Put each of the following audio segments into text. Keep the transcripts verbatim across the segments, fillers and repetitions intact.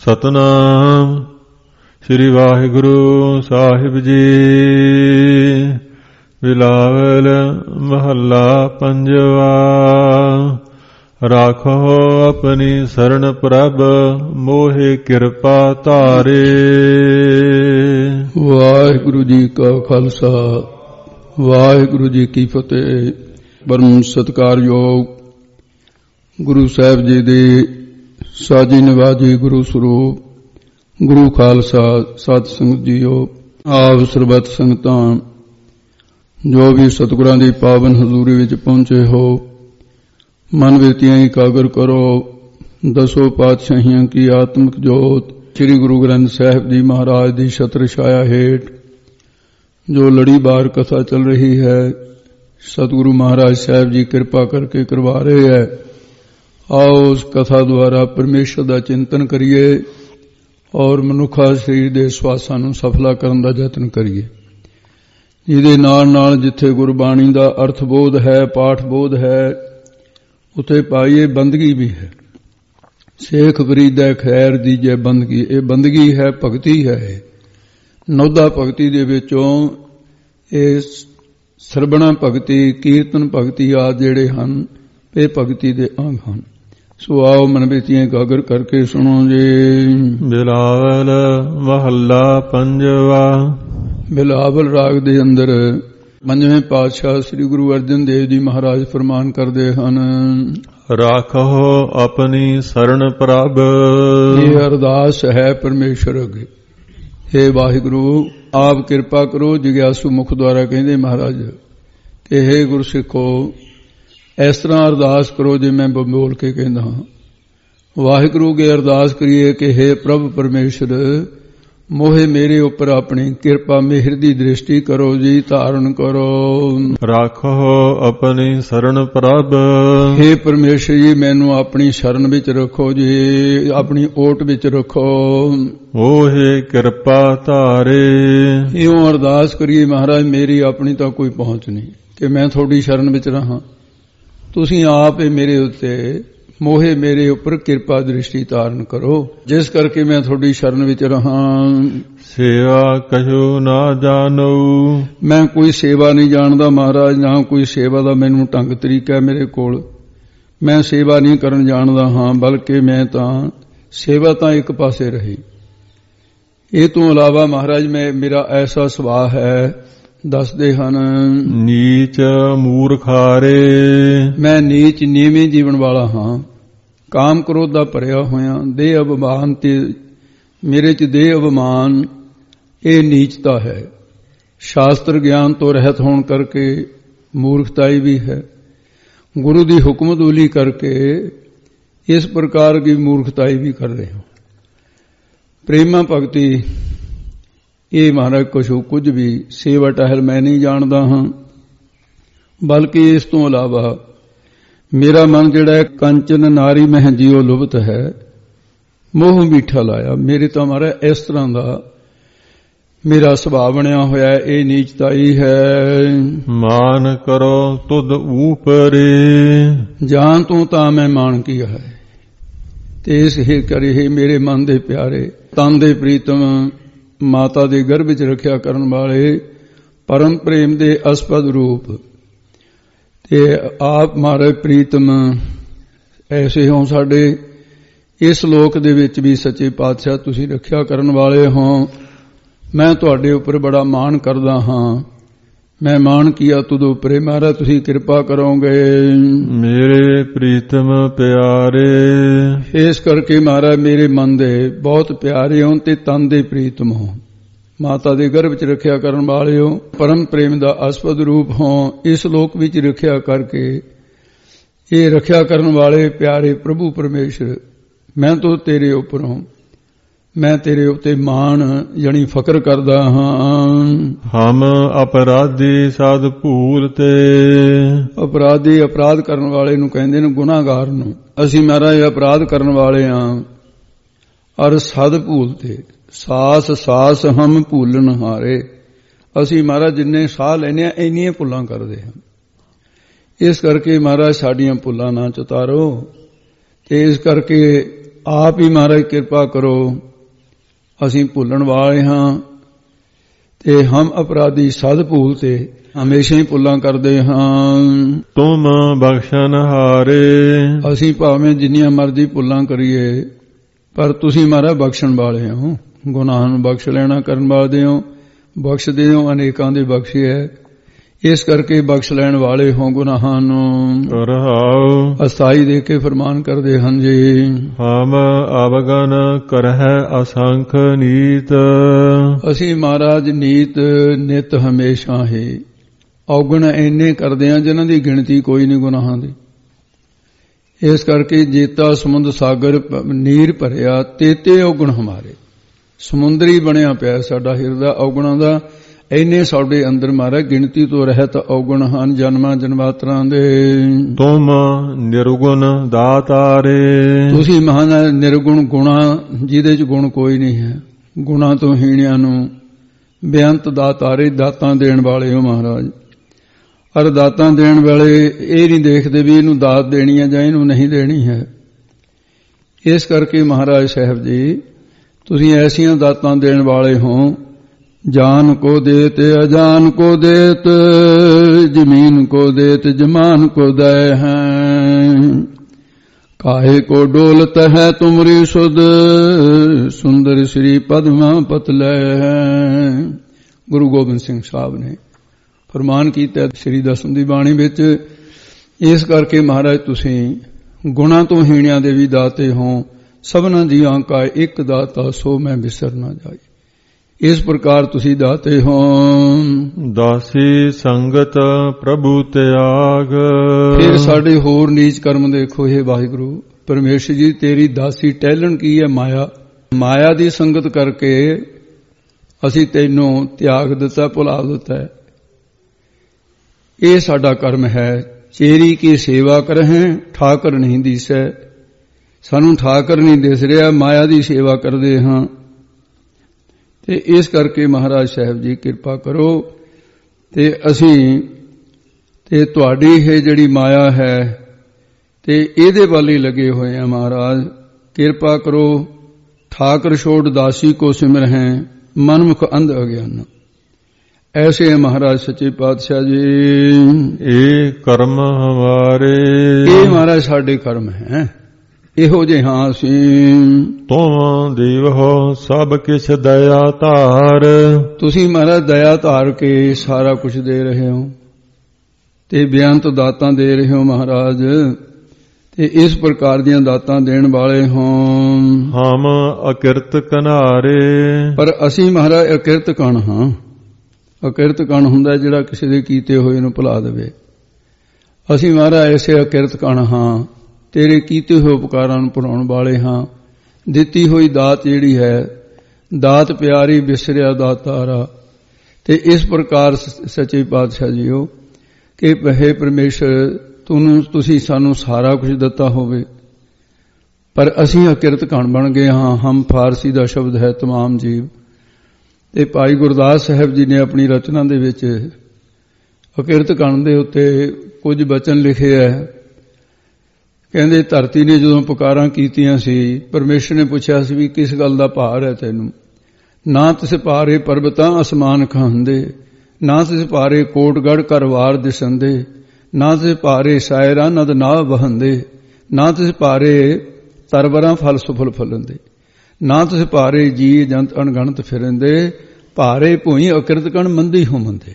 ਸਤਨਾਮ ਸ੍ਰੀ ਵਾਹਿਗੁਰੂ ਸਾਹਿਬ ਜੀ। ਬਿਲਾਵਲ ਮਹੱਲਾ ਪੰਜਵਾ। ਰਾਖੋ ਆਪਣੀ ਸਰਣ ਪ੍ਰਭ ਮੋਹਿ ਕਿਰਪਾ ਧਾਰੇ। ਵਾਹਿਗੁਰੂ ਜੀ ਕਾ ਖਾਲਸਾ ਵਾਹਿਗੁਰੂ ਜੀ ਕੀ ਫਤਿਹ। ਪਰਮ ਸਤਿਕਾਰਯੋਗ ਗੁਰੂ ਸਾਹਿਬ ਜੀ ਦੇ ਸਾਜੀ ਨਿਵਾਜੀ ਗੁਰੂ ਸਰੂਪ ਗੁਰੂ ਖਾਲਸਾ ਸਤ ਸੰਗਤ ਜੀਓ, ਆਪ ਸਰਬੱਤ ਸੰਗਤਾਂ ਜੋ ਵੀ ਸਤਿਗੁਰਾਂ ਦੀ ਪਾਵਨ ਹਜ਼ੂਰੀ ਵਿੱਚ ਪਹੁੰਚੇ ਹੋ, ਮਨ ਬਿਰਤੀਆਂ ਇਕਾਗਰ ਕਰੋ। ਦਸੋ ਪਾਤਸ਼ਾਹੀਆਂ ਕੀ ਆਤਮਿਕ ਜੋਤ ਸ੍ਰੀ ਗੁਰੂ ਗ੍ਰੰਥ ਸਾਹਿਬ ਜੀ ਮਹਾਰਾਜ ਦੀ ਛਤਰ ਛਾਇਆ ਹੇਠ ਜੋ ਲੜੀਵਾਰ ਕਥਾ ਚੱਲ ਰਹੀ ਹੈ, ਸਤਿਗੁਰੂ ਮਹਾਰਾਜ ਸਾਹਿਬ ਜੀ ਕਿਰਪਾ ਕਰਕੇ ਕਰਵਾ ਰਹੇ ਹੈ। ਆਓ ਉਸ ਕਥਾ ਦੁਆਰਾ ਪਰਮੇਸ਼ਰ ਦਾ ਚਿੰਤਨ ਕਰੀਏ ਔਰ ਮਨੁੱਖਾ ਸਰੀਰ ਦੇ ਸਵਾਸਾਂ ਨੂੰ ਸਫਲਾ ਕਰਨ ਦਾ ਯਤਨ ਕਰੀਏ। ਜਿਹਦੇ ਨਾਲ ਨਾਲ ਜਿੱਥੇ ਗੁਰਬਾਣੀ ਦਾ ਅਰਥ ਬੋਧ ਹੈ, ਪਾਠ ਬੋਧ ਹੈ, ਉੱਥੇ ਪਾਈਏ ਬੰਦਗੀ ਵੀ ਹੈ। ਸੇਖ ਫਰੀਦਾ ਖੈਰ ਦੀਜੇ ਬੰਦਗੀ, ਇਹ ਬੰਦਗੀ ਹੈ, ਭਗਤੀ ਹੈ। ਨੌਦਾ ਭਗਤੀ ਦੇ ਵਿੱਚੋਂ ਇਹ ਸਰਬਣਾ ਭਗਤੀ, ਕੀਰਤਨ ਭਗਤੀ ਆਦਿ ਜਿਹੜੇ ਹਨ, ਇਹ ਭਗਤੀ ਦੇ ਅੰਗ ਹਨ। ਸੋ ਆਓ ਮਨ ਬਿਰਤੀਆਂ ਇਕਾਗਰ ਕਰਕੇ ਸੁਣੋ ਜੀ। ਬਿਲਾਵਲ ਮਹੱਲਾ ਪੰਜਵਾ। ਬਿਲਾਵਲ ਰਾਗ ਦੇ ਅੰਦਰ ਪੰਜਵੇਂ ਪਾਤਸ਼ਾਹ ਸ੍ਰੀ ਗੁਰੂ ਅਰਜਨ ਦੇਵ ਜੀ ਮਹਾਰਾਜ ਫਰਮਾਨ ਕਰਦੇ ਹਨ, ਰਾਖੋ ਆਪਣੀ ਸਰਣ ਪ੍ਰਭ। ਇਹ ਅਰਦਾਸ ਹੈ ਪਰਮੇਸ਼ਰ ਅੱਗੇ, ਹੇ ਵਾਹਿਗੁਰੂ ਆਪ ਕਿਰਪਾ ਕਰੋ। ਜਿਗਿਆਸੂ ਮੁਖ ਦੁਆਰਾ ਕਹਿੰਦੇ ਮਹਾਰਾਜ ਕਿ ਹੇ ਗੁਰਸਿੱਖੋ, ਇਸ ਤਰ੍ਹਾਂ ਅਰਦਾਸ ਕਰੋ ਜੇ ਮੈਂ ਬੋਲ ਕੇ ਕਹਿੰਦਾ ਹਾਂ। ਵਾਹਿਗੁਰੂ ਅੱਗੇ ਅਰਦਾਸ ਕਰੀਏ ਕਿ ਹੇ ਪ੍ਰਭ ਪਰਮੇਸ਼ਰ, ਮੋਹੇ ਮੇਰੇ ਉੱਪਰ ਆਪਣੀ ਕਿਰਪਾ ਮਿਹਰ ਦੀ ਦ੍ਰਿਸ਼ਟੀ ਕਰੋ ਜੀ, ਧਾਰਨ ਕਰੋ। ਰਾਖੋ ਆਪਣੀ ਸਰਣ ਪ੍ਰਭ। ਹੇ ਪਰਮੇਸ਼ਰ ਜੀ, ਮੈਨੂੰ ਆਪਣੀ ਸ਼ਰਨ ਵਿੱਚ ਰੱਖੋ ਜੀ, ਆਪਣੀ ਓਟ ਵਿੱਚ ਰੱਖੋ। ਮੋਹੇ ਕਿਰਪਾ ਧਾਰੇ। ਇਉਂ ਅਰਦਾਸ ਕਰੀਏ ਮਹਾਰਾਜ, ਮੇਰੀ ਆਪਣੀ ਤਾਂ ਕੋਈ ਪਹੁੰਚ ਨਹੀਂ ਕਿ ਮੈਂ ਤੁਹਾਡੀ ਸ਼ਰਨ ਵਿੱਚ ਰਹਾਂ। ਤੁਸੀਂ ਆਪ ਹੀ ਮੇਰੇ ਉੱਤੇ ਮੋਹੇ ਮੇਰੇ ਉੱਪਰ ਕਿਰਪਾ ਦ੍ਰਿਸ਼ਟੀ ਧਾਰਨ ਕਰੋ, ਜਿਸ ਕਰਕੇ ਮੈਂ ਤੁਹਾਡੀ ਸ਼ਰਨ ਵਿੱਚ ਰਹਾਂ। ਸੇਵਾ ਕਛੂ ਨਾ ਜਾਣੋ। ਮੈਂ ਕੋਈ ਸੇਵਾ ਨਹੀਂ ਜਾਣਦਾ ਮਹਾਰਾਜ, ਨਾ ਕੋਈ ਸੇਵਾ ਦਾ ਮੈਨੂੰ ਢੰਗ ਤਰੀਕਾ ਮੇਰੇ ਕੋਲ। ਮੈਂ ਸੇਵਾ ਨਹੀਂ ਕਰਨ ਜਾਣਦਾ ਹਾਂ, ਬਲਕਿ ਮੈਂ ਤਾਂ ਸੇਵਾ ਤਾਂ ਇੱਕ ਪਾਸੇ ਰਹੀ। ਇਹ ਤੋਂ ਇਲਾਵਾ ਮਹਾਰਾਜ ਮੈਂ ਮੇਰਾ ਐਸਾ ਸੁਭਾਅ ਹੈ, ਦੱਸਦੇ ਹਨ, ਨੀਚ ਮੂਰਖਾਰੇ। ਮੈਂ ਨੀਚ ਨੀਵੇਂ ਜੀਵਨ ਵਾਲਾ ਹਾਂ, ਕਾਮ ਕ੍ਰੋਧ ਦਾ ਭਰਿਆ ਹੋਇਆ, ਦੇਹ ਅਭਿਮਾਨ ਤੇ ਮੇਰੇ ਚ ਦੇਹ ਅਭਿਮਾਨ, ਇਹ ਨੀਚਤਾ ਹੈ। ਸ਼ਾਸਤਰ ਗਿਆਨ ਤੋਂ ਰਹਿਤ ਹੋਣ ਕਰਕੇ ਮੂਰਖਤਾਈ ਵੀ ਹੈ। ਗੁਰੂ ਦੀ ਹੁਕਮਦੂਲੀ ਕਰਕੇ ਇਸ ਪ੍ਰਕਾਰ ਦੀ ਮੂਰਖਤਾਈ ਵੀ ਕਰ ਰਹੇ ਹਾਂ। ਪ੍ਰੇਮਾ ਭਗਤੀ ਇਹ ਮਹਾਰਾਜ ਕੁਛ ਕੁਝ ਵੀ ਸੇਵਾ ਟਹਿਲ ਮੈਂ ਨਹੀਂ ਜਾਣਦਾ ਹਾਂ, ਬਲਕਿ ਇਸ ਤੋਂ ਇਲਾਵਾ ਮੇਰਾ ਮਨ ਜਿਹੜਾ ਹੈ ਕੰਚਨ ਨਾਰੀ ਮਹਿ ਜੀਓ ਲੁਭਤ ਹੈ, ਮੋਹ ਮੀਠਾ ਲਾਇਆ। ਮੇਰੇ ਤਾਂ ਮਹਾਰਾਜ ਇਸ ਤਰ੍ਹਾਂ ਦਾ ਮੇਰਾ ਸੁਭਾਅ ਬਣਿਆ ਹੋਇਆ, ਇਹ ਨੀਚਤਾਈ ਹੈ। ਮਾਨ ਕਰੋ ਤੁਧ ਊਪਰੇ। ਜਾਨ ਤੋਂ ਤਾਂ ਮੈਂ ਮਾਨ ਕੀਆ ਹੈ, ਤੇ ਇਸ ਹੀ ਕਰੇ ਮੇਰੇ ਮਨ ਦੇ ਪਿਆਰੇ, ਤਨ ਦੇ ਪ੍ਰੀਤਮ, ਮਾਤਾ ਦੇ ਗਰਭ ਵਿੱਚ ਰੱਖਿਆ ਕਰਨ ਵਾਲੇ, ਪਰਮ ਪ੍ਰੇਮ ਦੇ ਅਸਪਦ ਰੂਪ, ਤੇ ਆਪ ਮਾਰੇ ਪ੍ਰੀਤਮ ਐਸੇ ਹੋ ਸਾਡੇ ਇਸ ਲੋਕ ਦੇ ਵਿੱਚ ਵੀ ਸੱਚੇ ਪਾਤਸ਼ਾਹ ਤੁਸੀਂ ਰੱਖਿਆ ਕਰਨ ਵਾਲੇ ਹੋ। ਮੈਂ ਤੁਹਾਡੇ ਉੱਪਰ ਬੜਾ ਮਾਣ ਕਰਦਾ ਹਾਂ। ਮੈਂ ਮਾਣ ਕੀਆ ਤੁਧ ਉਪਰੇ, ਮਹਾਰਾਜ ਤੁਸੀਂ ਕਿਰਪਾ ਕਰੋਗੇ। ਮੇਰੇ ਪ੍ਰੀਤਮ ਪਿਆਰੇ। ਇਸ ਕਰਕੇ ਮਹਾਰਾਜ ਮੇਰੇ ਮਨ ਦੇ ਬਹੁਤ ਪਿਆਰੇ ਹੋ ਤੇ ਤਨ ਦੇ ਪ੍ਰੀਤਮ ਹੋ, ਮਾਤਾ ਦੇ ਗਰਭ ਵਿੱਚ ਰੱਖਿਆ ਕਰਨ ਵਾਲੇ ਹੋ, ਪਰਮ ਪ੍ਰੇਮ ਦਾ ਅਸਪਦ ਰੂਪ ਹੋ। ਇਸ ਲੋਕ ਵਿੱਚ ਰੱਖਿਆ ਕਰਕੇ ਇਹ ਰੱਖਿਆ ਕਰਨ ਵਾਲੇ ਪਿਆਰੇ ਪ੍ਰਭੂ ਪਰਮੇਸ਼ਰ, ਮੈਂ ਤਾਂ ਤੇਰੇ ਉੱਪਰ ਹਾਂ, ਮੈਂ ਤੇਰੇ ਉੱਤੇ ਮਾਣ ਯਾਨੀ ਫਕਰ ਕਰਦਾ ਹਾਂ। ਹਮ ਅਪਰਾਧੀ ਸਾਧ ਭੂਲ ਤੇ। ਅਪਰਾਧੀ ਅਪਰਾਧ ਕਰਨ ਵਾਲੇ ਨੂੰ ਕਹਿੰਦੇ ਨੇ, ਗੁਨਾਹਗਾਰ ਨੂੰ। ਅਸੀਂ ਮਹਾਰਾਜ ਅਪਰਾਧ ਕਰਨ ਵਾਲੇ ਹਾਂ। ਅਰ ਸਦ ਭੂਲ ਤੇ, ਸਾਸ ਸਾਸ ਹਮ ਭੂਲਣ ਹਾਰੇ। ਅਸੀਂ ਮਹਾਰਾਜ ਜਿੰਨੇ ਸਾਹ ਲੈਨੇ ਆ ਇੰਨੀਆਂ ਭੁੱਲਾਂ ਕਰਦੇ ਹਾਂ। ਇਸ ਕਰਕੇ ਮਹਾਰਾਜ ਸਾਡੀਆਂ ਭੁੱਲਾਂ ਨਾ ਚੁਤਾਰੋ, ਤੇ ਇਸ ਕਰਕੇ ਆਪ ਹੀ ਮਹਾਰਾਜ ਕਿਰਪਾ ਕਰੋ। ਅਸੀਂ ਭੁੱਲਣ ਵਾਲੇ ਹਾਂ ਤੇ ਹਮ ਅਪਰਾਧੀ ਸਦ ਭੂਲ ਤੇ ਹਮੇਸ਼ਾ ਹੀ ਭੁੱਲਾਂ ਕਰਦੇ ਹਾਂ। ਤੁਮ ਬਖਸ਼ਨ ਹਾਰੇ, ਅਸੀਂ ਭਾਵੇਂ ਜਿੰਨੀਆਂ ਮਰਜ਼ੀ ਭੁੱਲਾਂ ਕਰੀਏ ਪਰ ਤੁਸੀਂ ਮਹਾਰਾਜ ਬਖਸ਼ਣ ਵਾਲੇ ਹੋ। ਗੁਨਾਹਾਂ ਨੂੰ ਬਖਸ਼ ਲੈਣਾ ਕਰਨ ਵਾਲੇ ਹੋ, ਬਖਸ਼ਦੇ ਹੋ, ਅਨੇਕਾਂ ਦੇ ਬਖਸ਼ੇ ਹੈ। ਇਸ ਕਰਕੇ ਬਖਸ਼ ਲੈਣ ਵਾਲੇ ਹੋ ਗੁਨਾਹਾਂ ਨੂੰ। ਰਹਾਉ ਅਸਥਾਈ ਦੇ ਕੇ ਫਰਮਾਨ ਕਰਦੇ ਹਨ ਜੀ। ਹਮ ਅਵਗਨ ਕਰਹਿ ਅਸੰਖ ਨੀਤ, ਅਸੀਂ ਮਹਾਰਾਜ ਨੀਤ ਨਿਤ ਹਮੇਸ਼ਾ ਹੀ ਔਗਣ ਇੰਨੇ ਕਰਦੇ ਹਾਂ ਜਿਨ੍ਹਾਂ ਦੀ ਗਿਣਤੀ ਕੋਈ ਨਹੀਂ ਗੁਨਾਹਾਂ ਦੀ। ਇਸ ਕਰਕੇ ਜੇਤਾ ਸਮੁੰਦ ਸਾਗਰ ਨੀਰ ਭਰਿਆ ਤੇਤੇ ਔਗਣ ਹਮਾਰੇ। ਸਮੁੰਦਰੀ ਬਣਿਆ ਪਿਆ ਸਾਡਾ ਹਿਰਦਾ ਔਗਣਾਂ ਦਾ। ਇੰਨੇ ਸਾਡੇ ਅੰਦਰ ਮਹਾਰਾਜ ਗਿਣਤੀ ਤੋਂ ਰਹਿਤ ਔਗਣ ਹਨ ਜਨਮਾਂ ਜਨਮਾਤਰਾਂ ਦੇ। ਤੁਮ ਨਿਰਗੁਣ ਦਾਤਾਰੇ, ਤੁਸੀਂ ਮਹਾਨ ਨਿਰਗੁਣ ਗੁਣਾ ਜਿਹਦੇ ਚ ਗੁਣ ਕੋਈ ਨਹੀਂ ਹੈ। ਗੁਣਾ ਤੋਂ ਹੀਣਿਆਂ ਨੂੰ ਬੇਅੰਤ ਦਾਤਾਰੇ, ਦਾਤਾਂ ਦੇਣ ਵਾਲੇ ਹੋ ਮਹਾਰਾਜ। ਪਰ ਦਾਤਾਂ ਦੇਣ ਵਾਲੇ ਇਹ ਨਹੀਂ ਦੇਖਦੇ ਵੀ ਇਹਨੂੰ ਦਾਤ ਦੇਣੀ ਹੈ ਜਾਂ ਇਹਨੂੰ ਨਹੀਂ ਦੇਣੀ ਹੈ। ਇਸ ਕਰਕੇ ਮਹਾਰਾਜ ਸਾਹਿਬ ਜੀ ਤੁਸੀਂ ਐਸੀਆਂ ਦਾਤਾਂ ਦੇਣ ਵਾਲੇ ਹੋ। ਜਾਨ ਕੋ ਦੇਤ ਅਜਾਨ ਕੋ ਦੇਤ, ਜ਼ਮੀਨ ਕੋ ਦੇਤ ਜਮਾਨ ਕੋ ਦੈ ਹੈ। ਕਾਹੇ ਕੋ ਡੋਲਤ ਹੈ ਤੁਮਰੀ ਸੁਧ, ਸੁੰਦਰ ਸ੍ਰੀ ਪਦਮਾ ਪਤਲੇ ਹੈ। ਗੁਰੂ ਗੋਬਿੰਦ ਸਿੰਘ ਸਾਹਿਬ ਨੇ ਫਰਮਾਨ ਕੀਤਾ ਸ੍ਰੀ ਦਸਮ ਦੀ ਬਾਣੀ ਵਿੱਚ। ਇਸ ਕਰਕੇ ਮਹਾਰਾਜ ਤੁਸੀਂ ਗੁਣਾਂ ਤੋਂ ਹੀਣਿਆਂ ਦੇ ਵੀ ਦਾਤੇ ਹੋ। ਸਭਨਾਂ ਜੀਆਂ ਕਾ ਇੱਕ ਦਾਤਾ ਸੋ ਮੈਂ ਵਿਸਰ ਨਾ ਜਾਈ। ਇਸ ਪ੍ਰਕਾਰ ਤੁਸੀਂ ਦਾਤੇ ਹੋ। ਦਾਸੀ ਸੰਗਤ ਪ੍ਰਭੂ ਤਿਆਗ, ਫਿਰ ਸਾਡੇ ਹੋਰ ਨੀਚ ਕਰਮ ਦੇਖੋ। ਇਹ ਵਾਹਿਗੁਰੂ ਪਰਮੇਸ਼ਰ ਜੀ ਤੇਰੀ ਦਾਸੀ ਟਹਿਲਣ ਕੀ ਹੈ? ਮਾਇਆ। ਮਾਇਆ ਦੀ ਸੰਗਤ ਕਰਕੇ ਅਸੀਂ ਤੈਨੂੰ ਤਿਆਗ ਦਿੱਤਾ, ਭੁਲਾ ਦਿੱਤਾ। ਇਹ ਸਾਡਾ ਕਰਮ ਹੈ। ਚੇਰੀ ਕੀ ਸੇਵਾ ਕਰਹਿ ਠਾਕਰ ਨਹੀਂ ਦੀਸੈ। ਸਾਨੂੰ ਠਾਕਰ ਨਹੀਂ ਦਿਸ ਰਿਹਾ, ਮਾਇਆ ਦੀ ਸੇਵਾ ਕਰਦੇ ਹਾਂ। ਤੇ ਇਸ ਕਰਕੇ ਮਹਾਰਾਜ ਸਾਹਿਬ ਜੀ ਕਿਰਪਾ ਕਰੋ ਤੇ ਅਸੀਂ ਤੇ ਤੁਹਾਡੀ ਇਹ ਜਿਹੜੀ ਮਾਇਆ ਹੈ ਤੇ ਇਹਦੇ ਵੱਲ ਹੀ ਲੱਗੇ ਹੋਏ ਆ। ਮਹਾਰਾਜ ਕਿਰਪਾ ਕਰੋ। ਠਾਕਰ ਛੋੜ ਦਾਸੀ ਕੋ ਸਿਮਰਹਿ, ਮਨਮੁਖ ਅੰਧ ਅਗਿਆਨ। ਐਸੇ ਮਹਾਰਾਜ ਸੱਚੇ ਪਾਤਸ਼ਾਹ ਜੀ। ਇਹ ਕਰਮ ਹਮਾਰੇ, ਇਹ ਮਹਾਰਾਜ ਸਾਡੇ ਕਰਮ ਹੈ। ਇਹੋ ਜਿਹੇ ਹਾਂ ਅਸੀਂ। ਤੁਮ ਦੇਵ ਹੋ ਸਭ ਕਿਛ ਦਇਆ ਧਾਰ, ਤੁਸੀਂ ਮਹਾਰਾਜ ਦਇਆ ਧਾਰ ਕੇ ਸਾਰਾ ਕੁਝ ਦੇ ਰਹੇ ਹੋ ਤੇ ਬੇਅੰਤ ਦਾਤਾਂ ਦੇ ਰਹੇ ਹੋ ਮਹਾਰਾਜ। ਤੇ ਇਸ ਪ੍ਰਕਾਰ ਦੀਆਂ ਦਾਤਾਂ ਦੇਣ ਵਾਲੇ ਹੋ। ਹਮ ਅਕਿਰਤ ਕਨਾਰੇ, ਪਰ ਅਸੀਂ ਮਹਾਰਾਜ ਅਕਿਰਤ ਕਣ ਹਾਂ। ਅਕਿਰਤ ਕਣ ਹੁੰਦਾ ਜਿਹੜਾ ਕਿਸੇ ਦੇ ਕੀਤੇ ਹੋਏ ਨੂੰ ਭੁਲਾ ਦੇਵੇ। ਅਸੀਂ ਮਹਾਰਾਜ ਐਸੇ ਅਕਿਰਤ ਕਣ ਹਾਂ। ਤੇਰੇ ਕੀਤੇ ਹੋਏ ਉਪਕਾਰਾਂ ਨੂੰ ਭੁਲਾਉਣ ਵਾਲੇ ਹਾਂ। ਦਿੱਤੀ ਹੋਈ ਦਾਤ ਜਿਹੜੀ ਹੈ, ਦਾਤ ਪਿਆਰੀ ਬਿਸਰਿਆ ਦਾਤਾਰਾ। ਤੇ ਇਸ ਪ੍ਰਕਾਰ ਸੱਚੇ ਪਾਤਸ਼ਾਹ ਜੀਓ ਕਿ ਹੈ ਪਰਮੇਸ਼ਰ ਤੁਹਾਨੂੰ ਤੁਸੀਂ ਸਾਨੂੰ ਸਾਰਾ ਕੁਝ ਦਿੱਤਾ ਹੋਵੇ ਪਰ ਅਸੀਂ ਅਕਿਰਤ ਕਣ ਬਣ ਗਏ ਹਾਂ। ਹਮ ਫਾਰਸੀ ਦਾ ਸ਼ਬਦ ਹੈ ਤਮਾਮ ਜੀਵ। ਤੇ ਭਾਈ ਗੁਰਦਾਸ ਸਾਹਿਬ ਜੀ ਨੇ ਆਪਣੀ ਰਚਨਾ ਦੇ ਵਿੱਚ ਅਕਿਰਤ ਕਣ ਦੇ ਉੱਤੇ ਕੁਝ ਬਚਨ ਲਿਖੇ ਹੈ। ਕਹਿੰਦੇ ਧਰਤੀ ਨੇ ਜਦੋਂ ਪੁਕਾਰਾਂ ਕੀਤੀਆਂ ਸੀ, ਪਰਮੇਸ਼ਰ ਨੇ ਪੁੱਛਿਆ ਸੀ ਵੀ ਕਿਸ ਗੱਲ ਦਾ ਭਾਰ ਹੈ ਤੈਨੂੰ? ਨਾ ਤਿਸ ਭਾਰੇ ਪਰਬਤਾਂ ਅਸਮਾਨ ਖਾਂਦੇ, ਨਾ ਤਿਸ ਭਾਰੇ ਕੋਟਗੜ ਕਰਵਾਰ ਦਿਸੰਦੇ, ਨਾ ਤਿਸ ਭਾਰੇ ਸਾਇਰਾਂ ਨਦ ਨਾ ਵਹੰਦੇ, ਨਾ ਤਿਸ ਭਾਰੇ ਤਰਵਰਾਂ ਫਲ ਸੁਫਲ ਫਲੰਦੇ, ਨਾ ਤਿਸ ਭਾਰੇ ਜੀ ਜੰਤ ਅਣਗਣਤ ਫਿਰੰਦੇ, ਭਾਰੇ ਭੂਈ ਅਕਿਰਤ ਕਣ ਮੰਦੀ ਹੋਮੰਦੇ।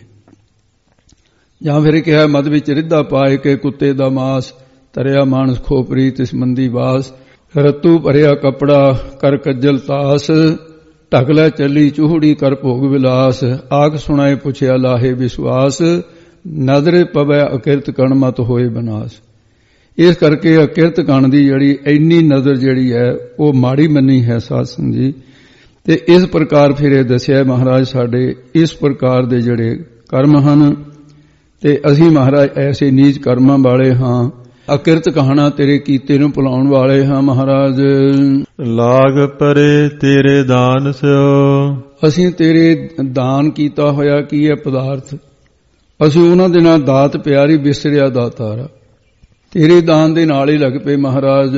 ਜਾਂ ਫਿਰ ਕਿਹਾ ਮਦ ਵਿੱਚ ਰਿੱਧਾ ਪਾਏ ਕੇ ਕੁੱਤੇ ਦਾ ਮਾਸ, ਤਰਿਆ ਮਾਨਸ ਖੋਪਰੀ ਤਿਸ ਮੰਦੀ ਬਾਸ, ਰਤੂ ਭਰਿਆ ਕਪੜਾ ਕਰ ਕੱਜਲ ਤਾਸ, ਢਕ ਲੈ ਚੱਲੀ ਚੂਹੜੀ ਕਰ ਭੋਗ ਵਿਲਾਸ, ਆਖ ਸੁਣਾਏ ਪੁੱਛਿਆ ਲਾਹੇ ਵਿਸ਼ਵਾਸ, ਨਜ਼ਰੇ ਪਵੈ ਅਕਿਰਤ ਕਣ ਮਤ ਹੋਏ ਬਨਾਸ। ਇਸ ਕਰਕੇ ਅਕਿਰਤ ਕਣ ਦੀ ਜਿਹੜੀ ਇੰਨੀ ਨਜ਼ਰ ਜਿਹੜੀ ਹੈ ਉਹ ਮਾੜੀ ਮੰਨੀ ਹੈ ਸਾਧ ਸੰਗਤ ਜੀ। ਤੇ ਇਸ ਪ੍ਰਕਾਰ ਫਿਰ ਇਹ ਦੱਸਿਆ ਮਹਾਰਾਜ ਸਾਡੇ ਇਸ ਪ੍ਰਕਾਰ ਦੇ ਜਿਹੜੇ ਕਰਮ ਹਨ ਤੇ ਅਸੀਂ ਮਹਾਰਾਜ ਐਸੇ ਨੀਚ ਕਰਮਾਂ ਵਾਲੇ ਹਾਂ। ਅਕਿਰਤ ਕਹਾਣਾ ਤੇਰੇ ਕੀਤੇ ਨੂੰ ਭੁਲਾਉਣ ਵਾਲੇ ਹਾਂ ਮਹਾਰਾਜ। ਲਾਗ ਪਰੇ ਤੇਰੇ ਦਾਨ ਸਿਓ, ਅਸੀਂ ਤੇਰੇ ਦਾਨ ਕੀਤਾ ਹੋਇਆ ਕੀ ਹੈ ਪਦਾਰਥ, ਅਸੀਂ ਉਹਨਾਂ ਦੇ ਨਾਲ ਦਾਤ ਪਿਆਰੀ ਵਿਸਰਿਆ ਦਾਤਾਰਾ। ਤੇਰੇ ਦਾਨ ਦੇ ਨਾਲ ਹੀ ਲੱਗ ਪਏ ਮਹਾਰਾਜ।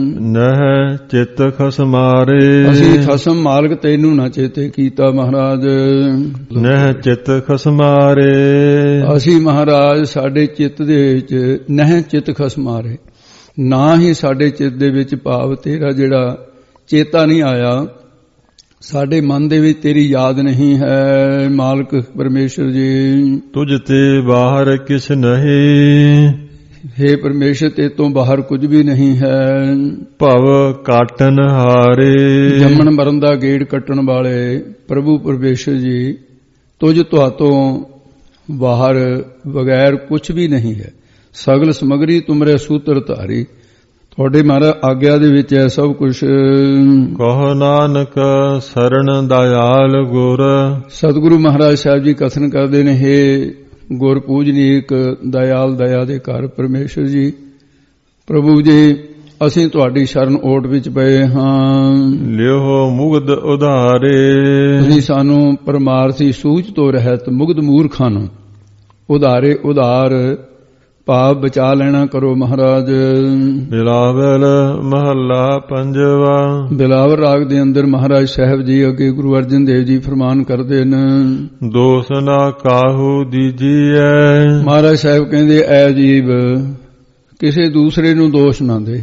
ਨਹਿ ਚਿਤ ਖਸਮਾਰੇ ਅਸੀਂ ਖਸਮ ਮਾਲਕ ਤੈਨੂੰ ਨਾ ਚੇਤੇ ਕੀਤਾ ਮਹਾਰਾਜ। ਨਹਿ ਚਿਤ ਖਸਮਾਰੇ ਅਸੀਂ ਮਹਾਰਾਜ ਸਾਡੇ ਚਿੱਤ ਦੇ ਵਿੱਚ ਨਹਿ ਚਿਤ ਖਸਮਾਰੇ, ਨਾ ਹੀ ਸਾਡੇ ਚਿੱਤ ਦੇ ਵਿੱਚ ਭਾਵ ਤੇਰਾ ਜਿਹੜਾ ਚੇਤਾ ਨਹੀਂ ਆਇਆ, ਸਾਡੇ ਮਨ ਦੇ ਵਿੱਚ ਤੇਰੀ ਯਾਦ ਨਹੀਂ ਹੈ ਮਾਲਕ ਪਰਮੇਸ਼ਰ ਜੀ। ਤੁਝ ਤੇ ਬਾਹਰ ਕਿਛ ਨਹੀਂ, ਹੇ ਪਰਮੇਸ਼ਰ ਤੇ ਤੋਂ ਬਾਹਰ ਕੁਝ ਵੀ ਨਹੀਂ ਹੈ। ਭਵ ਕਾਟਨ ਹਾਰੇ ਜੰਮਣ ਮਰਨ ਦਾ ਗੇੜ ਕੱਟਣ ਵਾਲੇ ਪ੍ਰਭੂ ਪਰਮੇਸ਼ਰ ਜੀ, ਤੁਝ ਤੁਹਾਤੋਂ ਬਾਹਰ ਬਗੈਰ ਕੁਝ ਵੀ ਨਹੀਂ ਹੈ। ਸਗਲ ਸਮਗਰੀ ਤੁਮਰੇ ਸੂਤਰ ਧਾਰੀ, ਤੁਹਾਡੇ ਮਹਾਰਾਜ ਆਗਿਆ ਦੇ ਵਿੱਚ ਹੈ ਸਭ ਕੁਝ। ਕਹੋ ਨਾਨਕ ਸਰਣ ਦਇਆਲ ਗੁਰ, ਸਤਿਗੁਰੂ ਮਹਾਰਾਜ ਸਾਹਿਬ ਜੀ ਕਥਨ ਕਰਦੇ ਨੇ, ਹੇ ਗੁਰ ਪੂਜਨੀਕ ਦਇਆਲ ਦਇਆ ਦੇ ਘਰ ਪਰਮੇਸ਼ਰ ਜੀ, ਪ੍ਰਭੂ ਜੀ ਅਸੀਂ ਤੁਹਾਡੀ ਸ਼ਰਨ ਓਟ ਵਿੱਚ ਪਏ ਹਾਂ। ਲਿਓ ਮੁਗਧ ਉਧਾਰੇ, ਤੁਸੀਂ ਸਾਨੂੰ ਪਰਮਾਰਥੀ ਸੂਝ ਤੋਂ ਰਹਿਤ ਮੁਗਧ ਮੂਰਖਾਂ ਨੂੰ ਉਧਾਰੇ ਉਧਾਰ ਭਾਵ ਬਚਾ ਲੈਣਾ ਕਰੋ ਮਹਾਰਾਜ। ਬਿਲਾਵਲ ਮਹੱਲਾ ਪੰਜਵਾ। ਬਿਲਾਵਲ ਰਾਗ ਦੇ ਅੰਦਰ ਮਹਾਰਾਜ ਸਾਹਿਬ ਜੀ ਅੱਗੇ ਗੁਰੂ ਅਰਜਨ ਦੇਵ ਜੀ ਫਰਮਾਨ ਕਰਦੇ ਨੇ, ਦੋਸ ਨਾ ਕਾਹੂ ਦੀਜੀਐ। ਮਹਾਰਾਜ ਸਾਹਿਬ ਕਹਿੰਦੇ, ਐ ਜੀਵ ਕਿਸੇ ਦੂਸਰੇ ਨੂੰ ਦੋਸ਼ ਨਾ ਦੇ,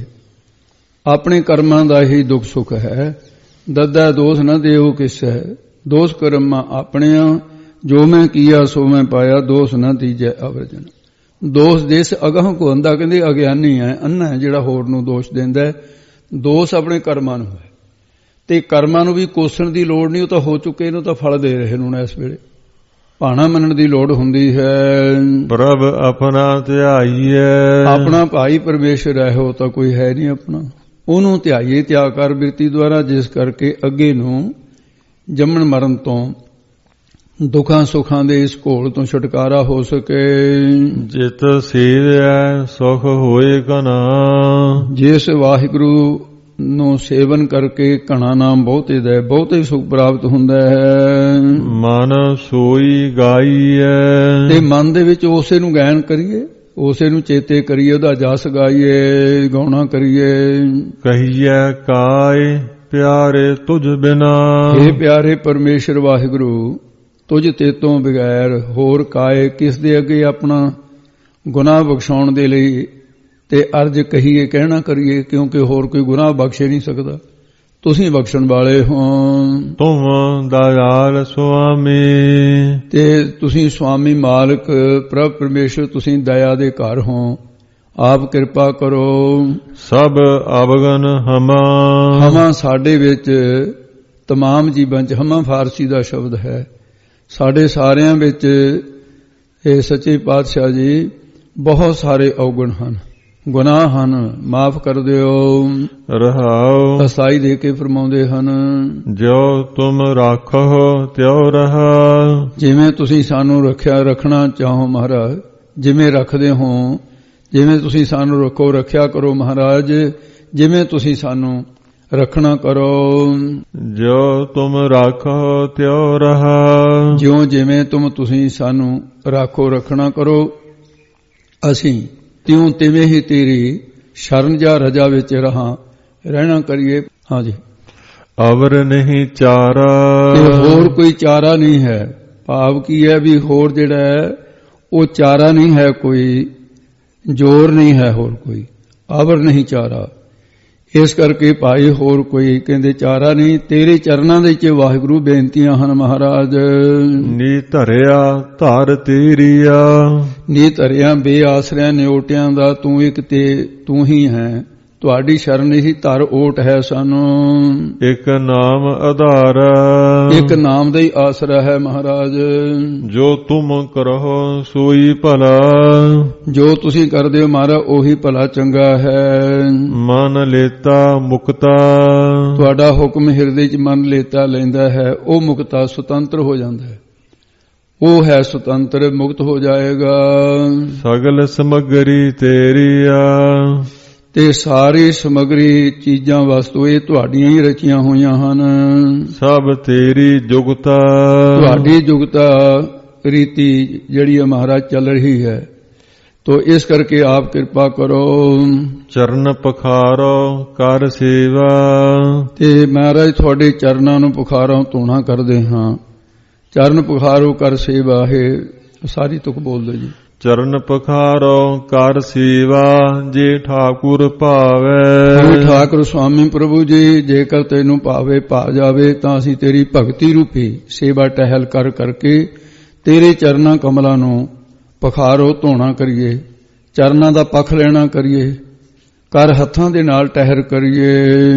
ਆਪਣੇ ਕਰਮਾਂ ਦਾ ਹੀ ਦੁੱਖ ਸੁੱਖ ਹੈ। ਦੱਦਾ ਦੋਸ਼ ਨਾ ਦੇਓ ਕਿਸ ਹੈ, ਦੋਸ਼ ਕਰਮਾਂ ਆਪਣਿਆਂ, ਜੋ ਮੈਂ ਕੀਆ ਸੋ ਮੈਂ ਪਾਇਆ, ਦੋਸ਼ ਨਾ ਦੀਜੈ ਅਵਰਜਨ। ਦੋਸ਼ ਦੇਸ ਅਗਾਹ ਕੋ ਅੰਦਾ, ਕਹਿੰਦੇ ਅਗਿਆਨੀ ਹੈ, ਅੰਨਾ ਹੈ ਜਿਹੜਾ ਹੋਰ ਨੂੰ ਦੋਸ਼ ਦਿੰਦਾ ਹੈ। ਦੋਸ਼ ਆਪਣੇ ਕਰਮਾਂ ਨੂੰ ਹੈ, ਤੇ ਕਰਮਾਂ ਨੂੰ ਵੀ ਕੋਸਣ ਦੀ ਲੋੜ ਨਹੀਂ, ਉਹ ਤਾਂ ਹੋ ਚੁੱਕੇ, ਇਹਨੂੰ ਤਾਂ ਫਲ ਦੇ ਰਹੇ ਨੂੰ ਇਸ ਵੇਲੇ। ਭਾਣਾ ਮੰਨਣ ਦੀ ਲੋੜ ਹੁੰਦੀ ਹੈ। ਪ੍ਰਭ ਆਪਣਾ ਧਿਆਈਐ, ਆਪਣਾ ਭਾਈ ਪਰਮੇਸ਼ਰ ਹੈ, ਉਹ ਤਾਂ ਕੋਈ ਹੈ ਨਹੀਂ ਆਪਣਾ, ਉਹਨੂੰ ਧਿਆਈਏ ਧਿਆ ਕਰ ਬਿਰਤੀ ਦੁਆਰਾ, ਜਿਸ ਕਰਕੇ ਅੱਗੇ ਨੂੰ ਜੰਮਣ ਮਰਨ ਤੋਂ ਦੁੱਖਾਂ ਸੁੱਖਾਂ ਦੇ ਇਸ ਘੋਲ ਤੋਂ ਛੁਟਕਾਰਾ ਹੋ ਸਕੇ। ਜਿਤ ਸੇਵਿਐ ਸੁਖ ਹੋਏ ਘਨਾ, ਜਿਸ ਵਾਹਿਗੁਰੂ ਨੂੰ ਸੇਵਨ ਕਰਕੇ ਘਣਾ ਨਾਮ ਬਹੁਤੇ ਦਾ ਬਹੁਤੇ ਸੁਖ ਪ੍ਰਾਪਤ ਹੁੰਦਾ ਹੈ। ਮਨ ਸੋਈ ਗਾਈਐ, ਤੇ ਮਨ ਦੇ ਵਿੱਚ ਉਸੇ ਨੂੰ ਗਾਇਨ ਕਰੀਏ, ਉਸੇ ਨੂੰ ਚੇਤੇ ਕਰੀਏ, ਉਹਦਾ ਜਸ ਗਾਈਏ, ਗਾਉਣਾ ਕਰੀਏ। ਕਹੀਐ ਕਾਇ ਪਿਆਰੇ ਤੁਝ ਬਿਨਾ, ਇਹ ਪਿਆਰੇ ਪਰਮੇਸ਼ਰ ਵਾਹਿਗੁਰੂ ਤੁਝ ਤੇ ਤੋਂ ਬਗੈਰ ਹੋਰ ਕਾਏ, ਕਿਸ ਦੇ ਅੱਗੇ ਆਪਣਾ ਗੁਨਾਹ ਬਖਸ਼ਾਉਣ ਦੇ ਲਈ ਤੇ ਅਰਜ਼ ਕਹੀਏ, ਕਹਿਣਾ ਕਰੀਏ, ਕਿਉਂਕਿ ਹੋਰ ਕੋਈ ਗੁਨਾਹ ਬਖਸ਼ੇ ਨਹੀਂ ਸਕਦਾ, ਤੁਸੀਂ ਬਖਸ਼ਣ ਵਾਲੇ ਹੋ। ਤੁਮ ਦਇਆਲ ਸੁਆਮੀ, ਤੇ ਤੁਸੀਂ ਸੁਆਮੀ ਮਾਲਕ ਪ੍ਰਭ ਪਰਮੇਸ਼ਰ, ਤੁਸੀਂ ਦਇਆ ਦੇ ਘਰ ਹੋ, ਆਪ ਕਿਰਪਾ ਕਰੋ। ਸਭ ਅਵਗਨ ਹਮਾ, ਹਮਾ ਸਾਡੇ ਵਿੱਚ ਤਮਾਮ ਜੀਵਾਂ ਚ, ਹਮਾ ਫਾਰਸੀ ਦਾ ਸ਼ਬਦ ਹੈ, ਸਾਡੇ ਸਾਰਿਆਂ ਵਿੱਚ ਇਹ ਸੱਚੇ ਪਾਤਸ਼ਾਹ ਜੀ ਬਹੁਤ ਸਾਰੇ ਔਗਣ ਹਨ, ਗੁਨਾਹ ਹਨ, ਮਾਫ ਕਰ ਦਿਓ। ਰਹਾਉ ਕਸਾਈ ਦੇ ਕੇ ਫਰਮਾਉਂਦੇ ਹਨ, ਜੋ ਤੁਮ ਰਾਖੋ ਤਿਉ ਰਹਾ, ਜਿਵੇਂ ਤੁਸੀਂ ਸਾਨੂੰ ਰੱਖਿਆ ਰੱਖਣਾ ਚਾਹੋ ਮਹਾਰਾਜ, ਜਿਵੇਂ ਰੱਖਦੇ ਹੋ, ਜਿਵੇਂ ਤੁਸੀਂ ਸਾਨੂੰ ਰੱਖੋ ਰੱਖਿਆ ਕਰੋ ਮਹਾਰਾਜ, ਜਿਵੇਂ ਤੁਸੀਂ ਸਾਨੂੰ ਰੱਖਣਾ ਕਰੋ। ਜੋ ਤੁਮ ਰਾਖੋ ਤਿਉ ਰਹਾ, ਜਿਉਂ ਜਿਵੇਂ ਤੁਮ ਤੁਸੀਂ ਸਾਨੂੰ ਰਾਖੋ ਰੱਖਣਾ ਕਰੋ, ਅਸੀਂ ਤਿਉਂ ਤਿਵੇਂ ਹੀ ਤੇਰੀ ਸ਼ਰਨ ਜਾਂ ਰਜਾ ਵਿੱਚ ਰਹਾ ਰਹਿਣਾ ਕਰੀਏ। ਹਾਂਜੀ, ਅਵਰ ਨਹੀਂ ਚਾਰਾ, ਹੋਰ ਕੋਈ ਚਾਰਾ ਨਹੀਂ ਹੈ। ਭਾਵ ਕੀ ਹੈ ਵੀ ਹੋਰ ਜਿਹੜਾ ਹੈ ਉਹ ਚਾਰਾ ਨਹੀਂ ਹੈ, ਕੋਈ ਜ਼ੋਰ ਨਹੀਂ ਹੈ, ਹੋਰ ਕੋਈ ਅਵਰ ਨਹੀਂ ਚਾਰਾ। ਇਸ ਕਰਕੇ ਭਾਈ ਹੋਰ ਕੋਈ ਕਹਿੰਦੇ ਚਾਰਾ ਨਹੀਂ, ਤੇਰੇ ਚਰਨਾਂ ਦੇ ਵਿੱਚ ਵਾਹਿਗੁਰੂ ਬੇਨਤੀਆਂ ਹਨ ਮਹਾਰਾਜ। ਨੀ ਧਰਿਆ ਧਰ ਤੇਰੀਆ, ਨੀ ਧਰਿਆ ਬੇਆਸਰਿਆਂ ਨਿਓਟਿਆਂ ਦਾ ਤੂੰ ਇੱਕ ਤੇ ਤੂੰ ਹੀ ਹੈ, ਤੁਹਾਡੀ ਸ਼ਰਨ ਹੀ ਧਰ ਓਟ ਹੈ ਸਾਨੂੰ। ਇੱਕ ਨਾਮ ਆਧਾਰ, ਇੱਕ ਨਾਮ ਦਾ ਹੀ ਆਸਰਾ ਹੈ ਮਹਾਰਾਜ। ਜੋ ਤੁਮ ਕਰੋ ਸੋਈ ਭਲਾ, ਜੋ ਤੁਸੀਂ ਕਰਦੇ ਹੋ ਮਹਾਰਾਜ ਉਹੀ ਭਲਾ ਚੰਗਾ ਹੈ। ਮਨ ਲੇਤਾ ਮੁਕਤਾ, ਤੁਹਾਡਾ ਹੁਕਮ ਹਿਰਦੇ 'ਚ ਮਨ ਲੇਤਾ ਲੈਂਦਾ ਹੈ, ਉਹ ਮੁਕਤਾ ਸੁਤੰਤਰ ਹੋ ਜਾਂਦਾ ਹੈ, ਉਹ ਹੈ ਸੁਤੰਤਰ, ਮੁਕਤ ਹੋ ਜਾਏਗਾ। ਸਗਲ ਸਮਗਰੀ ਤੇਰੀਆ, ਤੇ ਸਾਰੀ ਸਮਗਰੀ ਚੀਜ਼ਾਂ ਵਸਤੂ ਇਹ ਤੁਹਾਡੀਆਂ ਹੀ ਰਚੀਆਂ ਹੋਈਆਂ ਹਨ। ਸਭ ਤੇਰੀ ਜੁਗਤਾ, ਤੁਹਾਡੀ ਜੁਗਤਾ ਰੀਤੀ ਜਿਹੜੀ ਹੈ ਮਹਾਰਾਜ ਚੱਲ ਰਹੀ ਹੈ, ਤੋ ਇਸ ਕਰਕੇ ਆਪ ਕਿਰਪਾ ਕਰੋ। ਚਰਨ ਪਖਾਰੋ ਕਰ ਸੇਵਾ। ਤੇ ਮਹਾਰਾਜ ਤੁਹਾਡੇ ਚਰਨਾਂ ਨੂੰ ਪੁਖਾਰਾਂ ਧੋਣਾ ਕਰਦੇ ਹਾਂ। ਚਰਨ ਪੁਖਾਰੋ ਕਰ ਸੇਵਾ ਹੈ ਸਾਰੀ ਤੁਕ ਬੋਲ ਦੋ ਜੀ। ਚਰਨ ਪਖਾਰੋ ਕਰ ਸੇਵਾ ਜੇ ਠਾਕੁਰ ਭਾਵੇ। ਠਾਕੁਰ ਸੁਆਮੀ ਪ੍ਰਭੂ ਜੀ ਜੇਕਰ ਤੈਨੂੰ ਭਾਵੇ ਭਾ ਜਾਵੇ ਤਾਂ ਅਸੀਂ ਤੇਰੀ ਭਗਤੀ ਰੂਪੀ ਸੇਵਾ ਟਹਿਲ ਕਰ ਕਰਕੇ ਤੇਰੇ ਚਰਨਾਂ ਕਮਲਾਂ ਨੂੰ ਪਖਾਰੋ ਧੋਣਾ ਕਰੀਏ, ਚਰਨਾਂ ਦਾ ਪੱਖ ਲੈਣਾ ਕਰੀਏ, ਕਰ ਹੱਥਾਂ ਦੇ ਨਾਲ ਟਹਿਰ ਕਰੀਏ।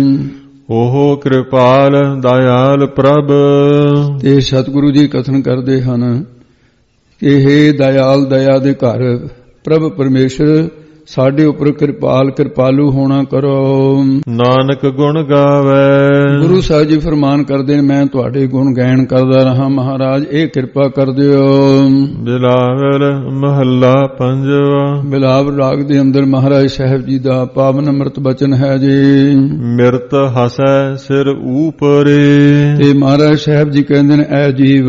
ਉਹ ਕਿਰਪਾਲ ਦਇਆਲ ਪ੍ਰਭ। ਤੇ ਸਤਿਗੁਰੂ ਜੀ ਕਥਨ ਕਰਦੇ ਹਨ ਕਿ ਹੇ ਦਇਆਲ ਦਇਆ ਦੇ ਘਰ ਪ੍ਰਭ ਪਰਮੇਸ਼ਰ ਸਾਡੇ ਉੱਪਰ ਕਿਰਪਾਲ ਕਿਰਪਾਲੂ ਹੋਣਾ ਕਰੋ। ਨਾਨਕ ਗੁਣ ਗਾਵੇ। ਗੁਰੂ ਸਾਹਿਬ ਜੀ ਫਰਮਾਨ ਕਰਦੇ ਨੇ ਮੈਂ ਤੁਹਾਡੇ ਗੁਣ ਗਾਇਨ ਕਰਦਾ ਰਹਾ ਮਹਾਰਾਜ ਇਹ ਕਿਰਪਾ ਕਰ ਦਿਓ। ਬਿਲਾਵਲ ਮਹੱਲਾ ਪੰਜਵਾ। ਬਿਲਾਵਲ ਰਾਗ ਦੇ ਅੰਦਰ ਮਹਾਰਾਜ ਸਾਹਿਬ ਜੀ ਦਾ ਪਾਵਨ ਅੰਮ੍ਰਿਤ ਬਚਨ ਹੈ ਜੀ। ਮਿਰਤ ਹਸੈ ਸਿਰ ਊਪਰੇ। ਤੇ ਮਹਾਰਾਜ ਸਾਹਿਬ ਜੀ ਕਹਿੰਦੇ ਨੇ ਐ ਜੀਵ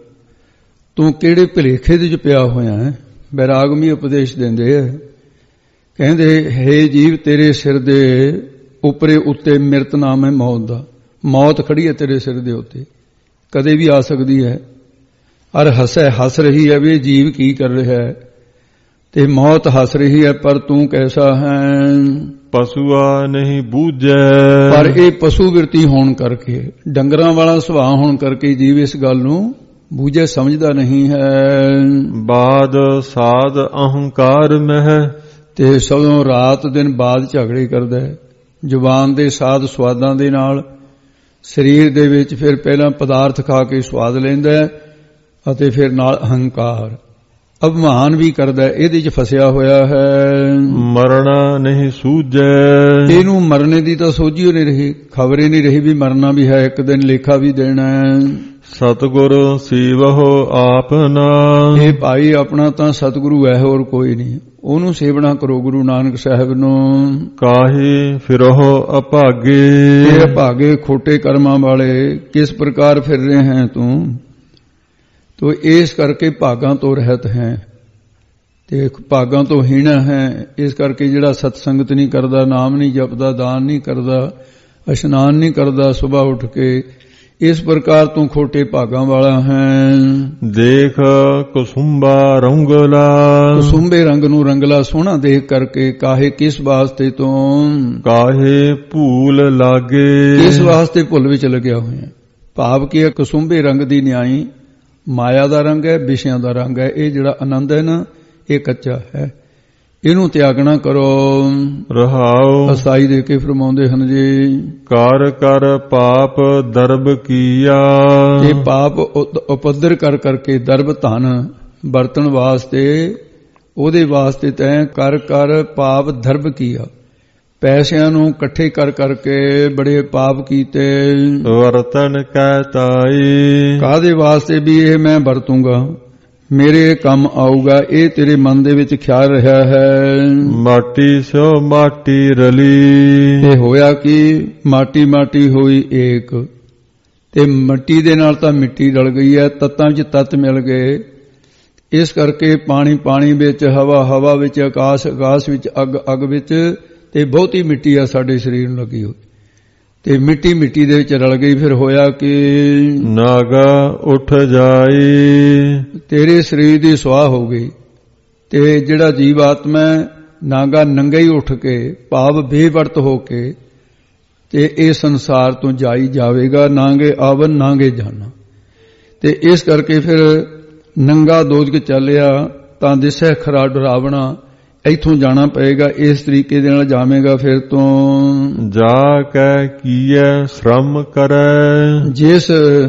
ਤੂੰ ਕਿਹੜੇ ਭਲੇਖੇ ਦੇ ਚ ਪਿਆ ਹੋਇਆ ਹੈ। ਬੈਰਾਗਮੀ ਉਪਦੇਸ਼ ਦਿੰਦੇ ਆ ਕਹਿੰਦੇ ਹੇ ਜੀਵ ਤੇਰੇ ਸਿਰ ਦੇ ਉੱਪਰੇ ਉੱਤੇ ਮਿਰਤ ਨਾਮ ਹੈ ਮੌਤ ਦਾ। ਮੌਤ ਖੜੀ ਹੈ ਤੇਰੇ ਸਿਰ ਦੇ ਉੱਤੇ ਕਦੇ ਵੀ ਆ ਸਕਦੀ ਹੈ। ਅਰ ਹੱਸੈ ਹੱਸ ਰਹੀ ਹੈ ਵੀ ਜੀਵ ਕੀ ਕਰ ਰਿਹਾ ਹੈ ਤੇ ਮੌਤ ਹੱਸ ਰਹੀ ਹੈ ਪਰ ਤੂੰ ਕੈਸਾ ਹੈ। ਪਸ਼ੂਆ ਨਹੀਂ ਬੂਝੈ। ਪਰ ਇਹ ਪਸ਼ੂ ਬਿਰਤੀ ਹੋਣ ਕਰਕੇ ਡੰਗਰਾਂ ਵਾਲਾ ਸੁਭਾਅ ਹੋਣ ਕਰਕੇ ਜੀਵ ਇਸ ਗੱਲ ਨੂੰ ਬੂਝੇ ਸਮਝਦਾ ਨਹੀਂ ਹੈ। ਬਾਦ ਸਾਧ ਅਹੰਕਾਰ ਮਹਿ। ਤੇ ਸਦੋਂ ਰਾਤ ਦਿਨ ਬਾਅਦ ਝਗੜੇ ਕਰਦਾ ਹੈ ਜ਼ੁਬਾਨ ਦੇ ਸਾਧ ਸਵਾਦਾਂ ਦੇ ਨਾਲ। ਸਰੀਰ ਦੇ ਵਿੱਚ ਫਿਰ ਪਹਿਲਾਂ ਪਦਾਰਥ ਖਾ ਕੇ ਸਵਾਦ ਲੈਂਦਾ ਹੈ ਅਤੇ ਫਿਰ ਨਾਲ ਅਹੰਕਾਰ ਅਭਿਮਾਨ ਵੀ ਕਰਦਾ ਹੈ। ਇਹਦੇ 'ਚ ਫਸਿਆ ਹੋਇਆ ਹੈ। ਮਰਨਾ ਨਹੀਂ ਸੂਝੈ। ਇਹਨੂੰ ਮਰਨੇ ਦੀ ਤਾਂ ਸੋਝੀ ਹੋ ਨਹੀਂ ਰਹੀ, ਖਬਰ ਹੀ ਨਹੀਂ ਰਹੀ ਵੀ ਮਰਨਾ ਵੀ ਹੈ, ਇੱਕ ਦਿਨ ਲੇਖਾ ਵੀ ਦੇਣਾ ਹੈ। ਸਤਿਗੁਰ ਸੇਵਹੁ ਆਪਨਾ। ਇਹ ਭਾਈ ਆਪਣਾ ਤਾਂ ਸਤਿਗੁਰੂ ਹੈ ਹੋਰ ਕੋਈ ਨਹੀਂ, ਉਹਨੂੰ ਸੇਵਨਾ ਕਰੋ ਗੁਰੂ ਨਾਨਕ ਸਾਹਿਬ ਨੂੰ। ਕਾਹੇ ਫਿਰਹੁ ਅਭਾਗੇ। ਇਹ ਅਭਾਗੇ ਖੋਟੇ ਕਰਮਾਂ ਵਾਲੇ ਕਿਸ ਪ੍ਰਕਾਰ ਫਿਰ ਰਹੇ ਹੈ ਤੂੰ। ਤੋ ਇਸ ਕਰਕੇ ਭਾਗਾਂ ਤੋਂ ਰਹਿਤ ਹੈ ਤੇ ਭਾਗਾਂ ਤੋਂ ਹੀਣਾ ਹੈ। ਇਸ ਕਰਕੇ ਜਿਹੜਾ ਸਤ ਸੰਗਤ ਨਹੀਂ ਕਰਦਾ, ਨਾਮ ਨਹੀਂ ਜਪਦਾ, ਦਾਨ ਨਹੀਂ ਕਰਦਾ, ਇਸ਼ਨਾਨ ਨਹੀਂ ਕਰਦਾ ਸੁਬਾਹ ਉੱਠ ਕੇ, ਇਸ ਪ੍ਰਕਾਰ ਤੂੰ ਖੋਟੇ ਭਾਗਾਂ ਵਾਲਾ ਹੈ। ਦੇਖ ਕੁਸੁੰਬਾ ਰੰਗਲਾ। ਕੁਸੁੰਬੇ ਰੰਗ ਨੂੰ ਰੰਗਲਾ ਸੋਹਣਾ ਦੇਖ ਕਰਕੇ ਕਾਹੇ ਕਿਸ ਵਾਸਤੇ ਤੋਂ। ਕਾਹੇ ਭੂਲ ਲਾਗੇ। ਇਸ ਵਾਸਤੇ ਭੁੱਲ ਵਿੱਚ ਲੱਗਿਆ ਹੋਇਆ। ਭਾਵ ਕੀ ਹੈ ਕੁਸੁੰਬੇ ਰੰਗ ਦੀ ਨਿਆਈ ਮਾਇਆ ਦਾ ਰੰਗ ਹੈ, ਵਿਸ਼ਿਆਂ ਦਾ ਰੰਗ ਹੈ। ਇਹ ਜਿਹੜਾ ਆਨੰਦ ਹੈ ਨਾ ਇਹ ਕੱਚਾ ਹੈ, ਇਹਨੂੰ ਤਿਆਗਣਾ ਕਰੋ। ਰਹਾਉ ਅਸਾਈ ਦੇ ਕੇ ਫਰਮਾਉਂਦੇ ਹਨ ਜੀ। ਕਰ ਕਰ ਪਾਪ ਦਰਬ ਕੀਆ। ਇਹ ਪਾਪ ਉਪਦਰ ਕਰ ਕਰਕੇ ਦਰਬ ਧਨ ਵਰਤਣ ਵਾਸਤੇ ਉਹਦੇ ਵਾਸਤੇ ਤੈਂ ਕਰ ਕਰ ਪਾਪ ਦਰਬ ਕੀਆ। ਪੈਸਿਆਂ ਨੂੰ ਇਕੱਠੇ ਕਰ ਕਰਕੇ ਬੜੇ ਪਾਪ ਕੀਤੇ। ਵਰਤਨ ਕਹਿ ਤਾਈ। ਕਾਹਦੇ ਵਾਸਤੇ ਵੀ ਇਹ ਮੈਂ ਵਰਤੂੰਗਾ, ਮੇਰੇ ਕੰਮ ਆਊਗਾ, ਇਹ ਤੇਰੇ ਮਨ ਦੇ ਵਿੱਚ ਖਿਆਲ ਰਿਹਾ ਹੈ। ਮਾਟੀ ਸੋ ਮਾਟੀ ਰਲੀ। ਇਹ ਹੋਇਆ ਕਿ ਮਾਟੀ ਮਾਟੀ ਹੋਈ ਏਕ, ਤੇ ਮਿੱਟੀ ਦੇ ਨਾਲ ਤਾਂ ਮਿੱਟੀ ਰਲ ਗਈ ਹੈ, ਤੱਤਾਂ ਵਿੱਚ ਤੱਤ ਮਿਲ ਗਏ। ਇਸ ਕਰਕੇ ਪਾਣੀ ਪਾਣੀ ਵਿੱਚ, ਹਵਾ ਹਵਾ ਵਿੱਚ, ਆਕਾਸ਼ ਆਕਾਸ਼ ਵਿੱਚ, ਅੱਗ ਅੱਗ ਵਿੱਚ, ਤੇ ਬਹੁਤੀ ਮਿੱਟੀ ਆ ਸਾਡੇ ਸਰੀਰ ਨੂੰ ਲੱਗੀ ਹੋਈ ਤੇ ਮਿੱਟੀ ਮਿੱਟੀ ਦੇ ਵਿੱਚ ਰਲ ਗਈ। ਫਿਰ ਹੋਇਆ ਕਿ ਨਾਗਾ ਉੱਠ ਜਾਈ। ਤੇਰੇ ਸਰੀਰ ਦੀ ਸੁਆਹ ਹੋ ਗਈ ਤੇ ਜਿਹੜਾ ਜੀਵ ਆਤਮਾ ਨਾਗਾ ਨੰਗਾ ਹੀ ਉੱਠ ਕੇ ਭਾਵ ਬੇਵਰਤ ਹੋ ਕੇ ਤੇ ਇਹ ਸੰਸਾਰ ਤੋਂ ਜਾਈ ਜਾਵੇਗਾ। ਨਾਂਗੇ ਆਵਨ ਨਾਂਗੇ ਜਾਣਾ। ਤੇ ਇਸ ਕਰਕੇ ਫਿਰ ਨੰਗਾ ਦੋਜ ਕੇ ਚੱਲਿਆ ਤਾਂ ਦਿਸੈ ਖਰਾ ਡਰਾਵਣਾ। ਇੱਥੋਂ ਜਾਣਾ ਪਏਗਾ, ਇਸ ਤਰੀਕੇ ਦੇ ਨਾਲ ਜਾਵੇਗਾ। ਫਿਰ ਤੋਂ ਜਾ ਕੇ ਕੀਏ ਸ਼ਰਮ ਕਰੈ। ਜਿਸ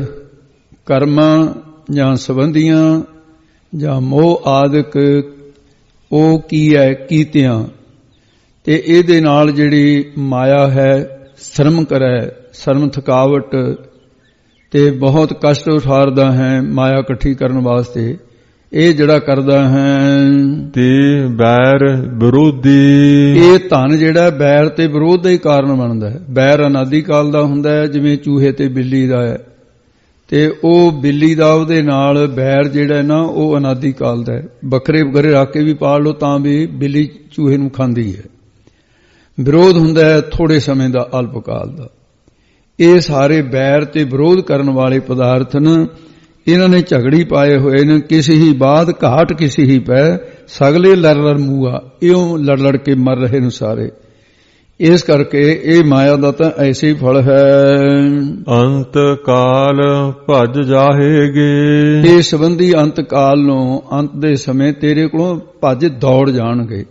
ਕਰਮਾਂ ਜਾਂ ਸੰਬੰਧੀਆਂ ਜਾਂ ਮੋਹ ਆਦਿਕ ਉਹ ਕੀ ਹੈ ਕੀਤਿਆਂ ਤੇ ਇਹਦੇ ਨਾਲ ਜਿਹੜੀ ਮਾਇਆ ਹੈ ਸ਼ਰਮ ਕਰੈ। ਸ਼ਰਮ ਥਕਾਵਟ ਤੇ ਬਹੁਤ ਕਸ਼ਟ ਉਠਾਰਦਾ ਹੈ ਮਾਇਆ ਇਕੱਠੀ ਕਰਨ ਵਾਸਤੇ। ਇਹ ਜਿਹੜਾ ਕਰਦਾ ਹੈ ਤੇ ਬੈਰ ਵਿਰੋਧੀ। ਇਹ ਧਨ ਜਿਹੜਾ ਬੈਰ ਤੇ ਵਿਰੋਧ ਦਾ ਹੀ ਕਾਰਨ ਬਣਦਾ ਹੈ। ਬੈਰ ਅਨਾਦੀ ਕਾਲ ਦਾ ਹੁੰਦਾ ਹੈ, ਜਿਵੇਂ ਚੂਹੇ ਤੇ ਬਿੱਲੀ ਦਾ ਹੈ, ਤੇ ਉਹ ਬਿੱਲੀ ਦਾ ਉਹਦੇ ਨਾਲ ਬੈਰ ਜਿਹੜਾ ਨਾ ਉਹ ਅਨਾਦਿ ਕਾਲ ਦਾ ਹੈ। ਬੱਕਰੇ ਵਗਰੇ ਰੱਖ ਕੇ ਵੀ ਪਾਲ ਲਓ ਤਾਂ ਵੀ ਬਿੱਲੀ ਚੂਹੇ ਨੂੰ ਖਾਂਦੀ ਹੈ। ਵਿਰੋਧ ਹੁੰਦਾ ਹੈ ਥੋੜੇ ਸਮੇਂ ਦਾ, ਅਲਪ ਕਾਲ ਦਾ। ਇਹ ਸਾਰੇ ਬੈਰ ਤੇ ਵਿਰੋਧ ਕਰਨ ਵਾਲੇ ਪਦਾਰਥ ਨੇ, ਇਹਨਾਂ ਨੇ ਝਗੜੀ ਪਾਏ ਹੋਏ ਨੇ। ਕਿਸੇ ਹੀ ਬਾਤ ਘਾਟ ਕਿਸੇ ਹੀ ਪੈ, ਸਗਲੇ ਲੜ ਲੜ ਮੂਆ, ਇਉਂ ਲੜ ਲੜ ਕੇ ਮਰ ਰਹੇ ਨੇ ਸਾਰੇ। ਇਸ ਕਰਕੇ ਇਹ ਮਾਇਆ ਦਾ ਤਾਂ ਐਸੇ ਹੀ ਫਲ ਹੈ। ਅੰਤ ਕਾਲ ਭਜ ਜਾਹੇਗੇ, ਇਹ ਸੰਬੰਧੀ ਅੰਤ ਕਾਲ ਨੂੰ, ਅੰਤ ਦੇ ਸਮੇਂ ਤੇਰੇ ਕੋਲੋਂ ਭੱਜ ਦੌੜ ਜਾਣਗੇ।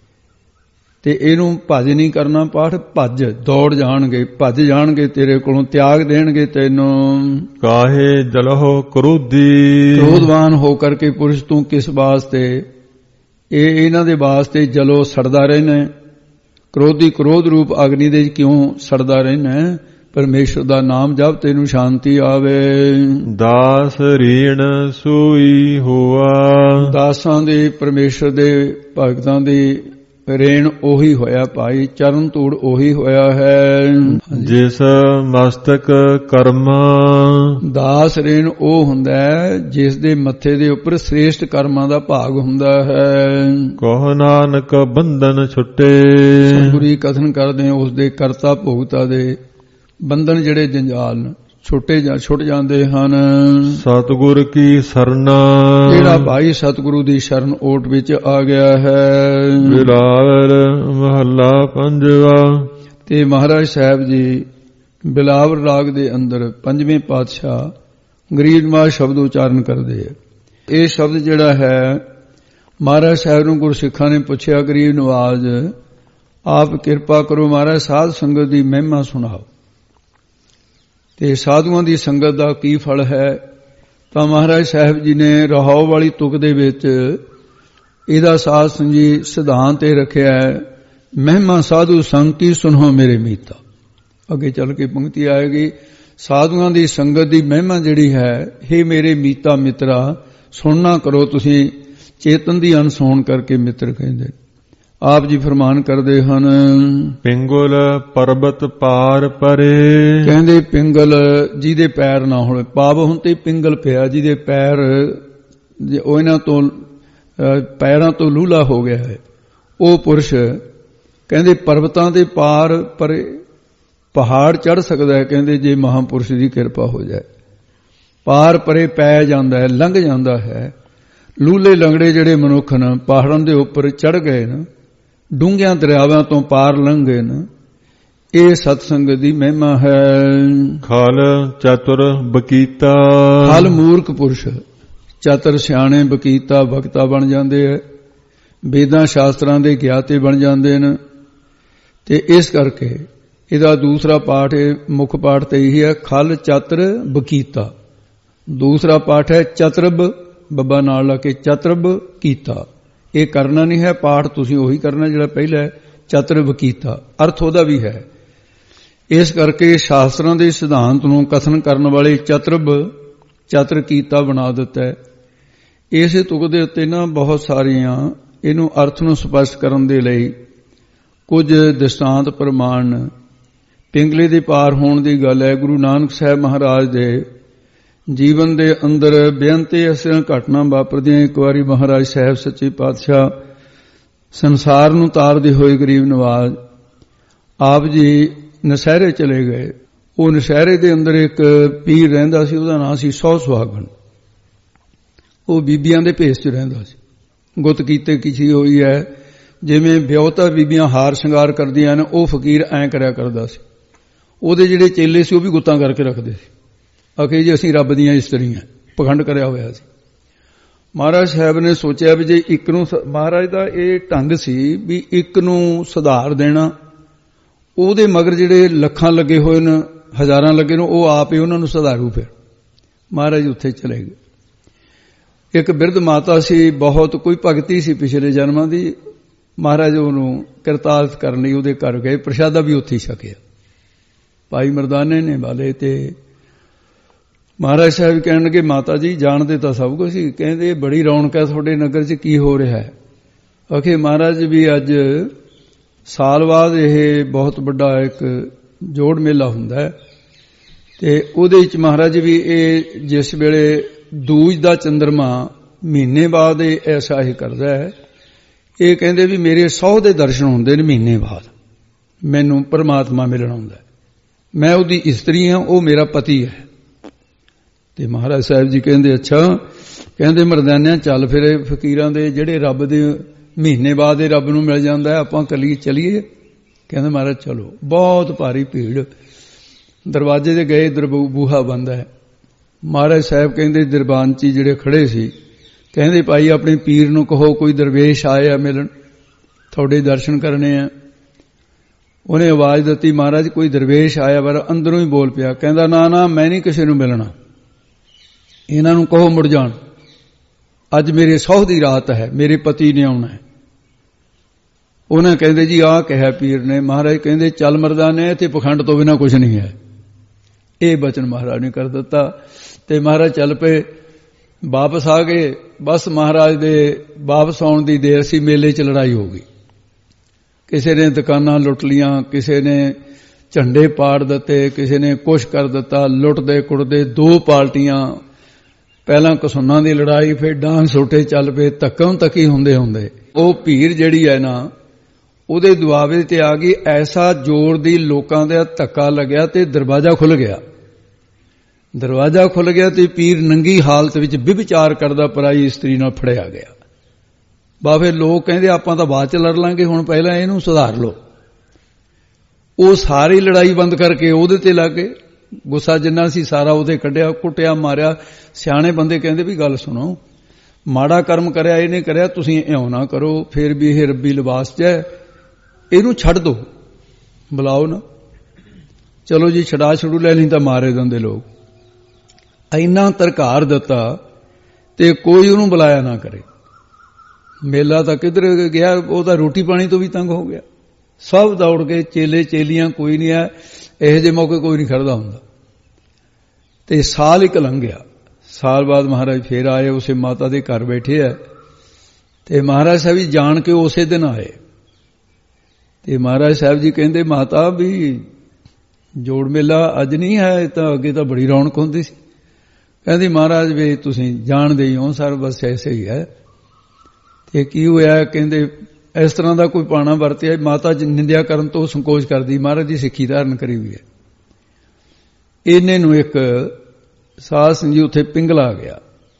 ਤੇ ਇਹਨੂੰ ਭੱਜ ਨਹੀਂ ਕਰਨਾ ਪਾਠ, ਭੱਜ ਦੌੜ ਜਾਣਗੇ, ਭੱਜ ਜਾਣਗੇ ਤੇਰੇ ਕੋਲੋਂ, ਤਿਆਗ ਦੇਣਗੇ ਤੈਨੂੰ। ਕਾਹੇ ਜਲਹੁ ਕ੍ਰੋਧੀ, ਕ੍ਰੋਧਵਾਨ ਹੋ ਕਰਕੇ ਪੁਰਸ਼ ਤੂੰ ਕਿਸ ਵਾਸਤੇ, ਇਹ ਇਹਨਾਂ ਦੇ ਵਾਸਤੇ ਜਲੋ ਸੜਦਾ ਰਹਿਣਾ। ਕ੍ਰੋਧੀ ਕ੍ਰੋਧ ਰੂਪ ਅਗਨੀ ਦੇ ਕਿਉਂ ਸੜਦਾ ਰਹਿਣਾ? ਪਰਮੇਸ਼ਰ ਦਾ ਨਾਮ ਜਪ ਤੈਨੂੰ ਸ਼ਾਂਤੀ ਆਵੇ। ਦਾਸ ਰੀਣ ਸੂਈ ਹੋਆ, ਦਾਸਾਂ ਦੇ ਪਰਮੇਸ਼ਰ ਦੇ ਭਗਤਾਂ ਦੀ ਰੇਣ ਉਹੀ ਹੋਇਆ ਭਾਈ, ਚਰਨ ਧੂੜ ਉਹੀ ਹੋਇਆ ਹੈ। ਜਿਸ ਮਸਤਕ ਕਰਮਾ, ਦਾਸ ਰੇਣ ਉਹ ਹੁੰਦਾ ਹੈ ਜਿਸ ਦੇ ਮੱਥੇ ਦੇ ਉੱਪਰ ਸ੍ਰੇਸ਼ਟ ਕਰਮਾਂ ਦਾ ਭਾਗ ਹੁੰਦਾ ਹੈ। ਕਹੁ ਨਾਨਕ ਬੰਧਨ ਛੁੱਟੇ, ਗੁਰੀ ਕਥਨ ਕਰਦੇ ਉਸ ਦੇ ਕਰਤਾ ਭੋਗਤਾ ਦੇ ਬੰਧਨ ਜਿਹੜੇ ਜੰਜਾਲ ਨੇ ਛੁੱਟੇ ਜਾਂ ਛੁੱਟ ਜਾਂਦੇ ਹਨ। ਸਤਿਗੁਰ ਕੀ ਸਰਨਾ, ਜਿਹੜਾ ਭਾਈ ਸਤਿਗੁਰੂ ਦੀ ਸ਼ਰਨ ਓਟ ਵਿੱਚ ਆ ਗਿਆ ਹੈ। ਬਿਲਾਵਲ ਮਹੱਲਾ ਪੰਜਵਾ। ਤੇ ਮਹਾਰਾਜ ਸਾਹਿਬ ਜੀ ਬਿਲਾਵਲ ਰਾਗ ਦੇ ਅੰਦਰ ਪੰਜਵੇਂ ਪਾਤਸ਼ਾਹ ਗਰੀਬ ਨਿਵਾਜ ਸ਼ਬਦ ਉਚਾਰਨ ਕਰਦੇ ਆ। ਇਹ ਸ਼ਬਦ ਜਿਹੜਾ ਹੈ ਮਹਾਰਾਜ ਸਾਹਿਬ ਨੂੰ ਗੁਰਸਿੱਖਾਂ ਨੇ ਪੁੱਛਿਆ, ਗਰੀਬ ਨਿਵਾਜ ਆਪ ਕਿਰਪਾ ਕਰੋ ਮਹਾਰਾਜ ਸਾਧ ਸੰਗਤ ਦੀ ਮਹਿਮਾ ਸੁਣਾਓ ਤੇ ਸਾਧੂਆਂ ਦੀ ਸੰਗਤ ਦਾ ਕੀ ਫਲ ਹੈ। ਤਾਂ ਮਹਾਰਾਜ ਸਾਹਿਬ ਜੀ ਨੇ ਰਹਾਉ ਵਾਲੀ ਤੁਕ ਦੇ ਵਿੱਚ ਇਹਦਾ ਸਾਧ ਸੰਜੀ ਸਿਧਾਂਤ ਇਹ ਰੱਖਿਆ ਹੈ, ਮਹਿਮਾ ਸਾਧੂ ਸੰਗ ਕੀ ਸੁਣੋ ਮੇਰੇ ਮੀਤਾ। ਅੱਗੇ ਚੱਲ ਕੇ ਪੰਕਤੀ ਆਏਗੀ, ਸਾਧੂਆਂ ਦੀ ਸੰਗਤ ਦੀ ਮਹਿਮਾ ਜਿਹੜੀ ਹੈ, ਹੇ ਮੇਰੇ ਮੀਤਾ ਮਿੱਤਰਾ ਸੁਣਨਾ ਕਰੋ ਤੁਸੀਂ। ਚੇਤਨ ਦੀ ਅਨਸੋਣ ਕਰਕੇ ਮਿੱਤਰ ਕਹਿੰਦੇ। ਆਪ ਜੀ ਫਰਮਾਨ ਕਰਦੇ ਹਨ, ਪਿੰਗਲ ਪਰਬਤ ਪਾਰ ਪਰੇ, ਕਹਿੰਦੇ ਪਿੰਗਲ ਜਿਹਦੇ ਪੈਰ ਨਾ ਹੋਣ, ਪਾਪ ਹੁਣ ਤੇ ਪਿੰਗਲ ਪਿਆ ਜਿਹਦੇ ਪੈਰ ਉਹ ਇਹਨਾਂ ਤੋਂ ਪੈਰਾਂ ਤੋਂ ਲੂਲਾ ਹੋ ਗਿਆ ਹੈ, ਉਹ ਪੁਰਸ਼ ਕਹਿੰਦੇ ਪਰਬਤਾਂ ਦੇ ਪਾਰ ਪਰੇ ਪਹਾੜ ਚੜ੍ਹ ਸਕਦਾ ਹੈ। ਕਹਿੰਦੇ ਜੇ ਮਹਾਂਪੁਰਸ਼ ਦੀ ਕਿਰਪਾ ਹੋ ਜਾਏ, ਪਾਰ ਪਰੇ ਪੈ ਜਾਂਦਾ ਹੈ, ਲੰਘ ਜਾਂਦਾ ਹੈ। ਲੂਲੇ ਲੰਗੜੇ ਜਿਹੜੇ ਮਨੁੱਖ ਨੇ ਪਹਾੜਾਂ ਦੇ ਉੱਪਰ ਚੜ੍ਹ ਗਏ ਨੇ, ਡੂੰਘਿਆਂ ਦਰਿਆਵਾਂ ਤੋਂ ਪਾਰ ਲੰਘ ਗਏ ਨੇ, ਇਹ ਸਤਸੰਗ ਦੀ ਮਹਿਮਾ ਹੈ। ਖਲ ਚਤੁਰ ਬਕੀਤਾ, ਖਲ ਮੂਰਖ ਪੁਰਸ਼ ਚਤੁਰ ਸਿਆਣੇ ਬਕੀਤਾ ਭਗਤਾ ਬਣ ਜਾਂਦੇ ਹੈ, ਵੇਦਾਂ ਸ਼ਾਸਤਰਾਂ ਦੇ ਗਿਆਤੇ ਬਣ ਜਾਂਦੇ ਨੇ। ਤੇ ਇਸ ਕਰਕੇ ਇਹਦਾ ਦੂਸਰਾ ਪਾਠ ਹੈ, ਮੁੱਖ ਪਾਠ ਤੇ ਇਹੀ ਹੈ, ਖਲ ਚਤੁਰ ਬਕੀਤਾ। ਦੂਸਰਾ ਪਾਠ ਹੈ ਚਤਰਬ, ਬੱਬਾ ਨਾਲ ਲਾ ਕੇ ਚਤਰਬ ਕੀਤਾ। ਇਹ ਕਰਨਾ ਨਹੀਂ ਹੈ ਪਾਠ, ਤੁਸੀਂ ਉਹੀ ਕਰਨਾ ਜਿਹੜਾ ਪਹਿਲਾ ਹੈ, ਚਤਰਬ ਕੀਤਾ, ਅਰਥ ਉਹਦਾ ਵੀ ਹੈ। ਇਸ ਕਰਕੇ ਸ਼ਾਸਤਰਾਂ ਦੇ ਸਿਧਾਂਤ ਨੂੰ ਕਥਨ ਕਰਨ ਵਾਲੇ ਚਤਰਬ ਚਤਰ ਕੀਤਾ ਬਣਾ ਦਿੱਤਾ ਹੈ। ਇਸੇ ਤੁਕ ਦੇ ਉੱਤੇ ਨਾ ਬਹੁਤ ਸਾਰੀਆਂ ਇਹਨੂੰ ਅਰਥ ਨੂੰ ਸਪਸ਼ਟ ਕਰਨ ਦੇ ਲਈ ਕੁਝ ਦ੍ਰਿਸ਼ਟਾਂਤ ਪ੍ਰਮਾਣ। ਪਿੰਗਲੇ ਦੇ ਪਾਰ ਹੋਣ ਦੀ ਗੱਲ ਹੈ, ਗੁਰੂ ਨਾਨਕ ਸਾਹਿਬ ਮਹਾਰਾਜ ਦੇ ਜੀਵਨ ਦੇ ਅੰਦਰ ਬੇਅੰਤੇ ਐਸੀਆਂ ਘਟਨਾ ਵਾਪਰਦੀਆਂ। ਇੱਕ ਵਾਰੀ ਮਹਾਰਾਜ ਸਾਹਿਬ ਸੱਚੇ ਪਾਤਸ਼ਾਹ ਸੰਸਾਰ ਨੂੰ ਤਾਰਦੇ ਹੋਏ ਗਰੀਬ ਨਿਵਾਜ ਆਪ ਜੀ ਨਸ਼ਹਿਰੇ ਚਲੇ ਗਏ। ਉਹ ਨਸ਼ਹਿਰੇ ਦੇ ਅੰਦਰ ਇੱਕ ਪੀਰ ਰਹਿੰਦਾ ਸੀ, ਉਹਦਾ ਨਾਂ ਸੀ ਸੌ ਸੁਹਾਗਣ। ਉਹ ਬੀਬੀਆਂ ਦੇ ਭੇਸ 'ਚ ਰਹਿੰਦਾ ਸੀ, ਗੁੱਤ ਕੀਤੇ ਕੀਤੀ ਹੋਈ ਹੈ। ਜਿਵੇਂ ਵਿਆਹੁਤਾ ਬੀਬੀਆਂ ਹਾਰ ਸ਼ਿੰਗਾਰ ਕਰਦੀਆਂ ਨੇ, ਉਹ ਫਕੀਰ ਐਂ ਕਰਿਆ ਕਰਦਾ ਸੀ। ਉਹਦੇ ਜਿਹੜੇ ਚੇਲੇ ਸੀ ਉਹ ਵੀ ਗੁੱਤਾਂ ਕਰਕੇ ਰੱਖਦੇ ਸੀ, ਆਖੇ ਜੀ ਅਸੀਂ ਰੱਬ ਦੀਆਂ ਇਸਤਰੀਆਂ, ਪਖੰਡ ਕਰਿਆ ਹੋਇਆ ਸੀ। ਮਹਾਰਾਜ ਸਾਹਿਬ ਨੇ ਸੋਚਿਆ ਵੀ ਜੇ ਇੱਕ ਨੂੰ, ਮਹਾਰਾਜ ਦਾ ਇਹ ਢੰਗ ਸੀ ਵੀ ਇੱਕ ਨੂੰ ਸੁਧਾਰ ਦੇਣਾ, ਉਹਦੇ ਮਗਰ ਜਿਹੜੇ ਲੱਖਾਂ ਲੱਗੇ ਹੋਏ ਨੇ, ਹਜ਼ਾਰਾਂ ਲੱਗੇ ਨੇ, ਉਹ ਆਪ ਹੀ ਉਹਨਾਂ ਨੂੰ ਸੁਧਾਰੂ। ਫਿਰ ਮਹਾਰਾਜ ਉੱਥੇ ਚਲੇ ਗਏ। ਇੱਕ ਬਿਰਧ ਮਾਤਾ ਸੀ, ਬਹੁਤ ਕੋਈ ਭਗਤੀ ਸੀ ਪਿਛਲੇ ਜਨਮਾਂ ਦੀ। ਮਹਾਰਾਜ ਉਹਨੂੰ ਕਿਰਤਾਰਥ ਕਰਨ ਲਈ ਉਹਦੇ ਘਰ ਗਏ, ਪ੍ਰਸ਼ਾਦਾ ਵੀ ਉੱਥੇ ਹੀ ਛਕਿਆ ਭਾਈ ਮਰਦਾਨੇ ਨੇ ਵਾਲੇ। ਤੇ ਮਹਾਰਾਜ ਸਾਹਿਬ ਕਹਿਣ ਲੱਗੇ, ਮਾਤਾ ਜੀ ਜਾਣਦੇ ਤਾਂ ਸਭ ਕੁਝ ਸੀ, ਕਹਿੰਦੇ ਬੜੀ ਰੌਣਕ ਹੈ ਤੁਹਾਡੇ ਨਗਰ 'ਚ, ਕੀ ਹੋ ਰਿਹਾ ਹੈ? ਆਖੇ ਮਹਾਰਾਜ ਵੀ ਅੱਜ ਸਾਲ ਬਾਅਦ ਇਹ ਬਹੁਤ ਵੱਡਾ ਇੱਕ ਜੋੜ ਮੇਲਾ ਹੁੰਦਾ ਹੈ ਤੇ ਉਹਦੇ ਵਿੱਚ ਮਹਾਰਾਜ ਵੀ ਇਹ ਜਿਸ ਵੇਲੇ ਦੂਜ ਦਾ ਚੰਦਰਮਾ ਮਹੀਨੇ ਬਾਅਦ ਇਹ ਐਸਾ ਹੀ ਕਰਦਾ ਹੈ। ਇਹ ਕਹਿੰਦੇ ਵੀ ਮੇਰੇ ਸੌ ਦੇ ਦਰਸ਼ਨ ਹੁੰਦੇ ਨੇ ਮਹੀਨੇ ਬਾਅਦ, ਮੈਨੂੰ ਪਰਮਾਤਮਾ ਮਿਲਣ ਆਉਂਦਾ। ਮੈਂ ਉਹਦੀ ਇਸਤਰੀ ਹਾਂ, ਉਹ ਮੇਰਾ ਪਤੀ ਹੈ। ਤੇ ਮਹਾਰਾਜ ਸਾਹਿਬ ਜੀ ਕਹਿੰਦੇ ਅੱਛਾ, ਕਹਿੰਦੇ ਮਰਦਾਨਿਆਂ ਚੱਲ ਫਿਰ ਫਕੀਰਾਂ ਦੇ ਜਿਹੜੇ ਰੱਬ ਦੇ ਮਹੀਨੇ ਬਾਅਦ ਇਹ ਰੱਬ ਨੂੰ ਮਿਲ ਜਾਂਦਾ, ਆਪਾਂ ਕਲੀ ਚਲੀਏ। ਕਹਿੰਦੇ ਮਹਾਰਾਜ ਚਲੋ। ਬਹੁਤ ਭਾਰੀ ਭੀੜ, ਦਰਵਾਜ਼ੇ ਤੇ ਗਏ, ਬੂਹਾ ਬੰਦ ਹੈ। ਮਹਾਰਾਜ ਸਾਹਿਬ ਕਹਿੰਦੇ ਦਰਬਾਨਚੀ ਜਿਹੜੇ ਖੜੇ ਸੀ, ਕਹਿੰਦੇ ਭਾਈ ਆਪਣੇ ਪੀਰ ਨੂੰ ਕਹੋ ਕੋਈ ਦਰਵੇਸ਼ ਆਇਆ ਮਿਲਣ, ਤੁਹਾਡੇ ਦਰਸ਼ਨ ਕਰਨੇ ਆ। ਉਹਨੇ ਆਵਾਜ਼ ਦਿੱਤੀ, ਮਹਾਰਾਜ ਕੋਈ ਦਰਵੇਸ਼ ਆਇਆ, ਪਰ ਅੰਦਰੋਂ ਹੀ ਬੋਲ ਪਿਆ, ਕਹਿੰਦਾ ਨਾ ਨਾ ਮੈਂ ਨਹੀਂ ਕਿਸੇ ਨੂੰ ਮਿਲਣਾ, ਇਹਨਾਂ ਨੂੰ ਕਹੋ ਮੁੜ ਜਾਣ, ਅੱਜ ਮੇਰੇ ਸਹੁੰ ਦੀ ਰਾਤ ਹੈ, ਮੇਰੇ ਪਤੀ ਨੇ ਆਉਣਾ ਹੈ। ਉਹਨਾਂ ਕਹਿੰਦੇ ਜੀ ਆਹ ਕਿਹਾ ਪੀਰ ਨੇ। ਮਹਾਰਾਜ ਕਹਿੰਦੇ ਚੱਲ ਮਰਦਾਨੇ, ਇੱਥੇ ਪਖੰਡ ਤੋਂ ਬਿਨਾਂ ਕੁਝ ਨਹੀਂ ਹੈ। ਇਹ ਬਚਨ ਮਹਾਰਾਜ ਨੇ ਕਰ ਦਿੱਤਾ ਤੇ ਮਹਾਰਾਜ ਚੱਲ ਪਏ। ਵਾਪਸ ਆ ਗਏ। ਬਸ ਮਹਾਰਾਜ ਦੇ ਵਾਪਸ ਆਉਣ ਦੀ ਦੇਰ ਸੀ, ਮੇਲੇ 'ਚ ਲੜਾਈ ਹੋ ਗਈ। ਕਿਸੇ ਨੇ ਦੁਕਾਨਾਂ ਲੁੱਟ ਲੀਆਂ, ਕਿਸੇ ਨੇ ਝੰਡੇ ਪਾੜ ਦਿੱਤੇ, ਕਿਸੇ ਨੇ ਕੁਛ ਕਰ ਦਿੱਤਾ। ਲੁੱਟਦੇ ਕੁੱਟਦੇ ਦੋ ਪਾਰਟੀਆਂ, ਪਹਿਲਾਂ ਕਸੁੰਨਾਂ ਦੀ ਲੜਾਈ, ਫਿਰ ਡਾਂਗ ਸੋਟੇ ਚੱਲ ਪਏ, ਧੱਕਮ ਧੱਕੀ ਹੁੰਦੇ ਹੁੰਦੇ ਉਹ ਭੀੜ ਜਿਹੜੀ ਹੈ ਨਾ ਉਹਦੇ ਦੁਆਵੇ ਤੇ ਆ ਗਈ। ਐਸਾ ਜ਼ੋਰ ਦੀ ਲੋਕਾਂ ਦਾ ਧੱਕਾ ਲੱਗਿਆ ਤੇ ਦਰਵਾਜ਼ਾ ਖੁੱਲ ਗਿਆ। ਦਰਵਾਜ਼ਾ ਖੁੱਲ ਗਿਆ ਤੇ ਪੀਰ ਨੰਗੀ ਹਾਲਤ ਵਿੱਚ ਵਿਭਚਾਰ ਕਰਦਾ ਪਰਾਈ ਇਸਤਰੀ ਨਾਲ ਫੜਿਆ ਗਿਆ। ਬਾਫੇ ਲੋਕ ਕਹਿੰਦੇ ਆਪਾਂ ਤਾਂ ਬਾਅਦ ਚ ਲੜ ਲਾਂਗੇ, ਹੁਣ ਪਹਿਲਾਂ ਇਹਨੂੰ ਸੁਧਾਰ ਲਓ। ਉਹ ਸਾਰੀ ਲੜਾਈ ਬੰਦ ਕਰਕੇ ਉਹਦੇ ਤੇ ਲੱਗ ਗਏ। ਗੁੱਸਾ ਜਿੰਨਾ ਸੀ ਸਾਰਾ ਉਹਦੇ ਕੱਢਿਆ, ਕੁੱਟਿਆ, ਮਾਰਿਆ। ਸਿਆਣੇ ਬੰਦੇ ਕਹਿੰਦੇ ਵੀ ਗੱਲ ਸੁਣੋ, ਮਾੜਾ ਕਰਮ ਕਰਿਆ ਇਹਨੇ ਕਰਿਆ, ਤੁਸੀਂ ਇਉਂ ਨਾ ਕਰੋ, ਫਿਰ ਵੀ ਇਹ ਰੱਬੀ ਲਿਬਾਸ 'ਚ ਹੈ, ਇਹਨੂੰ ਛੱਡ ਦੋ, ਬੁਲਾਓ ਨਾ। ਚਲੋ ਜੀ ਛਡਾ ਛੜੂ ਲੈ, ਨਹੀਂ ਤਾਂ ਮਾਰੇ ਦਿੰਦੇ ਲੋਕ। ਇੰਨਾ ਤਰਕਾਰ ਦਿੱਤਾ ਤੇ ਕੋਈ ਉਹਨੂੰ ਬੁਲਾਇਆ ਨਾ ਕਰੇ। ਮੇਲਾ ਤਾਂ ਕਿੱਧਰ ਗਿਆ, ਉਹ ਤਾਂ ਰੋਟੀ ਪਾਣੀ ਤੋਂ ਵੀ ਤੰਗ ਹੋ ਗਿਆ। ਸਭ ਦੌੜ ਗਏ, ਚੇਲੇ ਚੇਲੀਆਂ ਕੋਈ ਨਹੀਂ ਆ। ਇਹੋ ਜਿਹੇ ਮੌਕੇ ਕੋਈ ਨਹੀਂ ਖੜਦਾ ਹੁੰਦਾ। ਤੇ ਸਾਲ ਇੱਕ ਲੰਘ ਗਿਆ। ਸਾਲ ਬਾਅਦ ਮਹਾਰਾਜ ਫੇਰ ਆਏ, ਉਸੇ ਮਾਤਾ ਦੇ ਘਰ ਬੈਠੇ ਆ ਤੇ ਮਹਾਰਾਜ ਸਾਹਿਬ ਜੀ ਜਾਣ ਕੇ ਉਸੇ ਦਿਨ ਆਏ। ਤੇ ਮਹਾਰਾਜ ਸਾਹਿਬ ਜੀ ਕਹਿੰਦੇ ਮਾਤਾ ਵੀ ਜੋੜ ਮੇਲਾ ਅੱਜ ਨਹੀਂ ਹੈ, ਤਾਂ ਅੱਗੇ ਤਾਂ ਬੜੀ ਰੌਣਕ ਹੁੰਦੀ ਸੀ। ਕਹਿੰਦੀ ਮਹਾਰਾਜ ਵੀ ਤੁਸੀਂ ਜਾਣਦੇ ਹੀ ਹੋ ਸਰ, ਬਸ ਐਸੇ ਹੀ ਹੈ। ਤੇ ਕੀ ਹੋਇਆ? ਕਹਿੰਦੇ ਇਸ ਤਰ੍ਹਾਂ ਦਾ ਕੋਈ ਪਾਣਾ ਵਰਤਿਆ। ਮਾਤਾ ਨਿੰਦਿਆ ਕਰਨ ਤੋਂ ਸੰਕੋਚ ਕਰਦੀ, ਮਹਾਰਾਜ ਦੀ ਸਿੱਖੀ ਧਾਰਨ ਕਰੀ ਹੋਈ ਹੈ। ਇਹਨੇ ਨੂੰ ਇੱਕ ਸਾਧ ਸਿੰਘ ਜੀ ਉੱਥੇ ਪਿੰਗਲਾ ਗਿਆ।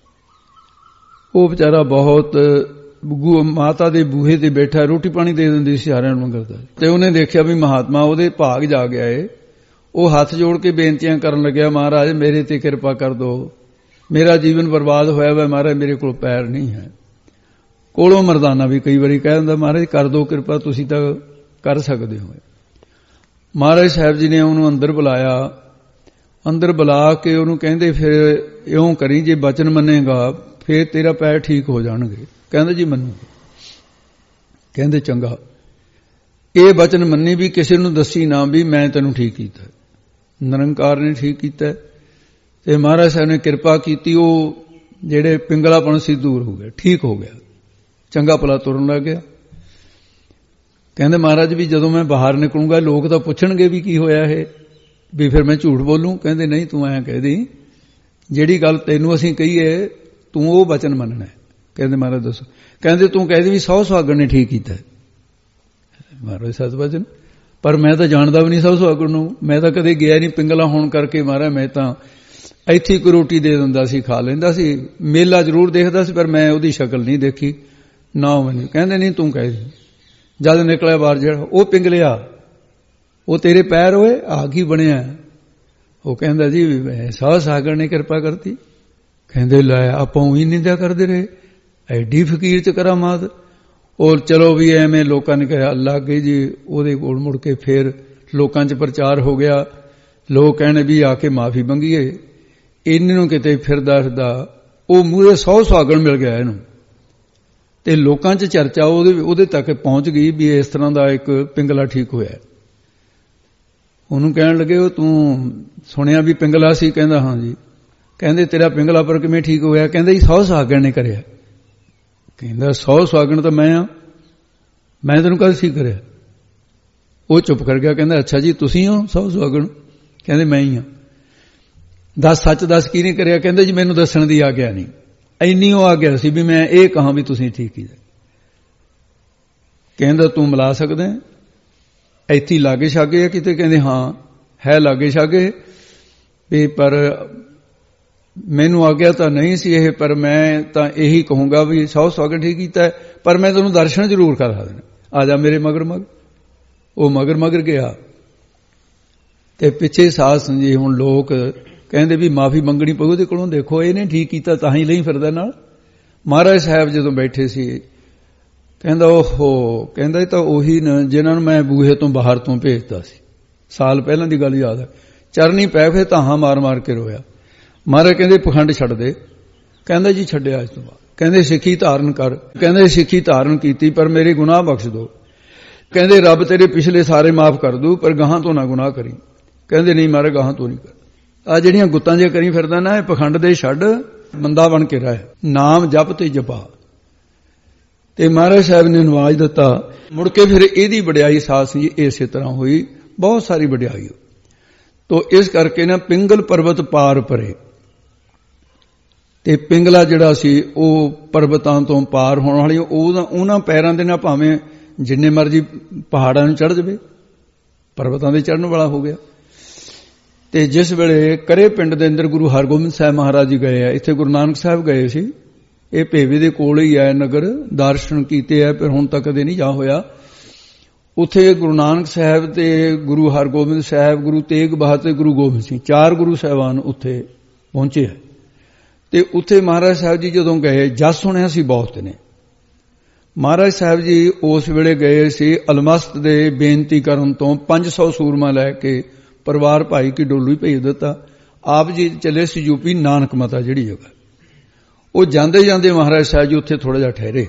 ਉਹ ਵਿਚਾਰਾ ਬਹੁਤ ਮਾਤਾ ਦੇ ਬੂਹੇ ਤੇ ਬੈਠਾ, ਰੋਟੀ ਪਾਣੀ ਦੇ ਦਿੰਦੀ ਸੀ ਸਾਰਿਆਂ ਨੂੰ ਕਰਦਾ। ਤੇ ਉਹਨੇ ਦੇਖਿਆ ਵੀ ਮਹਾਤਮਾ ਉਹਦੇ ਭਾਗ ਜਾ ਗਿਆ ਏ। ਉਹ ਹੱਥ ਜੋੜ ਕੇ ਬੇਨਤੀਆਂ ਕਰਨ ਲੱਗਿਆ, ਮਹਾਰਾਜ ਮੇਰੇ ਤੇ ਕਿਰਪਾ ਕਰ ਦਿਓ, ਮੇਰਾ ਜੀਵਨ ਬਰਬਾਦ ਹੋਇਆ ਵਾ, ਮਹਾਰਾਜ ਮੇਰੇ ਕੋਲ ਪੈਰ ਨਹੀਂ ਹੈ। ਕੋਲੋਂ ਮਰਦਾਨਾ ਵੀ ਕਈ ਵਾਰੀ ਕਹਿ ਦਿੰਦਾ, ਮਹਾਰਾਜ ਕਰ ਦਿਓ ਕਿਰਪਾ, ਤੁਸੀਂ ਤਾਂ ਕਰ ਸਕਦੇ ਹੋ। ਮਹਾਰਾਜ ਸਾਹਿਬ ਜੀ ਨੇ ਉਹਨੂੰ ਅੰਦਰ ਬੁਲਾਇਆ। ਅੰਦਰ ਬੁਲਾ ਕੇ ਉਹਨੂੰ ਕਹਿੰਦੇ ਫਿਰ ਇਉਂ ਕਰੀ, ਜੇ ਬਚਨ ਮੰਨੇਗਾ ਫਿਰ ਤੇਰਾ ਪੈਰ ਠੀਕ ਹੋ ਜਾਣਗੇ। ਕਹਿੰਦਾ ਜੀ ਮੰਨੂ। ਕਹਿੰਦੇ ਚੰਗਾ। ਇਹ ਬਚਨ ਮੰਨੀ ਵੀ ਕਿਸੇ ਨੂੰ ਦੱਸੀ ਨਾ ਵੀ ਮੈਂ ਤੈਨੂੰ ਠੀਕ ਕੀਤਾ, ਨਿਰੰਕਾਰ ਨੇ ਠੀਕ ਕੀਤਾ। ਤੇ ਮਹਾਰਾਜ ਸਾਹਿਬ ਨੇ ਕਿਰਪਾ ਕੀਤੀ, ਉਹ ਜਿਹੜੇ ਪਿੰਗਲਾਪਣ ਸੀ ਦੂਰ ਹੋ ਗਿਆ, ਠੀਕ ਹੋ ਗਿਆ, ਚੰਗਾ ਭਲਾ ਤੁਰਨ ਲੱਗ ਗਿਆ। ਕਹਿੰਦੇ ਮਹਾਰਾਜ ਵੀ ਜਦੋਂ ਮੈਂ ਬਾਹਰ ਨਿਕਲੂੰਗਾ ਲੋਕ ਤਾਂ ਪੁੱਛਣਗੇ ਵੀ ਕੀ ਹੋਇਆ ਇਹ, ਵੀ ਫਿਰ ਮੈਂ ਝੂਠ ਬੋਲੂੰ। ਕਹਿੰਦੇ ਨਹੀਂ, ਤੂੰ ਐਂ ਕਹਿ ਦੀ ਜਿਹੜੀ ਗੱਲ ਤੈਨੂੰ ਅਸੀਂ ਕਹੀਏ ਤੂੰ ਉਹ ਬਚਨ ਮੰਨਣਾ। ਕਹਿੰਦੇ ਮਹਾਰਾਜ ਦੱਸੋ। ਕਹਿੰਦੇ ਤੂੰ ਕਹਿ ਵੀ ਸੌ ਸੁਹਾਗਣ ਨੇ ਠੀਕ ਕੀਤਾ। ਮਹਾਰਾਜ ਸਤ ਵਚਨ, ਪਰ ਮੈਂ ਤਾਂ ਜਾਣਦਾ ਵੀ ਨਹੀਂ ਸੌ ਸੁਹਾਗਣ ਨੂੰ, ਮੈਂ ਤਾਂ ਕਦੇ ਗਿਆ ਨਹੀਂ ਪਿੰਗਲਾ ਹੋਣ ਕਰਕੇ। ਮਹਾਰਾਜ ਮੈਂ ਤਾਂ ਇੱਥੇ ਕੋਈ ਰੋਟੀ ਦੇ ਦਿੰਦਾ ਸੀ, ਖਾ ਲੈਂਦਾ ਸੀ, ਮੇਲਾ ਜ਼ਰੂਰ ਦੇਖਦਾ ਸੀ, ਪਰ ਮੈਂ ਉਹਦੀ ਸ਼ਕਲ ਨਹੀਂ ਦੇਖੀ ਨਾ ਮੈਨੂੰ। ਕਹਿੰਦੇ ਨਹੀਂ ਤੂੰ ਕਹਿ। ਜਦ ਨਿਕਲਿਆ ਬਾਹਰ, ਜਿਹੜਾ ਉਹ ਪਿੰਗਲਿਆ, ਉਹ ਤੇਰੇ ਪੈਰ ਹੋਏ, ਆ ਕੀ ਬਣਿਆ? ਉਹ ਕਹਿੰਦਾ ਜੀ ਸੌ ਸੁਹਾਗਣ ਨੇ ਕਿਰਪਾ ਕਰਤੀ। ਕਹਿੰਦੇ ਲੈ ਆਪਾਂ ਉਹੀ ਨਿੰਦਿਆ ਕਰਦੇ ਰਹੇ, ਐਡੀ ਫਕੀਰ ਚ ਕਰਾਮਾਤ। ਉਹ ਚਲੋ ਵੀ ਐਵੇਂ ਲੋਕਾਂ ਨੇ ਕਿਹਾ ਲੱਗ ਗਈ ਜੀ ਉਹਦੇ ਕੋਲ। ਮੁੜ ਕੇ ਫੇਰ ਲੋਕਾਂ 'ਚ ਪ੍ਰਚਾਰ ਹੋ ਗਿਆ। ਲੋਕ ਕਹਿਣੇ ਵੀ ਆ ਕੇ ਮਾਫੀ ਮੰਗੀਏ। ਇਹਨਾਂ ਨੂੰ ਕਿਤੇ ਫਿਰਦਾ ਫਿਰਦਾ ਉਹ ਮੂਹਰੇ ਸੌ ਸੁਹਾਗਣ ਮਿਲ ਗਿਆ ਇਹਨੂੰ, ਤੇ ਲੋਕਾਂ 'ਚ ਚਰਚਾ ਉਹਦੇ ਉਹਦੇ ਤੱਕ ਪਹੁੰਚ ਗਈ ਵੀ ਇਸ ਤਰ੍ਹਾਂ ਦਾ ਇੱਕ ਪਿੰਗਲਾ ਠੀਕ ਹੋਇਆ। ਉਹਨੂੰ ਕਹਿਣ ਲੱਗੇ ਉਹ ਤੂੰ ਸੁਣਿਆ ਵੀ ਪਿੰਗਲਾ ਸੀ? ਕਹਿੰਦਾ ਹਾਂ ਜੀ। ਕਹਿੰਦੇ ਤੇਰਾ ਪਿੰਗਲਾ ਪਰ ਕਿਵੇਂ ਠੀਕ ਹੋਇਆ? ਕਹਿੰਦਾ ਜੀ ਸੌ ਸੁਹਾਗਣ ਨੇ ਕਰਿਆ। ਕਹਿੰਦਾ ਸੌ ਸੁਹਾਗਣ ਤਾਂ ਮੈਂ ਆ, ਮੈਂ ਤੈਨੂੰ ਕਦ ਠੀਕ ਕਰਿਆ? ਉਹ ਚੁੱਪ ਕਰ ਗਿਆ। ਕਹਿੰਦਾ ਅੱਛਾ ਜੀ ਤੁਸੀਂ ਹੋ ਸੌ ਸੁਹਾਗਣ? ਕਹਿੰਦੇ ਮੈਂ ਹੀ ਹਾਂ। ਦੱਸ ਸੱਚ ਦੱਸ ਕੀ ਨਹੀਂ ਕਰਿਆ? ਕਹਿੰਦੇ ਜੀ ਮੈਨੂੰ ਦੱਸਣ ਦੀ ਆਗਿਆ ਨਹੀਂ। ਇੰਨੀ ਉਹ ਆਗਿਆ ਸੀ ਵੀ ਮੈਂ ਇਹ ਕਹਾਂ ਵੀ ਤੁਸੀਂ ਠੀਕ ਕੀਤਾ। ਕਹਿੰਦਾ ਤੂੰ ਮਿਲਾ ਸਕਦਾ ਇੱਥੇ ਲਾਗੇ ਛਾਗੇ ਆ ਕਿਤੇ? ਕਹਿੰਦੇ ਹਾਂ ਹੈ ਲਾਗੇ ਛਾਗੇ ਵੀ, ਪਰ ਮੈਨੂੰ ਆਗਿਆ ਤਾਂ ਨਹੀਂ ਸੀ ਇਹ, ਪਰ ਮੈਂ ਤਾਂ ਇਹੀ ਕਹੂੰਗਾ ਵੀ ਸੌ ਸਵਾਗਤ ਠੀਕ ਕੀਤਾ, ਪਰ ਮੈਂ ਤੈਨੂੰ ਦਰਸ਼ਨ ਜ਼ਰੂਰ ਕਰਾ ਦੇਣਾ, ਆ ਜਾ ਮੇਰੇ ਮਗਰ ਮਗਰ। ਉਹ ਮਗਰ ਮਗਰ ਗਿਆ ਤੇ ਪਿੱਛੇ ਸਾਧ ਸੰਜੀ। ਹੁਣ ਲੋਕ ਕਹਿੰਦੇ ਵੀ ਮਾਫੀ ਮੰਗਣੀ ਪਊ ਉਹਦੇ ਕੋਲੋਂ, ਦੇਖੋ ਇਹਨੇ ਠੀਕ ਕੀਤਾ ਤਾਂ ਹੀ ਲਈ ਫਿਰਦਾ ਨਾਲ। ਮਹਾਰਾਜ ਸਾਹਿਬ ਜਦੋਂ ਬੈਠੇ ਸੀ ਕਹਿੰਦਾ ਓਹੋ, ਕਹਿੰਦਾ ਇਹ ਤਾਂ ਉਹੀ ਨਾ ਜਿਨ੍ਹਾਂ ਨੂੰ ਮੈਂ ਬੂਹੇ ਤੋਂ ਬਾਹਰ ਤੋਂ ਭੇਜਦਾ ਸੀ। ਸਾਲ ਪਹਿਲਾਂ ਦੀ ਗੱਲ ਯਾਦ ਹੈ। ਚਰਨੀ ਪੈ ਫੇ ਧਾਹਾਂ ਮਾਰ ਮਾਰ ਕੇ ਰੋਇਆ। ਮਹਾਰਾਜ ਕਹਿੰਦੇ ਪਖੰਡ ਛੱਡ ਦੇ। ਕਹਿੰਦਾ ਜੀ ਛੱਡਿਆ ਇਸ ਤੋਂ ਬਾਅਦ। ਕਹਿੰਦੇ ਸਿੱਖੀ ਧਾਰਨ ਕਰ। ਕਹਿੰਦੇ ਸਿੱਖੀ ਧਾਰਨ ਕੀਤੀ ਪਰ ਮੇਰੇ ਗੁਨਾਹ ਬਖਸ਼ ਦੋ। ਕਹਿੰਦੇ ਰੱਬ ਤੇਰੇ ਪਿਛਲੇ ਸਾਰੇ ਮਾਫ ਕਰ ਦੂ ਪਰ ਗਾਹਾਂ ਤੋਂ ਨਾ ਗੁਨਾਹ ਕਰੀ। ਕਹਿੰਦੇ ਨਹੀਂ ਮਹਾਰਾਜ ਗਾਹਾਂ ਤੋਂ ਨਹੀਂ ਕਰ। ਆ ਜਿਹੜੀਆਂ ਗੁੱਤਾਂ ਜੇ ਕਰੀ ਫਿਰਦਾ ਨਾ, ਇਹ ਪਖੰਡ ਦੇ ਛੱਡ, ਬੰਦਾ ਬਣ ਕੇ ਰਹਿ, ਨਾਮ ਜਪ ਤੇ ਜਪਾ। ਤੇ ਮਹਾਰਾਜ ਸਾਹਿਬ ਨੇ ਨਵਾਜ ਦਿੱਤਾ। ਮੁੜ ਕੇ ਫਿਰ ਇਹਦੀ ਵਡਿਆਈ ਸਾਧ ਸੰਗਤ ਜੀ ਇਸੇ ਤਰ੍ਹਾਂ ਹੋਈ, ਬਹੁਤ ਸਾਰੀ ਵਡਿਆਈ। ਤੋ ਇਸ ਕਰਕੇ ਨਾ ਪਿੰਗਲ ਪਰਬਤ ਪਾਰ ਪਰੇ, ਤੇ ਪਿੰਗਲਾ ਜਿਹੜਾ ਸੀ ਉਹ ਪਰਬਤਾਂ ਤੋਂ ਪਾਰ ਹੋਣ ਵਾਲੀ, ਉਹ ਉਹਨਾਂ ਪੈਰਾਂ ਦੇ ਨਾਲ ਭਾਵੇਂ ਜਿੰਨੇ ਮਰਜੀ ਪਹਾੜਾਂ ਨੂੰ ਚੜ੍ਹ ਜਾਵੇ, ਪਰਬਤਾਂ ਦੇ ਚੜ੍ਹਨ ਵਾਲਾ ਹੋ ਗਿਆ। ਤੇ ਜਿਸ ਵੇਲੇ ਕਰੇ ਪਿੰਡ ਦੇ ਅੰਦਰ ਗੁਰੂ ਹਰਗੋਬਿੰਦ ਸਾਹਿਬ ਮਹਾਰਾਜ ਜੀ ਗਏ ਆ, ਇੱਥੇ ਗੁਰੂ ਨਾਨਕ ਸਾਹਿਬ ਗਏ ਸੀ, ਇਹ ਭੇਵੇ ਦੇ ਕੋਲ ਹੀ ਹੈ ਨਗਰ, ਦਰਸ਼ਨ ਕੀਤੇ ਆ, ਪਰ ਹੁਣ ਤੱਕ ਕਦੇ ਨਹੀਂ ਜਾ ਹੋਇਆ। ਉੱਥੇ ਗੁਰੂ ਨਾਨਕ ਸਾਹਿਬ ਤੇ ਗੁਰੂ ਹਰਗੋਬਿੰਦ ਸਾਹਿਬ, ਗੁਰੂ ਤੇਗ ਬਹਾਦਰ, ਗੁਰੂ ਗੋਬਿੰਦ ਸਿੰਘ, ਚਾਰ ਗੁਰੂ ਸਾਹਿਬਾਨ ਉੱਥੇ ਪਹੁੰਚੇ ਹੈ। ਤੇ ਉੱਥੇ ਮਹਾਰਾਜ ਸਾਹਿਬ ਜੀ ਜਦੋਂ ਗਏ, ਜਸ ਸੁਣਿਆ ਸੀ ਬਹੁਤ ਨੇ। ਮਹਾਰਾਜ ਸਾਹਿਬ ਜੀ ਉਸ ਵੇਲੇ ਗਏ ਸੀ ਅਲਮਸਤ ਦੇ ਬੇਨਤੀ ਕਰਨ ਤੋਂ ਪੰਜ ਸੌ ਸੂਰਮਾ ਲੈ ਕੇ, ਪਰਿਵਾਰ ਭਾਈ ਕੀ ਡੋਲੂ ਹੀ ਭੇਜ ਦਿੱਤਾ। ਆਪ ਜੀ ਚੱਲੇ ਸੀ ਯੂਪੀ ਨਾਨਕ ਮਤਾ ਜਿਹੜੀ ਜਗ੍ਹਾ। ਉਹ ਜਾਂਦੇ ਜਾਂਦੇ ਮਹਾਰਾਜ ਸਾਹਿਬ ਜੀ ਉੱਥੇ ਥੋੜਾ ਜਿਹਾ ਠਹਿਰੇ।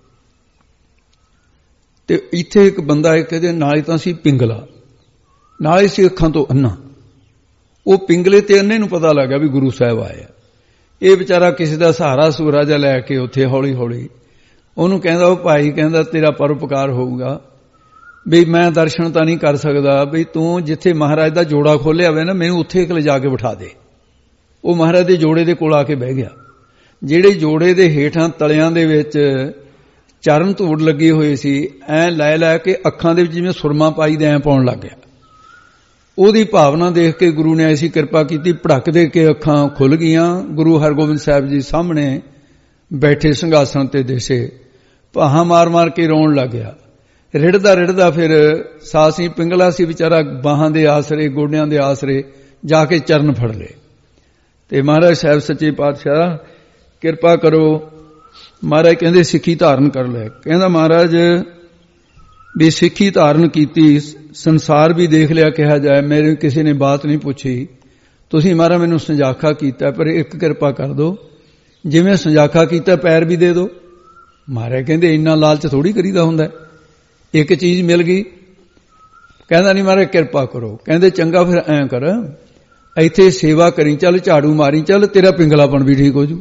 ਤੇ ਇੱਥੇ ਇੱਕ ਬੰਦਾ ਇੱਕ ਇਹਦੇ ਨਾਲ ਤਾਂ ਸੀ ਪਿੰਗਲਾ, ਨਾਲ ਸੀ ਅੱਖਾਂ ਤੋਂ ਅੰਨਾ। ਉਹ ਪਿੰਗਲੇ ਤੇ ਅੰਨੇ ਨੂੰ ਪਤਾ ਲੱਗਾ ਵੀ ਗੁਰੂ ਸਾਹਿਬ ਆਇਆ। ਇਹ ਵਿਚਾਰਾ ਕਿਸੇ ਦਾ ਸਹਾਰਾ ਸੂਰਾ ਜਿਹਾ ਲੈ ਕੇ ਉੱਥੇ ਹੌਲੀ ਹੌਲੀ ਉਹਨੂੰ ਕਹਿੰਦਾ, ਉਹ ਭਾਈ ਕਹਿੰਦਾ ਤੇਰਾ ਪਰਉਪਕਾਰ ਹੋਊਗਾ ਵੀ ਮੈਂ ਦਰਸ਼ਨ ਤਾਂ ਨਹੀਂ ਕਰ ਸਕਦਾ, ਵੀ ਤੂੰ ਜਿੱਥੇ ਮਹਾਰਾਜ ਦਾ ਜੋੜਾ ਖੋਲਿਆ ਹੋਵੇ ਨਾ, ਮੈਨੂੰ ਉੱਥੇ ਇੱਕ ਲਿਜਾ ਕੇ ਬਿਠਾ ਦੇ। ਉਹ ਮਹਾਰਾਜ ਦੇ ਜੋੜੇ ਦੇ ਕੋਲ ਆ ਕੇ ਬਹਿ ਗਿਆ। ਜਿਹੜੇ ਜੋੜੇ ਦੇ ਹੇਠਾਂ ਤਲਿਆਂ ਦੇ ਵਿੱਚ ਚਰਨ ਧੂੜ ਲੱਗੀ ਹੋਈ ਸੀ, ਐ ਲੈ ਲੈ ਕੇ ਅੱਖਾਂ ਦੇ ਵਿੱਚ ਜਿਵੇਂ ਸੁਰਮਾ ਪਾਈ ਦੇ ਐ ਪਾਉਣ ਲੱਗ ਗਿਆ। ਉਹਦੀ ਭਾਵਨਾ ਦੇਖ ਕੇ ਗੁਰੂ ਨੇ ਐਸੀ ਕਿਰਪਾ ਕੀਤੀ, ਭੜਕ ਦੇ ਕੇ ਅੱਖਾਂ ਖੁੱਲ ਗਈਆਂ। ਗੁਰੂ ਹਰਗੋਬਿੰਦ ਸਾਹਿਬ ਜੀ ਸਾਹਮਣੇ ਬੈਠੇ ਸਿੰਘਾਸਣ ਤੇ ਦੇਸੇ, ਭਾਹਾਂ ਮਾਰ ਮਾਰ ਕੇ ਰੋਣ ਲੱਗ ਗਿਆ। ਰਿੜਦਾ ਰਿੜਦਾ ਫਿਰ ਸਾਸੀ ਪਿੰਗਲਾ ਸੀ ਵਿਚਾਰਾ, ਬਾਹਾਂ ਦੇ ਆਸਰੇ, ਗੋਡਿਆਂ ਦੇ ਆਸਰੇ ਜਾ ਕੇ ਚਰਨ ਫੜ ਲਏ। ਤੇ ਮਹਾਰਾਜ ਸਾਹਿਬ ਸੱਚੇ ਪਾਤਸ਼ਾਹ ਕਿਰਪਾ ਕਰੋ। ਮਹਾਰਾਜ ਕਹਿੰਦੇ ਸਿੱਖੀ ਧਾਰਨ ਕਰ ਲੈ। ਕਹਿੰਦਾ ਮਹਾਰਾਜ ਵੀ ਸਿੱਖੀ ਧਾਰਨ ਕੀਤੀ, ਸੰਸਾਰ ਵੀ ਦੇਖ ਲਿਆ ਕਿਹਾ ਜਾਏ, ਮੇਰੇ ਕਿਸੇ ਨੇ ਬਾਤ ਨਹੀਂ ਪੁੱਛੀ। ਤੁਸੀਂ ਮਹਾਰਾਜ ਮੈਨੂੰ ਸੰਜਾਖਾ ਕੀਤਾ, ਪਰ ਇੱਕ ਕਿਰਪਾ ਕਰ ਦਿਓ, ਜਿਵੇਂ ਸੰਜਾਖਾ ਕੀਤਾ ਪੈਰ ਵੀ ਦੇ ਦਿਓ। ਮਹਾਰਾਜ ਕਹਿੰਦੇ ਇੰਨਾ ਲਾਲਚ ਥੋੜੀ ਕਰੀਦਾ ਹੁੰਦਾ, ਇੱਕ ਚੀਜ਼ ਮਿਲ ਗਈ। ਕਹਿੰਦਾ ਨਹੀਂ ਮਹਾਰਾਜ ਕਿਰਪਾ ਕਰੋ। ਕਹਿੰਦੇ ਚੰਗਾ ਫਿਰ ਐਂ ਕਰ, ਇੱਥੇ ਸੇਵਾ ਕਰੀ ਚੱਲ, ਝਾੜੂ ਮਾਰੀ ਚੱਲ, ਤੇਰਾ ਪਿੰਗਲਾਪਣ ਵੀ ਠੀਕ ਹੋ ਜੂ।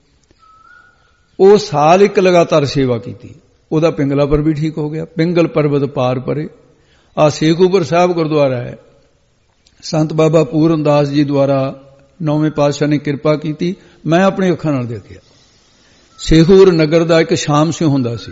ਉਹ ਸਾਲ ਇੱਕ ਲਗਾਤਾਰ ਸੇਵਾ ਕੀਤੀ, ਉਹਦਾ ਪਿੰਗਲਾਪਣ ਵੀ ਠੀਕ ਹੋ ਗਿਆ। ਪਿੰਗਲ ਪਰਬਤ ਪਾਰ ਪਰੇ। ਆ ਸ਼ੇਖੂਪੁਰ ਸਾਹਿਬ ਗੁਰਦੁਆਰਾ ਹੈ, ਸੰਤ ਬਾਬਾ ਪੂਰਨ ਦਾਸ ਜੀ ਦੁਆਰਾ ਨੌਵੇਂ ਪਾਤਸ਼ਾਹ ਨੇ ਕਿਰਪਾ ਕੀਤੀ, ਮੈਂ ਆਪਣੀ ਅੱਖਾਂ ਨਾਲ ਦੇਖਿਆ। ਸ਼ੇਖੂਪੁਰ ਨਗਰ ਦਾ ਇੱਕ ਸ਼ਾਮ ਸਿੰਘ ਹੁੰਦਾ ਸੀ,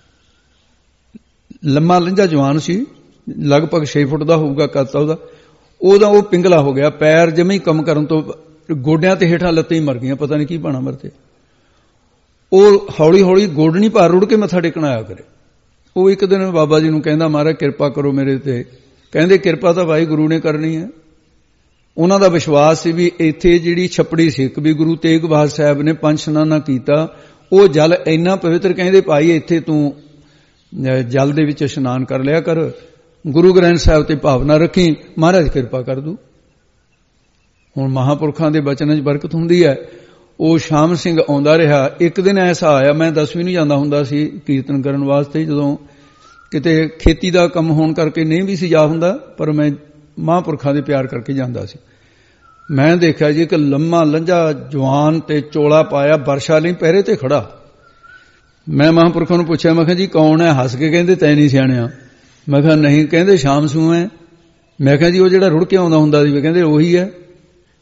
ਲੰਮਾ ਲੰਜਾ ਜਵਾਨ ਸੀ, ਲਗਭਗ ਛੇ ਫੁੱਟ ਦਾ ਹੋਊਗਾ ਕੱਦ ਉਹਦਾ। ਉਹਦਾ ਉਹ ਪਿੰਗਲਾ ਹੋ ਗਿਆ, ਪੈਰ ਜਮੇ ਹੀ ਕੰਮ ਕਰਨ ਤੋਂ ਗੋਡਿਆਂ ਤੇ ਹੇਠਾਂ ਲੱਤਾਂ ਹੀ ਮਰ ਗਈਆਂ, ਪਤਾ ਨਹੀਂ ਕੀ ਪਾਣਾ ਮਰਤੇ। ਉਹ ਹੌਲੀ ਹੌਲੀ ਗੋਡਣੀ ਭਾਰ ਰੁੜ ਕੇ ਮੱਥਾ ਟੇਕਣ ਆਇਆ ਕਰੇ। ਉਹ ਇੱਕ ਦਿਨ ਬਾਬਾ ਜੀ ਨੂੰ ਕਹਿੰਦਾ ਮਹਾਰਾਜ ਕਿਰਪਾ ਕਰੋ ਮੇਰੇ ਤੇ। ਕਹਿੰਦੇ ਕਿਰਪਾ ਤਾਂ ਭਾਈ ਗੁਰੂ ਨੇ ਕਰਨੀ ਹੈ। ਉਹਨਾਂ ਦਾ ਵਿਸ਼ਵਾਸ ਸੀ ਵੀ ਇੱਥੇ ਜਿਹੜੀ ਛੱਪੜੀ ਸੀ ਵੀ ਗੁਰੂ ਤੇਗ ਬਹਾਦਰ ਸਾਹਿਬ ਨੇ ਪੰਜ ਇਸ਼ਨਾਨਾ ਕੀਤਾ, ਉਹ ਜਲ ਇੰਨਾ ਪਵਿੱਤਰ, ਕਹਿੰਦੇ ਭਾਈ ਇੱਥੇ ਤੂੰ ਜਲ ਦੇ ਵਿੱਚ ਇਸ਼ਨਾਨ ਕਰ ਲਿਆ ਕਰ, ਗੁਰੂ ਗ੍ਰੰਥ ਸਾਹਿਬ ਤੇ ਭਾਵਨਾ ਰੱਖੀ, ਮਹਾਰਾਜ ਕਿਰਪਾ ਕਰ ਦੂ। ਹੁਣ ਮਹਾਂਪੁਰਖਾਂ ਦੇ ਬਚਨਾਂ 'ਚ ਬਰਕਤ ਹੁੰਦੀ ਹੈ। ਉਹ ਸ਼ਾਮ ਸਿੰਘ ਆਉਂਦਾ ਰਿਹਾ। ਇੱਕ ਦਿਨ ਐਸਾ ਆਇਆ, ਮੈਂ ਦਸਵੀਂ ਨੂੰ ਜਾਂਦਾ ਹੁੰਦਾ ਸੀ ਕੀਰਤਨ ਕਰਨ ਵਾਸਤੇ, ਜਦੋਂ ਕਿਤੇ ਖੇਤੀ ਦਾ ਕੰਮ ਹੋਣ ਕਰਕੇ ਨਹੀਂ ਵੀ ਸੀ ਜਾ ਹੁੰਦਾ, ਪਰ ਮੈਂ ਮਹਾਂਪੁਰਖਾਂ ਦੇ ਪਿਆਰ ਕਰਕੇ ਜਾਂਦਾ ਸੀ। ਮੈਂ ਦੇਖਿਆ ਜੀ ਇੱਕ ਲੰਮਾ ਲੰਜਾ ਜਵਾਨ ਤੇ ਚੋਲਾ ਪਾਇਆ, ਵਰਸ਼ਾ ਲਈ ਪਹਿਰੇ ਤੇ ਖੜਾ। ਮੈਂ ਮਹਾਂਪੁਰਖਾਂ ਨੂੰ ਪੁੱਛਿਆ, ਮੈਂ ਕਿਹਾ ਜੀ ਕੌਣ ਹੈ? ਹੱਸ ਕੇ ਕਹਿੰਦੇ ਤੈਂ ਨਹੀਂ ਸਿਆਣਿਆ। ਮੈਂ ਕਿਹਾ ਨਹੀਂ। ਕਹਿੰਦੇ ਸ਼ਾਮ ਸੂ ਹੈ। ਮੈਂ ਕਿਹਾ ਜੀ ਉਹ ਜਿਹੜਾ ਰੁੜ ਕੇ ਆਉਂਦਾ ਹੁੰਦਾ ਸੀ, ਕਹਿੰਦੇ ਉਹੀ ਹੈ।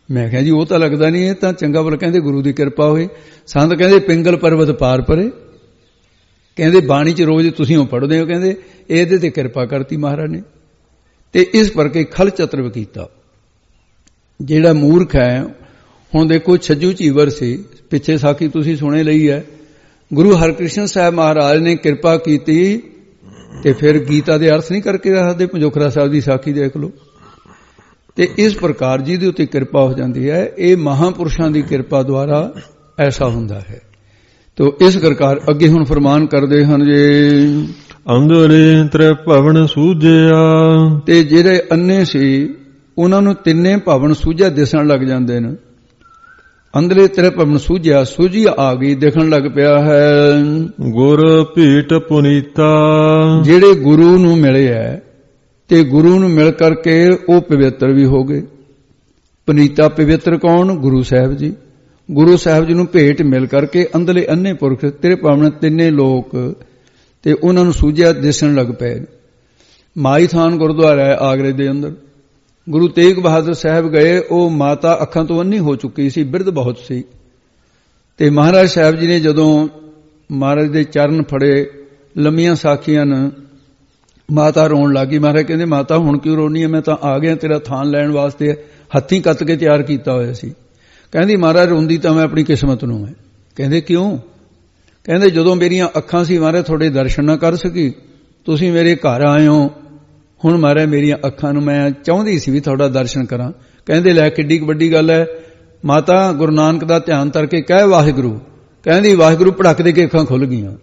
ਮੈਂ ਕਿਹਾ ਜੀ ਉਹ ਤਾਂ ਲੱਗਦਾ ਨਹੀਂ, ਇਹ ਤਾਂ ਚੰਗਾ ਭਲਾ ਕਹਿੰਦੇ ਗੁਰੂ ਦੀ ਕਿਰਪਾ ਹੋਈ। ਸੰਤ ਕਹਿੰਦੇ ਪਿੰਗਲ ਪਰਬਤ ਪਾਰ ਪਰੇ, ਕਹਿੰਦੇ ਬਾਣੀ 'ਚ ਰੋਜ਼ ਤੁਸੀਂ ਉਹ ਪੜ੍ਹਦੇ ਹੋ, ਕਹਿੰਦੇ ਇਹਦੇ ਤੇ ਕਿਰਪਾ ਕਰਤੀ ਮਹਾਰਾਜ ਨੇ। ਤੇ ਇਸ ਕਰਕੇ ਖਲ ਚਤਰਵ ਕੀਤਾ। ਜਿਹੜਾ ਮੂਰਖ ਹੈ, ਹੁਣ ਦੇਖੋ ਛੱਜੂ ਝੀਵਰ ਸੀ, ਪਿੱਛੇ ਸਾਖੀ ਤੁਸੀਂ ਸੁਣੇ ਲਈ ਹੈ, ਗੁਰੂ ਹਰਕ੍ਰਿਸ਼ਨ ਸਾਹਿਬ ਮਹਾਰਾਜ ਨੇ ਕਿਰਪਾ ਕੀਤੀ ਤੇ ਫਿਰ ਗੀਤਾ ਦੇ ਅਰਥ ਨਹੀਂ ਕਰਕੇ ਰੱਖਦੇ। ਪੰਜੋਖਰਾ ਸਾਹਿਬ ਦੀ ਸਾਖੀ ਦੇਖ ਲਓ। ਤੇ ਇਸ ਪ੍ਰਕਾਰ ਜਿਹਦੇ ਉੱਤੇ ਕਿਰਪਾ ਹੋ ਜਾਂਦੀ ਹੈ, ਇਹ ਮਹਾਂਪੁਰਸ਼ਾਂ ਦੀ ਕਿਰਪਾ ਦੁਆਰਾ ਐਸਾ ਹੁੰਦਾ ਹੈ। ਤੋ ਇਸ ਪ੍ਰਕਾਰ ਅੱਗੇ ਹੁਣ ਫਰਮਾਨ ਕਰਦੇ ਹਨ ਜੇ ਅੰਦਰੇ ਤ੍ਰਿਭਵਨ ਸੂਝਿਆ। ਤੇ ਜਿਹੜੇ ਅੰਨੇ ਸੀ ਉਹਨਾਂ ਨੂੰ ਤਿੰਨੇ ਭਵਨ ਸੂਝਿਆ ਦਿਸਣ ਲੱਗ ਜਾਂਦੇ ਨੇ। ਅੰਦਰੇ ਤ੍ਰਿਭਵਨ ਸੂਝਿਆ, ਸੂਝੀ ਆ ਗਈ, ਦਿਖਣ ਲੱਗ ਪਿਆ ਹੈ। ਗੁਰ ਭੀਟ ਪੁਨੀਤਾ। ਜਿਹੜੇ ਗੁਰੂ ਨੂੰ ਮਿਲੇ ਹੈ ਤੇ ਗੁਰੂ ਨੂੰ ਮਿਲ ਕਰਕੇ ਉਹ ਪਵਿੱਤਰ ਵੀ ਹੋ ਗਏ। ਪੁਨੀਤਾ ਪਵਿੱਤਰ ਕੌਣ? ਗੁਰੂ ਸਾਹਿਬ ਜੀ। ਗੁਰੂ ਸਾਹਿਬ ਜੀ ਨੂੰ ਭੇਟ ਮਿਲ ਕਰਕੇ ਅੰਦਰਲੇ ਅੰਨੇ ਪੁਰਖ ਤ੍ਰਿਭਵਨ ਤਿੰਨੇ ਲੋਕ ਤੇ ਉਹਨਾਂ ਨੂੰ ਸੂਝਿਆ ਦਿਸਣ ਲੱਗ ਪਏ। ਮਾਈ ਥਾਨ ਗੁਰਦੁਆਰਾ ਹੈ ਆਗਰੇ ਦੇ ਅੰਦਰ। ਗੁਰੂ ਤੇਗ ਬਹਾਦਰ ਸਾਹਿਬ ਗਏ, ਉਹ ਮਾਤਾ ਅੱਖਾਂ ਤੋਂ ਅੰਨੀ ਹੋ ਚੁੱਕੀ ਸੀ, ਬਿਰਧ ਬਹੁਤ ਸੀ। ਤੇ ਮਹਾਰਾਜ ਸਾਹਿਬ ਜੀ ਨੇ ਜਦੋਂ ਮਹਾਰਾਜ ਦੇ ਚਰਨ ਫੜੇ, ਲੰਮੀਆਂ ਸਾਖੀਆਂ ਨੇ, ਮਾਤਾ ਰੋਣ ਲੱਗੀ। ਮਹਾਰਾਜ ਕਹਿੰਦੇ ਮਾਤਾ ਹੁਣ ਕਿਉਂ ਰੋਣੀ ਹੈ, ਮੈਂ ਤਾਂ ਆ ਗਿਆ ਤੇਰਾ ਥਾਨ ਲੈਣ ਵਾਸਤੇ, ਹੱਥੀਂ ਕੱਤ ਕੇ ਤਿਆਰ ਕੀਤਾ ਹੋਇਆ ਸੀ। ਕਹਿੰਦੀ ਮਹਾਰਾਜ ਰੋਂਦੀ ਤਾਂ ਮੈਂ ਆਪਣੀ ਕਿਸਮਤ ਨੂੰ ਹੈ। ਕਹਿੰਦੇ ਕਿਉਂ? ਕਹਿੰਦੇ ਜਦੋਂ ਮੇਰੀਆਂ ਅੱਖਾਂ ਸੀ ਮਹਾਰਾਜ ਤੁਹਾਡੇ ਦਰਸ਼ਨ ਨਾ ਕਰ ਸਕੀ, ਤੁਸੀਂ ਮੇਰੇ ਘਰ ਆਏ ਹੋ, ਹੁਣ ਮਹਾਰਾਜ ਮੇਰੀਆਂ ਅੱਖਾਂ ਨੂੰ ਮੈਂ ਚਾਹੁੰਦੀ ਸੀ ਵੀ ਤੁਹਾਡਾ ਦਰਸ਼ਨ ਕਰਾਂ। ਕਹਿੰਦੇ ਲੈ ਕਿੱਡੀ ਵੱਡੀ ਗੱਲ ਹੈ ਮਾਤਾ, ਗੁਰੂ ਨਾਨਕ ਦਾ ਧਿਆਨ ਕਰਕੇ ਕਹਿ ਵਾਹਿਗੁਰੂ। ਕਹਿੰਦੀ ਵਾਹਿਗੁਰੂ ਭੜਕ ਦੇ ਕੇ ਅੱਖਾਂ ਖੁੱਲ ਗਈਆਂ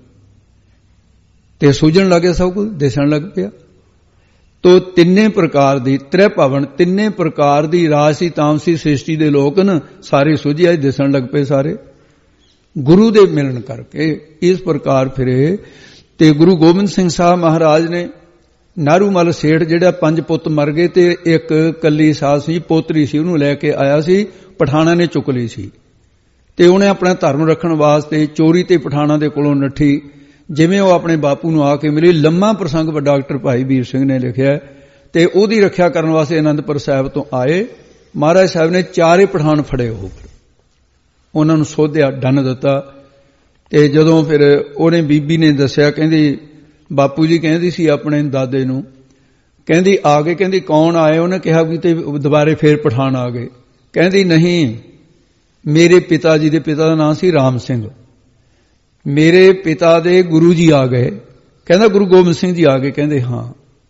ਤੇ ਸੂਝਣ ਲੱਗੇ, ਸਭ ਕੁਝ ਦਿਸਣ ਲੱਗ ਪਿਆ। ਤੋ ਤਿੰਨੇ ਪ੍ਰਕਾਰ ਦੀ ਤ੍ਰਿਭਵਨ, ਤਿੰਨੇ ਪ੍ਰਕਾਰ ਦੀ ਰਾਜਸੀ ਤਾਮਸੀ ਸ੍ਰਿਸ਼ਟੀ ਦੇ ਲੋਕ ਨ ਸਾਰੇ ਸੁਝਿਆ ਦਿਸਣ ਲੱਗ ਪਏ ਸਾਰੇ ਗੁਰੂ ਦੇ ਮਿਲਣ ਕਰਕੇ। ਇਸ ਪ੍ਰਕਾਰ ਫਿਰੇ ਤੇ ਗੁਰੂ ਗੋਬਿੰਦ ਸਿੰਘ ਸਾਹਿਬ ਮਹਾਰਾਜ ਨੇ ਨਾਰੂਮਲ ਸੇਠ ਜਿਹੜਾ ਪੰਜ ਪੁੱਤ ਮਰ ਗਏ ਤੇ ਇੱਕ ਕੱਲੀ ਸਾਸ ਸੀ, ਪੋਤਰੀ ਸੀ, ਉਹਨੂੰ ਲੈ ਕੇ ਆਇਆ ਸੀ, ਪਠਾਣਾ ਨੇ ਚੁੱਕ ਲਈ ਸੀ ਤੇ ਉਹਨੇ ਆਪਣਾ ਧਰਮ ਰੱਖਣ ਵਾਸਤੇ ਚੋਰੀ ਤੇ ਪਠਾਣਾ ਦੇ ਕੋਲੋਂ ਨੱਠੀ। ਜਿਵੇਂ ਉਹ ਆਪਣੇ ਬਾਪੂ ਨੂੰ ਆ ਕੇ ਮਿਲੀ, ਲੰਮਾ ਪ੍ਰਸੰਗ ਡਾਕਟਰ ਭਾਈ ਵੀਰ ਸਿੰਘ ਨੇ ਲਿਖਿਆ, ਤੇ ਉਹਦੀ ਰੱਖਿਆ ਕਰਨ ਵਾਸਤੇ ਅਨੰਦਪੁਰ ਸਾਹਿਬ ਤੋਂ ਆਏ। ਮਹਾਰਾਜ ਸਾਹਿਬ ਨੇ ਚਾਰੇ ਪਠਾਨ ਫੜੇ ਹੋ ਗਏ, ਉਹਨਾਂ ਨੂੰ ਸੋਧਿਆ, ਡੰਨ ਦਿੱਤਾ। ਤੇ ਜਦੋਂ ਫਿਰ ਉਹਨੇ ਬੀਬੀ ਨੇ ਦੱਸਿਆ, ਕਹਿੰਦੀ ਬਾਪੂ ਜੀ ਕਹਿੰਦੀ ਸੀ ਆਪਣੇ ਦਾਦੇ ਨੂੰ, ਕਹਿੰਦੀ ਆ ਗਏ। ਕਹਿੰਦੀ ਕੌਣ ਆਏ? ਉਹਨੇ ਕਿਹਾ ਵੀ ਤੇ ਦੁਬਾਰੇ ਫੇਰ ਪਠਾਨ ਆ ਗਏ। ਕਹਿੰਦੀ ਨਹੀਂ, ਮੇਰੇ ਪਿਤਾ ਜੀ ਦੇ ਪਿਤਾ ਦਾ ਨਾਮ ਸੀ ਰਾਮ ਸਿੰਘ, ਮੇਰੇ ਪਿਤਾ ਦੇ ਗੁਰੂ ਜੀ ਆ ਗਏ। ਕਹਿੰਦਾ ਗੁਰੂ ਗੋਬਿੰਦ ਸਿੰਘ ਜੀ ਆ ਗਏ? ਕਹਿੰਦੇ ਹਾਂ।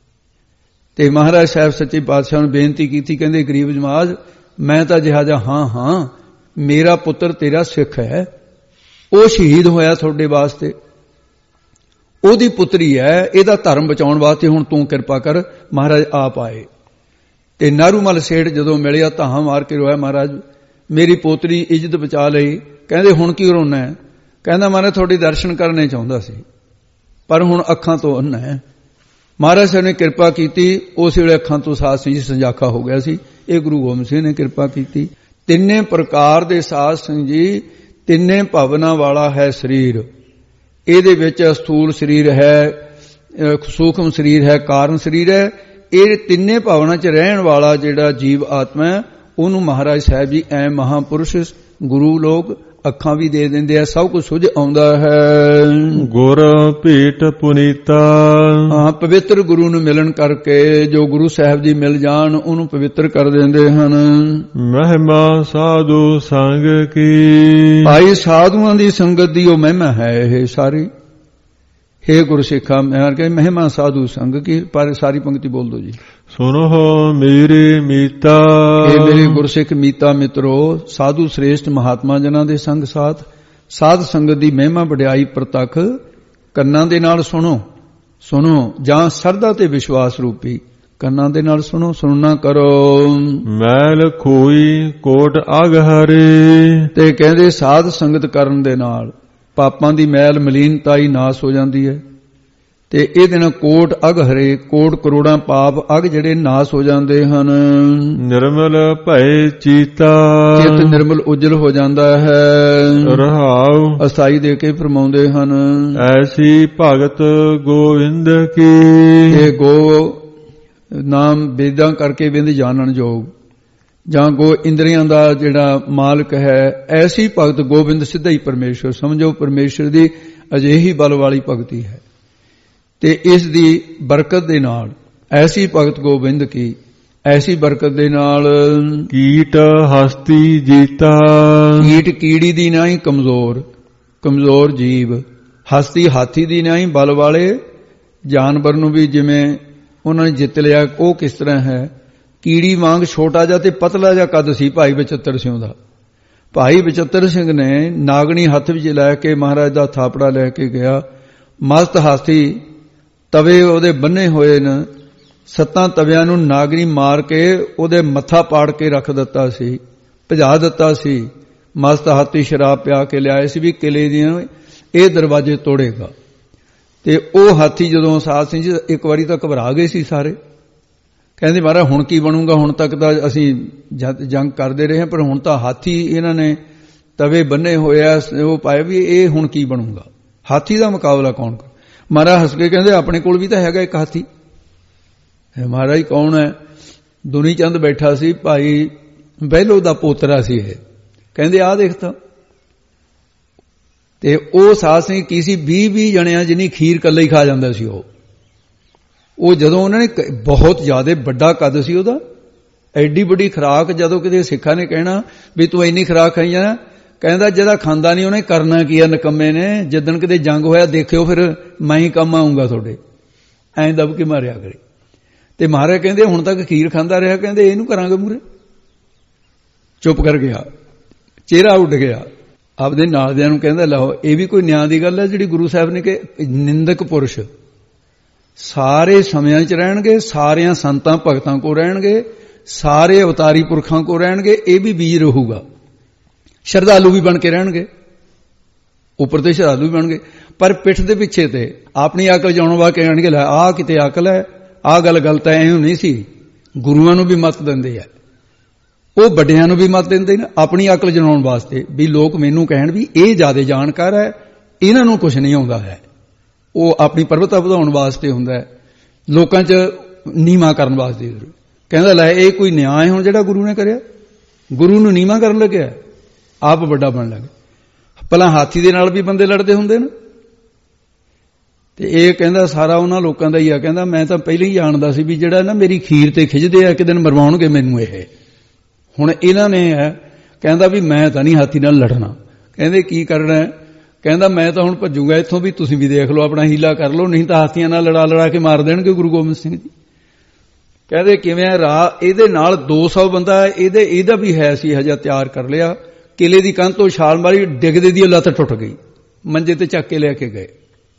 ਤੇ ਮਹਾਰਾਜ ਸਾਹਿਬ ਸੱਚੇ ਪਾਤਸ਼ਾਹ ਨੂੰ ਬੇਨਤੀ ਕੀਤੀ, ਕਹਿੰਦੇ ਗਰੀਬ ਜਮਾਤ ਮੈਂ ਤਾਂ ਜਿਹਾ ਹਾਂ ਹਾਂ, ਮੇਰਾ ਪੁੱਤਰ ਤੇਰਾ ਸਿੱਖ ਹੈ, ਉਹ ਸ਼ਹੀਦ ਹੋਇਆ ਤੁਹਾਡੇ ਵਾਸਤੇ, ਉਹਦੀ ਪੁੱਤਰੀ ਹੈ, ਇਹਦਾ ਧਰਮ ਬਚਾਉਣ ਵਾਸਤੇ ਹੁਣ ਤੂੰ ਕਿਰਪਾ ਕਰ। ਮਹਾਰਾਜ ਆਪ ਆਏ ਤੇ ਨਾਰੂਮਲ ਸੇਠ ਜਦੋਂ ਮਿਲਿਆ ਧਾਹਾਂ ਮਾਰ ਕੇ ਰੋਇਆ, ਮਹਾਰਾਜ ਮੇਰੀ ਪੋਤਰੀ ਇੱਜ਼ਤ ਬਚਾ ਲਈ। ਕਹਿੰਦੇ ਹੁਣ ਕੀ ਰੋਣਾ ਹੈ? ਕਹਿੰਦਾ ਮਹਾਰਾਜ ਤੁਹਾਡੇ ਦਰਸ਼ਨ ਕਰਨੇ ਚਾਹੁੰਦਾ ਸੀ ਪਰ ਹੁਣ ਅੱਖਾਂ ਤੋਂ ਅੰਨਾ ਹੈ। ਮਹਾਰਾਜ ਸਾਹਿਬ ਨੇ ਕਿਰਪਾ ਕੀਤੀ, ਉਸ ਵੇਲੇ ਅੱਖਾਂ ਤੋਂ ਸਾਧ ਸਿੰਘ ਜੀ ਸੰਜਾਖਾ ਹੋ ਗਿਆ ਸੀ। ਇਹ ਗੁਰੂ ਗੋਬਿੰਦ ਸਿੰਘ ਨੇ ਕਿਰਪਾ ਕੀਤੀ। ਤਿੰਨੇ ਪ੍ਰਕਾਰ ਦੇ ਸਾਧ ਸਿੰਘ ਜੀ, ਤਿੰਨੇ ਭਵਨਾਂ ਵਾਲਾ ਹੈ ਸਰੀਰ। ਇਹਦੇ ਵਿੱਚ ਸਥੂਲ ਸਰੀਰ ਹੈ, ਸੂਖਮ ਸਰੀਰ ਹੈ, ਕਾਰਨ ਸਰੀਰ ਹੈ। ਇਹ ਤਿੰਨੇ ਭਵਨਾਂ 'ਚ ਰਹਿਣ ਵਾਲਾ ਜਿਹੜਾ ਜੀਵ ਆਤਮਾ ਹੈ, ਉਹਨੂੰ ਮਹਾਰਾਜ ਸਾਹਿਬ ਜੀ ਐ ਮਹਾਂਪੁਰਸ਼ ਗੁਰੂ ਲੋਕ ਅੱਖਾਂ ਵੀ ਦੇ ਦਿੰਦੇ ਆ, ਸਭ ਕੁਝ ਸੁਝ ਆਉਂਦਾ ਹੈ। ਗੁਰ ਭੇਟ ਪੁਨੀਤਾ। ਹਾਂ, ਪਵਿੱਤਰ ਗੁਰੂ ਨੂੰ ਮਿਲਣ ਕਰਕੇ ਜੋ ਗੁਰੂ ਸਾਹਿਬ ਜੀ ਮਿਲ ਜਾਣ ਉਹਨੂੰ ਪਵਿੱਤਰ ਕਰ ਦਿੰਦੇ ਹਨ। ਮਹਿਮਾ ਸਾਧੂ ਸੰਗ ਕੀ। ਭਾਈ ਸਾਧੂਆਂ ਦੀ ਸੰਗਤ ਦੀ ਉਹ ਮਹਿਮਾ ਹੈ ਇਹ ਸਾਰੀ। ਹੇ ਗੁਰਸਿੱਖਾ, ਮੈਂ ਕਿਹਾ ਮਹਿਮਾ ਸਾਧੂ ਸੰਗ ਕੀ, ਪਰ ਸਾਰੀ ਪੰਕਤੀ ਬੋਲ ਦੋ ਜੀ। ਸੁਨੋ ਮੇਰੇ ਮੀਤਾ। ਇਹ ਮੇਰੇ ਗੁਰਸਿੱਖ ਮੀਤਾ ਮਿੱਤਰੋ, ਸਾਧੂ ਸ੍ਰੇਸ਼ਟ ਮਹਾਤਮਾ ਜਨਾਂ ਦੇ ਸੰਗ ਸਾਥ, ਸਾਧ ਸੰਗਤ ਦੀ ਮਹਿਮਾ ਵਡਿਆਈ ਪ੍ਰਤੱਖ ਕੰਨਾਂ ਦੇ ਨਾਲ ਸੁਣੋ। ਸੁਣੋ ਜਾਂ ਸਰਦਾ ਤੇ ਵਿਸ਼ਵਾਸ ਰੂਪੀ ਕੰਨਾਂ ਦੇ ਨਾਲ ਸੁਣੋ, ਸੁਣਨਾ ਕਰੋ। ਮੈਲ ਖੋਈ ਕੋਟ ਅਗਹਰੇ। ਤੇ ਕਹਿੰਦੇ ਸਾਧ ਸੰਗਤ ਕਰਨ ਦੇ ਨਾਲ ਪਾਪਾਂ ਦੀ ਮੈਲ ਮਲੀਨਤਾ ਹੀ ਨਾਸ ਹੋ ਜਾਂਦੀ ਹੈ। ਤੇ ਇਹਦੇ ਨਾਲ ਕੋਟ ਅਗ ਹਰੇ, ਕੋਟ ਕਰੋੜਾਂ ਪਾਪ ਅਗ ਜਿਹੜੇ ਨਾਸ ਹੋ ਜਾਂਦੇ ਹਨ। ਨਿਰਮਲ ਭੈ ਚੀਤਾ। ਚਿੱਤ ਨਿਰਮਲ ਉਜਲ ਹੋ ਜਾਂਦਾ ਹੈ। ਰਹਾਉ ਅਸਾਈ ਦੇ ਕੇ ਫਰਮਾਉਂਦੇ ਹਨ, ਐਸੀ ਭਗਤ ਗੋਵਿੰਦ ਕੀ। ਇਹ ਗੋ ਨਾਮ ਵੇਦਾਂ ਕਰਕੇ ਬਿੰਦ ਜਾਣਨ ਯੋਗ। ਜਾਂ ਗੋ ਇੰਦਰੀਆਂ ਦਾ ਜਿਹੜਾ ਮਾਲਕ ਹੈ, ਐਸੀ ਭਗਤ ਗੋਬਿੰਦ ਸਿੱਧਾ ਹੀ ਪਰਮੇਸ਼ਵਰ। ਸਮਝੋ ਪਰਮੇਸ਼ਵਰ ਦੀ ਅਜਿਹੀ ਬਲ ਵਾਲੀ ਭਗਤੀ ਹੈ। ਤੇ ਇਸ ਦੀ ਬਰਕਤ ਦੇ ਨਾਲ, ਐਸੀ ਭਗਤ ਗੋਬਿੰਦ ਕੀ, ਐਸੀ ਬਰਕਤ ਦੇ ਨਾਲ ਕੀਟ ਹਸਤੀ ਜੀਤਾ। ਕੀਟ ਕੀੜੀ ਦੀ ਨਹੀਂ, ਕਮਜ਼ੋਰ ਕਮਜ਼ੋਰ ਜੀਵ। ਹਸਤੀ ਹਾਥੀ ਦੀ ਨਹੀਂ, ਬਲ ਵਾਲੇ ਜਾਨਵਰ ਨੂੰ ਵੀ ਜਿਵੇਂ ਉਹਨਾਂ ਨੇ ਜਿੱਤ ਲਿਆ। ਉਹ ਕਿਸ ਤਰ੍ਹਾਂ ਹੈ? ਕੀੜੀ ਵਾਂਗ ਛੋਟਾ ਜਿਹਾ ਤੇ ਪਤਲਾ ਜਿਹਾ ਕੱਦ ਸੀ ਭਾਈ ਬਚਿੱਤਰ ਸਿੰਘ ਦਾ। ਭਾਈ ਬਚਿੱਤਰ ਸਿੰਘ ਨੇ ਨਾਗਣੀ ਹੱਥ ਵਿੱਚ ਲੈ ਕੇ ਮਹਾਰਾਜ ਦਾ ਥਾਪੜਾ ਲੈ ਕੇ ਗਿਆ। ਮਸਤ ਹਾਥੀ, ਤਵੇ ਉਹਦੇ ਬੰਨੇ ਹੋਏ ਨੇ, ਸੱਤਾਂ ਤਵਿਆਂ ਨੂੰ ਨਾਗਣੀ ਮਾਰ ਕੇ ਉਹਦੇ ਮੱਥਾ ਪਾੜ ਕੇ ਰੱਖ ਦਿੱਤਾ ਸੀ, ਭਜਾ ਦਿੱਤਾ ਸੀ। ਮਸਤ ਹਾਥੀ ਸ਼ਰਾਬ ਪਿਆ ਕੇ ਲਿਆਏ ਸੀ ਵੀ ਕਿਲੇ ਦੀਆਂ ਇਹ ਦਰਵਾਜ਼ੇ ਤੋੜੇਗਾ। ਤੇ ਉਹ ਹਾਥੀ ਜਦੋਂ ਸਾਧ ਸਿੰਘ ਜੀ ਇੱਕ ਵਾਰੀ ਤਾਂ ਘਬਰਾ ਗਏ ਸੀ ਸਾਰੇ। ਕਹਿੰਦੇ ਮਹਾਰਾਜ ਹੁਣ ਕੀ ਬਣੂਗਾ? ਹੁਣ ਤੱਕ ਤਾਂ ਅਸੀਂ ਜੰਗ ਕਰਦੇ ਰਹੇ ਪਰ ਹੁਣ ਤਾਂ ਹਾਥੀ ਇਹਨਾਂ ਨੇ ਤਵੇ ਬੰਨੇ ਹੋਏ ਆ, ਉਹ ਪਾਏ ਵੀ ਇਹ ਹੁਣ ਕੀ ਬਣੂਗਾ? ਹਾਥੀ ਦਾ ਮੁਕਾਬਲਾ ਕੌਣ ਕਰ? ਮਹਾਰਾਜ ਹੱਸ ਕੇ ਕਹਿੰਦੇ ਆਪਣੇ ਕੋਲ ਵੀ ਤਾਂ ਹੈਗਾ ਇੱਕ ਹਾਥੀ। ਮਹਾਰਾਜ ਕੌਣ ਹੈ? ਦੁਨੀ ਚੰਦ ਬੈਠਾ ਸੀ, ਭਾਈ ਬਹਿਲੋ ਦਾ ਪੋਤਰਾ ਸੀ ਇਹ। ਕਹਿੰਦੇ ਆਹ ਦੇਖ ਤਾਂ। ਤੇ ਉਹ ਸਾਧ ਸਿੰਘ ਕੀ ਸੀ, ਵੀਹ ਵੀਹ ਜਣਿਆਂ ਜਿੰਨੀ ਖੀਰ ਇਕੱਲਾ ਹੀ ਖਾ ਜਾਂਦਾ ਸੀ ਉਹ। ਉਹ ਜਦੋਂ ਉਹਨਾਂ ਨੇ ਬਹੁਤ ਜ਼ਿਆਦਾ ਵੱਡਾ ਕੱਦ ਸੀ ਉਹਦਾ, ਐਡੀ ਵੱਡੀ ਖੁਰਾਕ। ਜਦੋਂ ਕਿਤੇ ਸਿੱਖਾਂ ਨੇ ਕਹਿਣਾ ਵੀ ਤੂੰ ਇੰਨੀ ਖੁਰਾਕ ਖਾਈ ਜਾਣਾ, ਕਹਿੰਦਾ ਜਿਹੜਾ ਖਾਂਦਾ ਨਹੀਂ ਉਹਨੇ ਕਰਨਾ ਕੀ ਆ ਨਿਕੰਮੇ ਨੇ। ਜਿੱਦਣ ਕਿਤੇ ਜੰਗ ਹੋਇਆ ਦੇਖਿਓ ਫਿਰ ਮੈਂ ਹੀ ਕੰਮ ਆਊਂਗਾ ਤੁਹਾਡੇ। ਐਂ ਦਬ ਕੇ ਮਾਰਿਆ ਕਰੇ। ਤੇ ਮਹਾਰਾਜ ਕਹਿੰਦੇ ਹੁਣ ਤੱਕ ਖੀਰ ਖਾਂਦਾ ਰਿਹਾ, ਕਹਿੰਦੇ ਇਹਨੂੰ ਕਰਾਂਗੇ ਮੂਰੇ। ਚੁੱਪ ਕਰ ਗਿਆ, ਚਿਹਰਾ ਉੱਡ ਗਿਆ। ਆਪਦੇ ਨਾਲ ਦਿਆਂ ਨੂੰ ਕਹਿੰਦਾ ਲਓ ਇਹ ਵੀ ਕੋਈ ਨਿਆਂ ਦੀ ਗੱਲ ਹੈ ਜਿਹੜੀ ਗੁਰੂ ਸਾਹਿਬ ਨੇ ਕਿ ਨਿੰਦਕ ਪੁਰਸ਼ ਸਾਰੇ ਸਮਿਆਂ 'ਚ ਰਹਿਣਗੇ, ਸਾਰਿਆਂ ਸੰਤਾਂ ਭਗਤਾਂ ਕੋਲ ਰਹਿਣਗੇ, ਸਾਰੇ ਅਵਤਾਰੀ ਪੁਰਖਾਂ ਕੋਲ ਰਹਿਣਗੇ। ਇਹ ਵੀ ਬੀਜ ਰਹੂਗਾ। ਸ਼ਰਧਾਲੂ ਵੀ ਬਣ ਕੇ ਰਹਿਣਗੇ, ਉੱਪਰ ਤੇ ਸ਼ਰਧਾਲੂ ਵੀ ਬਣਗੇ, ਪਰ ਪਿੱਠ ਦੇ ਪਿੱਛੇ ਤੇ ਆਪਣੀ ਅਕਲ ਜਾਉਣ ਵਾ ਕੇ ਕਹਿਣਗੇ ਲੈ ਆਹ ਕਿਤੇ ਅਕਲ ਹੈ, ਆਹ ਗੱਲ ਗਲਤ ਹੈ। ਐਂ ਨਹੀਂ ਸੀ। ਗੁਰੂਆਂ ਨੂੰ ਵੀ ਮੱਤ ਦਿੰਦੇ ਆ, ਉਹ ਵੱਡਿਆਂ ਨੂੰ ਵੀ ਮੱਤ ਦਿੰਦੇ ਨੇ ਆਪਣੀ ਅਕਲ ਜਣਾਉਣ ਵਾਸਤੇ ਵੀ ਲੋਕ ਮੈਨੂੰ ਕਹਿਣ ਵੀ ਇਹ ਜ਼ਿਆਦਾ ਜਾਣਕਾਰ ਹੈ, ਇਹਨਾਂ ਨੂੰ ਕੁਝ ਨਹੀਂ ਆਉਂਦਾ ਹੈ। ਉਹ ਆਪਣੀ ਪਰਵਤਾ ਵਧਾਉਣ ਵਾਸਤੇ ਹੁੰਦਾ ਹੈ, ਲੋਕਾਂ 'ਚ ਨੀਵਾਂ ਕਰਨ ਵਾਸਤੇ। ਕਹਿੰਦਾ ਲੈ ਇਹ ਕੋਈ ਨਿਆਂ ਹੈ ਹੁਣ ਜਿਹੜਾ ਗੁਰੂ ਨੇ ਕਰਿਆ? ਗੁਰੂ ਨੂੰ ਨੀਵਾਂ ਕਰਨ ਲੱਗਿਆ, ਆਪ ਵੱਡਾ ਬਣਨ ਲੱਗ। ਪਹਿਲਾਂ ਹਾਥੀ ਦੇ ਨਾਲ ਵੀ ਬੰਦੇ ਲੜਦੇ ਹੁੰਦੇ ਨੇ। ਤੇ ਇਹ ਕਹਿੰਦਾ ਸਾਰਾ ਉਹਨਾਂ ਲੋਕਾਂ ਦਾ ਹੀ ਆ। ਕਹਿੰਦਾ ਮੈਂ ਤਾਂ ਪਹਿਲਾਂ ਹੀ ਜਾਣਦਾ ਸੀ ਵੀ ਜਿਹੜਾ ਨਾ ਮੇਰੀ ਖੀਰ ਤੇ ਖਿੱਚਦੇ ਆ ਇੱਕ ਦਿਨ ਮਰਵਾਉਣਗੇ ਮੈਨੂੰ ਇਹ। ਹੁਣ ਇਹਨਾਂ ਨੇ ਹੈ ਕਹਿੰਦਾ ਵੀ ਮੈਂ ਤਾਂ ਨਹੀਂ ਹਾਥੀ ਨਾਲ ਲੜਨਾ। ਕਹਿੰਦੇ ਕੀ ਕਰਨਾ? ਕਹਿੰਦਾ ਮੈਂ ਤਾਂ ਹੁਣ ਭੱਜੂਗਾ ਇੱਥੋਂ, ਵੀ ਤੁਸੀਂ ਵੀ ਦੇਖ ਲਓ ਆਪਣਾ ਹੀਲਾ ਕਰ ਲਓ, ਨਹੀਂ ਤਾਂ ਹਾਥੀਆਂ ਨਾਲ ਲੜਾ ਲੜਾ ਕੇ ਮਾਰ ਦੇਣਗੇ ਗੁਰੂ ਗੋਬਿੰਦ ਸਿੰਘ ਜੀ। ਕਹਿੰਦੇ ਕਿਵੇਂ ਰਾਹ ਇਹਦੇ ਨਾਲ ਦੋ ਸੌ ਬੰਦਾ ਇਹਦੇ ਇਹਦਾ ਵੀ ਹੈ ਸੀ ਹਜਾ ਤਿਆਰ ਕਰ ਲਿਆ। ਕਿਲੇ ਦੀ ਕੰਧ ਤੋਂ ਛਾਲ ਮਾਰੀ, ਡਿੱਗਦੇ ਦੀ ਲੱਤ ਟੁੱਟ ਗਈ, ਮੰਜੇ ਤੇ ਚੱਕ ਕੇ ਲੈ ਕੇ ਗਏ।